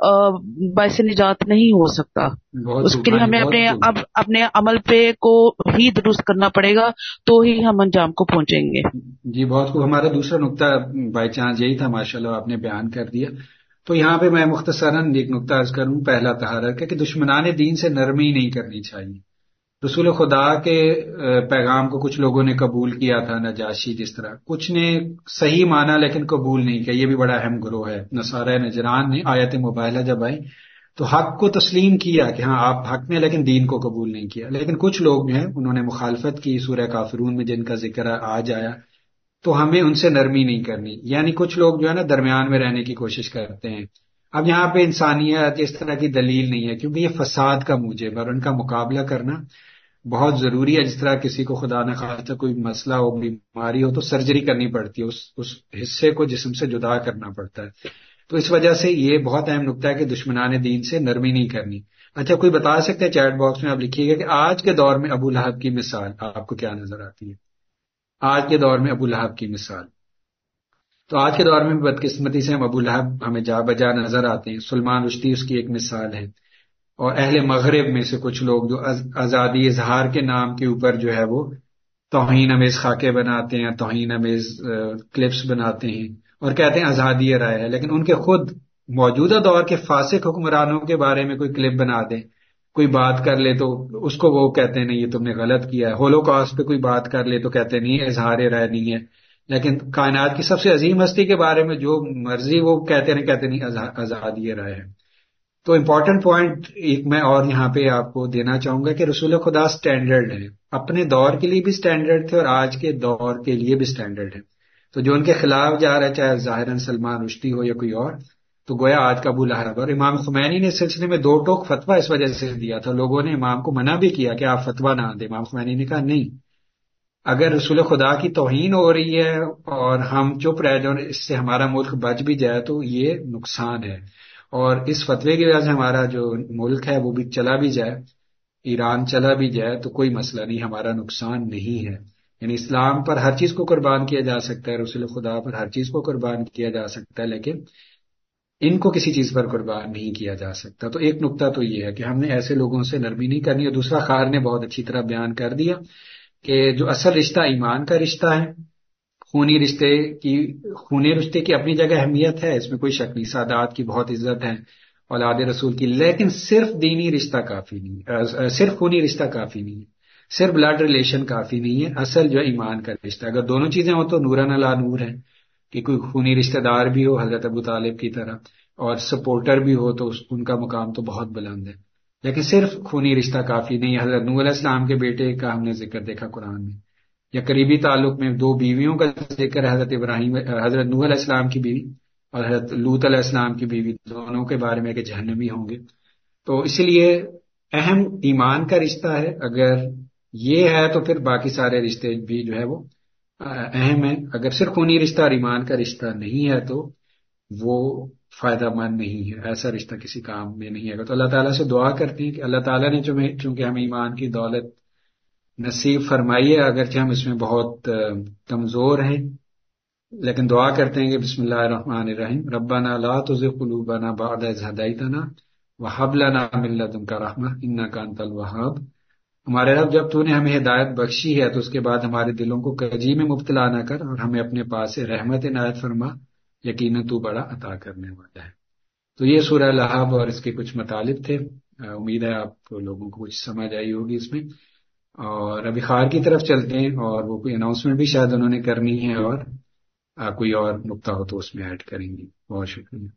باعث نجات نہیں ہو سکتا۔ اس کے لیے ہمیں اپنے عمل پہ کو ہی درست کرنا پڑے گا تو ہی ہم انجام کو پہنچیں گے۔ جی بہت خوب، ہمارا دوسرا نقطہ بائی چانس یہی تھا، ماشاءاللہ آپ نے بیان کر دیا۔ تو یہاں پہ میں مختصراً ایک نقطہ عرض کروں، پہلا طہارت کہ دشمنان دین سے نرمی نہیں کرنی چاہیے۔ رسول خدا کے پیغام کو کچھ لوگوں نے قبول کیا تھا، نجاشی جس طرح، کچھ نے صحیح مانا لیکن قبول نہیں کیا، یہ بھی بڑا اہم گروہ ہے۔ نصارہ نجران نے آیت مباہلہ جب آئی تو حق کو تسلیم کیا کہ ہاں آپ حق میں، لیکن دین کو قبول نہیں کیا۔ لیکن کچھ لوگ جو ہیں انہوں نے مخالفت کی، سورہ کافرون میں جن کا ذکر آج آیا، تو ہمیں ان سے نرمی نہیں کرنی، یعنی کچھ لوگ جو ہے نا درمیان میں رہنے کی کوشش کرتے ہیں۔ اب یہاں پہ انسانیت اس طرح کی دلیل نہیں ہے، کیونکہ یہ فساد کا موجب ہے اور ان کا مقابلہ کرنا بہت ضروری ہے۔ جس طرح کسی کو خدا نخواستہ کوئی مسئلہ ہو، بیماری ہو تو سرجری کرنی پڑتی ہے، اس حصے کو جسم سے جدا کرنا پڑتا ہے۔ تو اس وجہ سے یہ بہت اہم نقطہ ہے کہ دشمنان دین سے نرمی نہیں کرنی۔ اچھا، کوئی بتا سکتے ہیں چیٹ باکس میں آپ لکھیے گا کہ آج کے دور میں ابو لہب کی مثال آپ کو کیا نظر آتی ہے؟ آج کے دور میں ابو لہب کی مثال، تو آج کے دور میں بدقسمتی سے ہم ابو لہب ہمیں جا بجا نظر آتے ہیں۔ سلمان رشدی اس کی ایک مثال ہے، اور اہل مغرب میں سے کچھ لوگ جو آزادی اظہار کے نام کے اوپر جو ہے وہ توہین امیز خاکے بناتے ہیں، توہین امیز کلپس بناتے ہیں اور کہتے ہیں آزادی رائے ہے، لیکن ان کے خود موجودہ دور کے فاسق حکمرانوں کے بارے میں کوئی کلپ بنا دیں، کوئی بات کر لے تو اس کو وہ کہتے ہیں نہیں یہ تم نے غلط کیا ہے، ہولوکاسٹ پہ کوئی بات کر لے تو کہتے ہیں نہیں اظہار رائے نہیں ہے، لیکن کائنات کی سب سے عظیم ہستی کے بارے میں جو مرضی وہ کہتے نہیں آزادی رائے ہے۔ تو امپورٹنٹ پوائنٹ ایک میں اور یہاں پہ آپ کو دینا چاہوں گا کہ رسول خدا سٹینڈرڈ ہیں، اپنے دور کے لیے بھی سٹینڈرڈ تھے اور آج کے دور کے لیے بھی سٹینڈرڈ ہیں۔ تو جو ان کے خلاف جا رہا ہے، چاہے ظاہراً سلمان رشدی ہو یا کوئی اور، تو گویا آج کا ابو لہب۔ اور امام خمینی نے اس سلسلے میں 2 ٹوک فتویٰ اس وجہ سے دیا تھا، لوگوں نے امام کو منع بھی کیا کہ آپ فتویٰ نہ دیں۔ امام خمینی نے کہا نہیں، اگر رسول خدا کی توہین ہو رہی ہے اور ہم چپ رہ جائیں، اس سے ہمارا ملک بچ بھی جائے تو یہ نقصان ہے، اور اس فتوے کی وجہ سے ہمارا جو ملک ہے وہ بھی چلا بھی جائے، ایران چلا بھی جائے تو کوئی مسئلہ نہیں، ہمارا نقصان نہیں ہے۔ یعنی اسلام پر ہر چیز کو قربان کیا جا سکتا ہے، رسول خدا پر ہر چیز کو قربان کیا جا سکتا ہے، لیکن ان کو کسی چیز پر قربان نہیں کیا جا سکتا۔ تو ایک نقطہ تو یہ ہے کہ ہم نے ایسے لوگوں سے نرمی نہیں کرنی، اور دوسرا خار نے بہت اچھی طرح بیان کر دیا کہ جو اصل رشتہ ایمان کا رشتہ ہے، خونی رشتے کی اپنی جگہ اہمیت ہے، اس میں کوئی شک نہیں، سادات کی بہت عزت ہے، اولاد رسول کی، لیکن صرف دینی رشتہ کافی نہیں، صرف خونی رشتہ کافی نہیں ہے، صرف بلڈ ریلیشن کافی نہیں ہے، اصل جو ایمان کا رشتہ، اگر دونوں چیزیں ہوں تو نورن علی نور ہے، کہ کوئی خونی رشتہ دار بھی ہو حضرت ابو طالب کی طرح اور سپورٹر بھی ہو تو ان کا مقام تو بہت بلند ہے، لیکن صرف خونی رشتہ کافی نہیں ہے۔ حضرت نوح علیہ السلام کے بیٹے کا ہم نے ذکر دیکھا قرآن میں، یا قریبی تعلق میں 2 بیویوں کا ذکر ہے، حضرت نوح علیہ السلام کی بیوی اور حضرت لوط علیہ السلام کی بیوی، دونوں کے بارے میں کہ جہنمی ہوں گے. تو اس لیے اہم ایمان کا رشتہ ہے. اگر یہ ہے تو پھر باقی سارے رشتے بھی جو ہے وہ اہم ہیں. اگر صرف خونی رشتہ اور ایمان کا رشتہ نہیں ہے تو وہ فائدہ مند نہیں ہے، ایسا رشتہ کسی کام میں نہیں ہے. تو اللہ تعالیٰ سے دعا کرتے ہیں کہ اللہ تعالیٰ نے چونکہ ہمیں ایمان کی دولت نصیب فرمائی ہے، اگرچہ ہم اس میں بہت کمزور ہیں، لیکن دعا کرتے ہیں کہ بسم اللہ الرحمن الرحیم، ربنا لا تزغ قلوبنا بعد اذ ہدیتنا وہب لنا من لدنک رحمہ انک انت الوہاب. ہمارے رب، جب تو نے ہمیں ہدایت بخشی ہے تو اس کے بعد ہمارے دلوں کو کجی میں مبتلا نہ کر اور ہمیں اپنے پاس سے رحمت عنایت فرما، یقیناً تو بڑا عطا کرنے والا ہے. تو یہ سورہ لہب اور اس کے کچھ مطالب تھے. امید ہے آپ لوگوں کو کچھ سمجھ آئی ہوگی اس میں. اور ابھی خار کی طرف چلتے ہیں، اور وہ کوئی اناؤنسمنٹ بھی شاید انہوں نے کرنی ہے، اور کوئی اور نقطہ ہو تو اس میں ایڈ کریں گے. بہت شکریہ.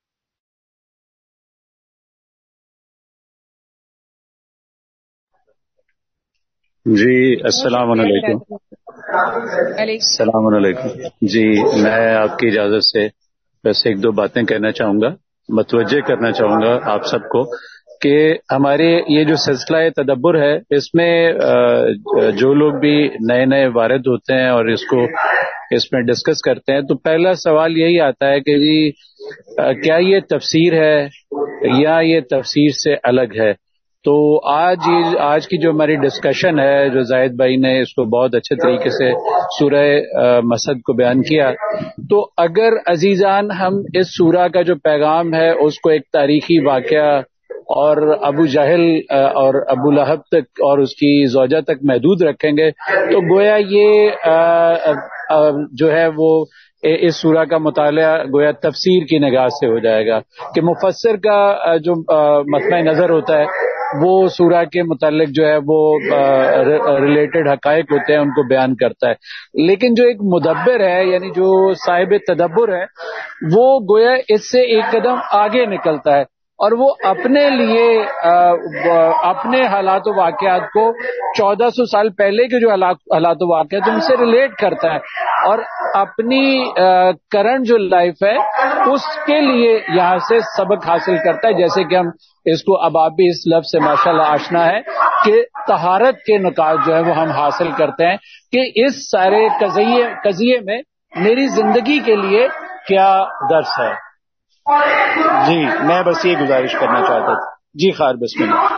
جی السلام علیکم. السلام علیکم. جی میں آپ کی اجازت سے بس ایک دو باتیں کہنا چاہوں گا، متوجہ کرنا چاہوں گا آپ سب کو کہ ہمارے یہ جو سلسلہ تدبر ہے، اس میں جو لوگ بھی نئے نئے وارد ہوتے ہیں اور اس میں ڈسکس کرتے ہیں، تو پہلا سوال یہی آتا ہے کہ جی کیا یہ تفسیر ہے یا یہ تفسیر سے الگ ہے؟ تو آج کی جو ہماری ڈسکشن ہے، جو زاہد بھائی نے اس کو بہت اچھے طریقے سے سورہ مسد کو بیان کیا، تو اگر عزیزان ہم اس سورہ کا جو پیغام ہے اس کو ایک تاریخی واقعہ اور ابو جہل اور ابو لہب تک اور اس کی زوجہ تک محدود رکھیں گے تو گویا یہ جو ہے وہ اس سورہ کا مطالعہ گویا تفسیر کی نگاہ سے ہو جائے گا کہ مفسر کا جو مطمع نظر ہوتا ہے وہ سورہ کے متعلق جو ہے وہ ریلیٹڈ حقائق ہوتے ہیں ان کو بیان کرتا ہے، لیکن جو ایک مدبر ہے یعنی جو صاحب تدبر ہے وہ گویا اس سے ایک قدم آگے نکلتا ہے اور وہ اپنے لیے اپنے حالات و واقعات کو 1400 سال پہلے کے جو حالات و واقعات ان سے ریلیٹ کرتا ہے اور اپنی کرنٹ جو لائف ہے اس کے لیے یہاں سے سبق حاصل کرتا ہے. جیسے کہ ہم اس کو اب آپ بھی اس لفظ سے ماشاءاللہ آشنا ہے کہ طہارت کے نکات جو ہے وہ ہم حاصل کرتے ہیں کہ اس سارے قضیے میں میری زندگی کے لیے کیا درس ہے. جی میں بس یہ گزارش کرنا چاہتا تھا. جی خیر بسم اللہ.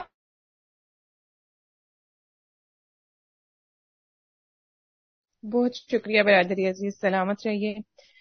بہت شکریہ برادری عزیز، سلامت رہیے.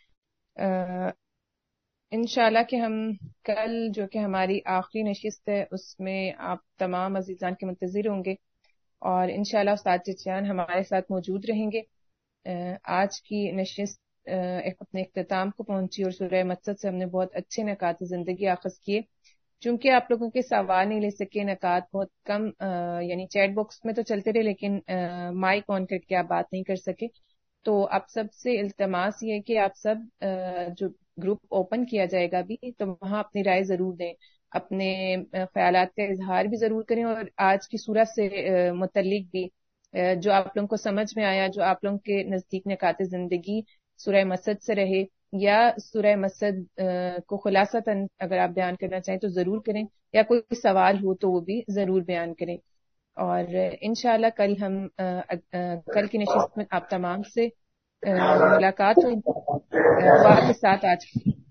انشاءاللہ کہ ہم کل جو کہ ہماری آخری نشست ہے اس میں آپ تمام عزیزان کے منتظر ہوں گے اور انشاءاللہ استاد چچیان ہمارے ساتھ موجود رہیں گے. آج کی نشست اپنے اختتام کو پہنچی اور سورہ مسد سے ہم نے بہت اچھے نکات زندگی آخذ کیے. چونکہ آپ لوگوں کے سوال نہیں لے سکے، نکات بہت کم یعنی چیٹ باکس میں تو چلتے رہے لیکن مائک آن کر کے آپ بات نہیں کر سکے، تو آپ سب سے التماس یہ ہے کہ آپ سب جو گروپ اوپن کیا جائے گا بھی تو وہاں اپنی رائے ضرور دیں، اپنے خیالات کا اظہار بھی ضرور کریں اور آج کی سورت سے متعلق بھی جو آپ لوگوں کو سمجھ میں آیا، جو آپ لوگوں کے نزدیک نکات زندگی سورہ مسد سے رہے یا سورہ مسد کو خلاصتاً اگر آپ بیان کرنا چاہیں تو ضرور کریں، یا کوئی سوال ہو تو وہ بھی ضرور بیان کریں. اور انشاءاللہ کل ہم کل کی نشست میں آپ تمام سے ملاقات ہوئی. دعا کے ساتھ آج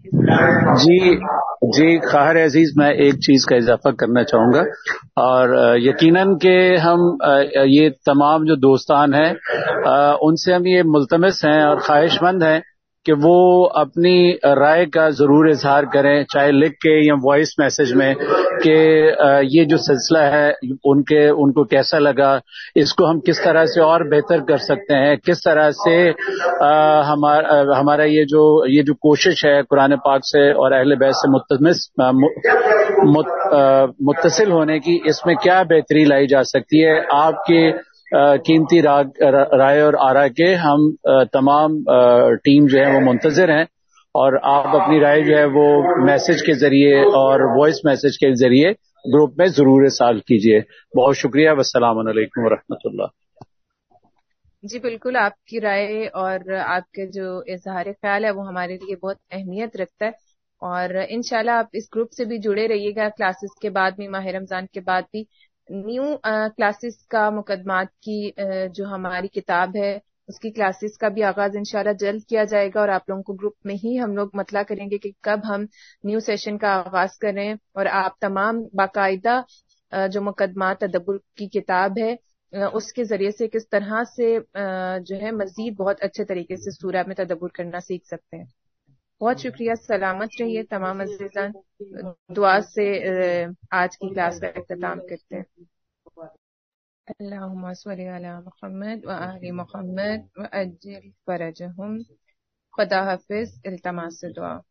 جی خواہر عزیز میں ایک چیز کا اضافہ کرنا چاہوں گا اور یقیناً کہ ہم یہ تمام جو دوستان ہیں ان سے ہم یہ ملتمس ہیں اور خواہش مند ہیں کہ وہ اپنی رائے کا ضرور اظہار کریں، چاہے لکھ کے یا وائس میسج میں، کہ یہ جو سلسلہ ہے ان کو کیسا لگا، اس کو ہم کس طرح سے اور بہتر کر سکتے ہیں، کس طرح سے ہمارا یہ جو کوشش ہے قرآن پاک سے اور اہل بیت سے متصل ہونے کی، اس میں کیا بہتری لائی جا سکتی ہے. آپ کے قیمتی رائے اور آرا کے ہم تمام ٹیم جو ہے وہ منتظر ہیں اور آپ اپنی رائے جو ہے وہ میسج کے ذریعے اور وائس میسج کے ذریعے گروپ میں ضرور ارسال کیجیے. بہت شکریہ. والسلام علیکم ورحمۃ اللہ. جی بالکل، آپ کی رائے اور آپ کے جو اظہار خیال ہے وہ ہمارے لیے بہت اہمیت رکھتا ہے، اور انشاءاللہ آپ اس گروپ سے بھی جڑے رہیے گا، کلاسز کے بعد بھی، ماہ رمضان کے بعد بھی نیو کلاسز کا مقدمات کی جو ہماری کتاب ہے اس کی کلاسز کا بھی آغاز انشاءاللہ جلد کیا جائے گا، اور آپ لوگوں کو گروپ میں ہی ہم لوگ مطلع کریں گے کہ کب ہم نیو سیشن کا آغاز کریں، اور آپ تمام باقاعدہ جو مقدمات تدبر کی کتاب ہے اس کے ذریعے سے کس طرح سے جو ہے مزید بہت اچھے طریقے سے سورہ میں تدبر کرنا سیکھ سکتے ہیں۔ بہت شکریہ، سلامت رہیے تمام عزیزان، دعا سے آج کی کلاس کا اختتام کرتے ہیں۔ اللہم صلی علی محمد و آل محمد و عجل فرجہم۔ خدا حافظ، التماس دعا۔